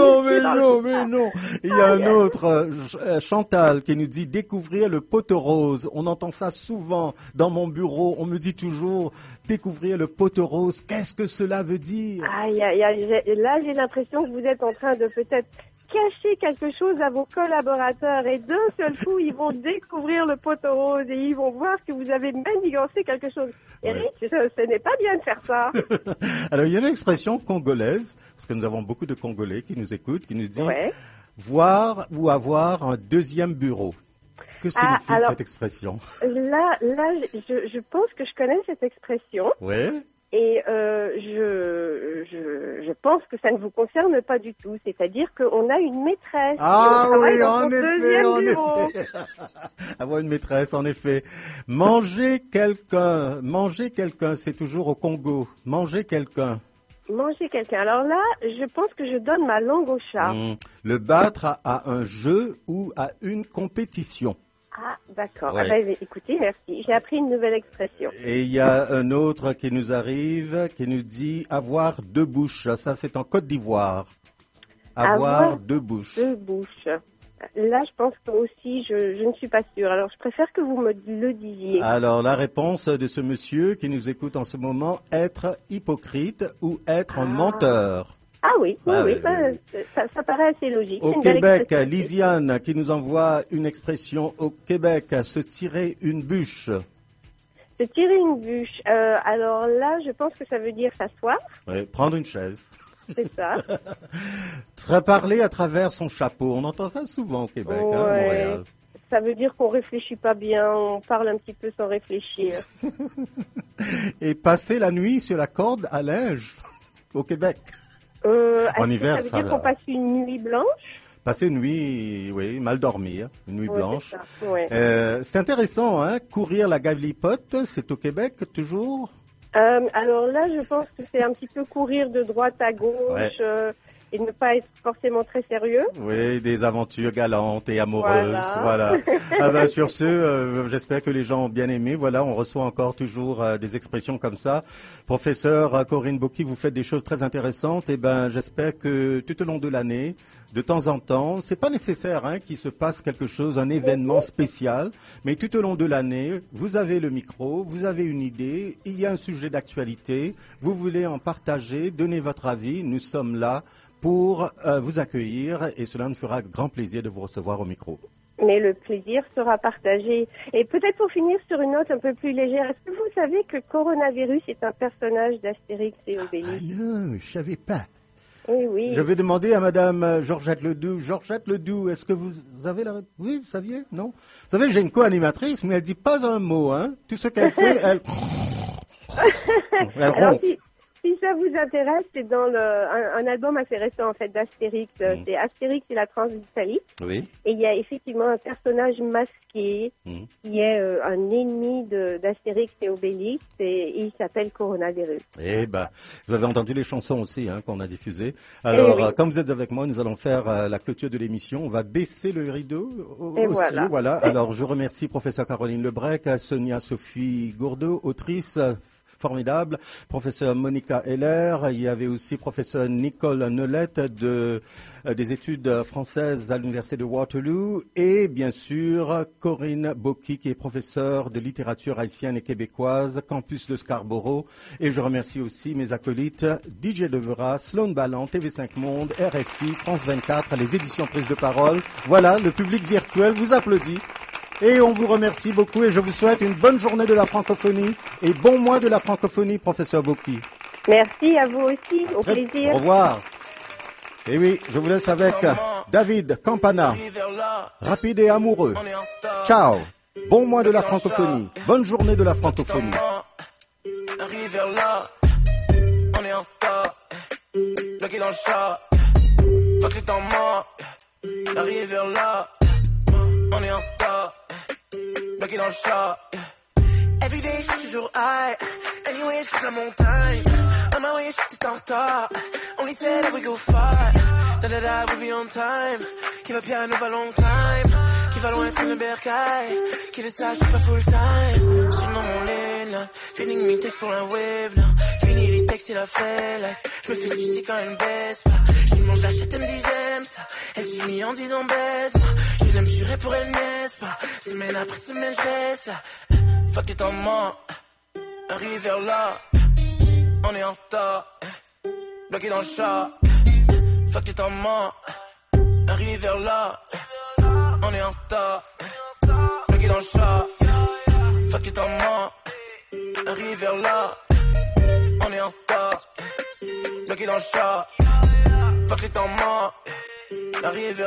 K: Mais non. Il y a un autre, Chantal, qui nous dit découvrir le poteau rose. On entend ça souvent dans mon bureau. On me dit toujours découvrir le poteau rose. Qu'est-ce que cela veut dire?
D: Aïe, aïe, aïe. Là, j'ai l'impression que vous êtes en train de peut-être cacher quelque chose à vos collaborateurs et d'un seul coup, ils vont découvrir le poteau rose et ils vont voir que vous avez manigancé quelque chose. Eric, ce n'est pas bien de faire ça.
K: Alors, il y a une expression congolaise, parce que nous avons beaucoup de Congolais qui nous écoutent, qui nous dit voir ou avoir un deuxième bureau. Que signifie cette expression?
D: Là, je pense que je connais cette expression.
K: Oui.
D: Et je pense que ça ne vous concerne pas du tout. C'est-à-dire qu'on a une maîtresse.
K: Ah oui, en effet. Avoir une maîtresse, en effet. Manger quelqu'un, c'est toujours au Congo. Manger quelqu'un.
D: Alors là, je pense que je donne ma langue au chat.
K: Le battre à un jeu ou à une compétition.
D: Ah, d'accord. Ouais. Écoutez, merci. J'ai appris une nouvelle expression.
K: Et il y a un autre qui nous arrive, qui nous dit avoir deux bouches. Ça, c'est en Côte d'Ivoire. Avoir deux bouches.
D: Deux bouches. Là, je pense que aussi, je ne suis pas sûre. Alors, je préfère que vous me le disiez.
K: Alors, la réponse de ce monsieur qui nous écoute en ce moment, être hypocrite ou être un menteur.
D: Ah oui, ça paraît assez logique.
K: Au Québec, Lisiane qui nous envoie une expression. Au Québec, se tirer une bûche.
D: Se tirer une bûche. Alors là, je pense que ça veut dire s'asseoir.
K: Oui, prendre une chaise.
D: C'est ça.
K: Parler à travers son chapeau. On entend ça souvent au Québec, à Montréal.
D: Ça veut dire qu'on réfléchit pas bien, on parle un petit peu sans réfléchir.
K: Et passer la nuit sur la corde à linge au Québec. En hiver,
D: ça veut dire qu'on passe une nuit blanche?
K: Passer une nuit, mal dormir, une nuit blanche.
D: C'est
K: c'est intéressant, hein? Courir la galipote, c'est au Québec toujours?
D: Alors là, je pense que c'est un petit peu courir de droite à gauche et ne pas être forcément très sérieux.
K: Oui, des aventures galantes et amoureuses. Voilà. Sur ce, j'espère que les gens ont bien aimé. Voilà, on reçoit encore toujours des expressions comme ça. Professeur Corinne Boki, vous faites des choses très intéressantes. Et j'espère que tout au long de l'année, de temps en temps, c'est pas nécessaire qu'il se passe quelque chose, un événement spécial, mais tout au long de l'année, vous avez le micro, vous avez une idée, il y a un sujet d'actualité, vous voulez en partager, donner votre avis, nous sommes là pour vous accueillir et cela nous fera grand plaisir de vous recevoir au micro.
D: Mais le plaisir sera partagé. Et peut-être pour finir sur une note un peu plus légère, est-ce que vous savez que Coronavirus est un personnage d'Astérix et Obélix?
K: Ah non, je savais pas.
D: Oui.
K: Je vais demander à Madame Georgette Ledoux. Georgette Ledoux, est-ce que vous avez la réponse? Oui, vous saviez? Non? Vous savez, j'ai une co-animatrice, mais elle dit pas un mot, hein. Tout ce qu'elle fait, elle...
D: Alors, si si ça vous intéresse, c'est dans un album assez récent en fait d'Astérix. C'est Astérix et la transe d'Italie.
K: Oui.
D: Et il y a effectivement un personnage masqué qui est un ennemi d'Astérix et Obélix et il s'appelle Coronavirus.
K: Eh ben, vous avez entendu les chansons aussi qu'on a diffusées. Alors, comme vous êtes avec moi, nous allons faire la clôture de l'émission. On va baisser le rideau au studio. Voilà. Alors, je remercie professeur Caroline Lebrec, Sonia Sophie Gourdeau, autrice formidable, professeur Monica Heller, il y avait aussi professeur Nicole Nolette des études françaises à l'université de Waterloo et bien sûr Corinne Boki qui est professeure de littérature haïtienne et québécoise, campus de Scarborough. Et je remercie aussi mes acolytes DJ Devera, Sloan Ballant, TV5 Monde, RFI, France 24, les éditions Prise de Parole. Voilà, le public virtuel vous applaudit. Et on vous remercie beaucoup et je vous souhaite une bonne journée de la francophonie et bon mois de la francophonie, professeur Boki.
D: Merci à vous aussi, au plaisir.
K: Au revoir. Et oui, je vous laisse avec David Campana, rapide et amoureux. Ciao. Bon mois de la francophonie. Bonne journée de la francophonie.
T: Arrive vers là, on est en retard. Bloqué dans le chat, fuck les temps morts. Arrive vers là, on est en retard. Bloqué dans le chat. Everyday, je suis toujours high. Anyway, je quitte la montagne. On my way, je suis en retard. Only said that we go far. Da da da, we'll be on time. Qui va bien, nous va long time. Qui va loin être une bercaille. Qui le sache, je suis pas full time. Sinon mon lane, là. Feeling me texte pour un wave, là. Fini les textes et la fait life. Je me fais sucer quand elle me baisse pas. Je mange la chatte, elle me dit j'aime ça. Elle s'y mit en disant baisse-moi. Je l'aime jurer pour elle, n'est-ce pas? Semaine après semaine, je laisse là. Fuck les temps morts. Arrive vers là. On est en retard. Bloqué dans le chat. Fuck les temps morts. Arrive vers là. On est en retard. Bloqué dans le chat. Fuck les temps morts. Arrive vers là. On est en retard. Bloqué dans le chat. Fuck les temps morts. Arrive vers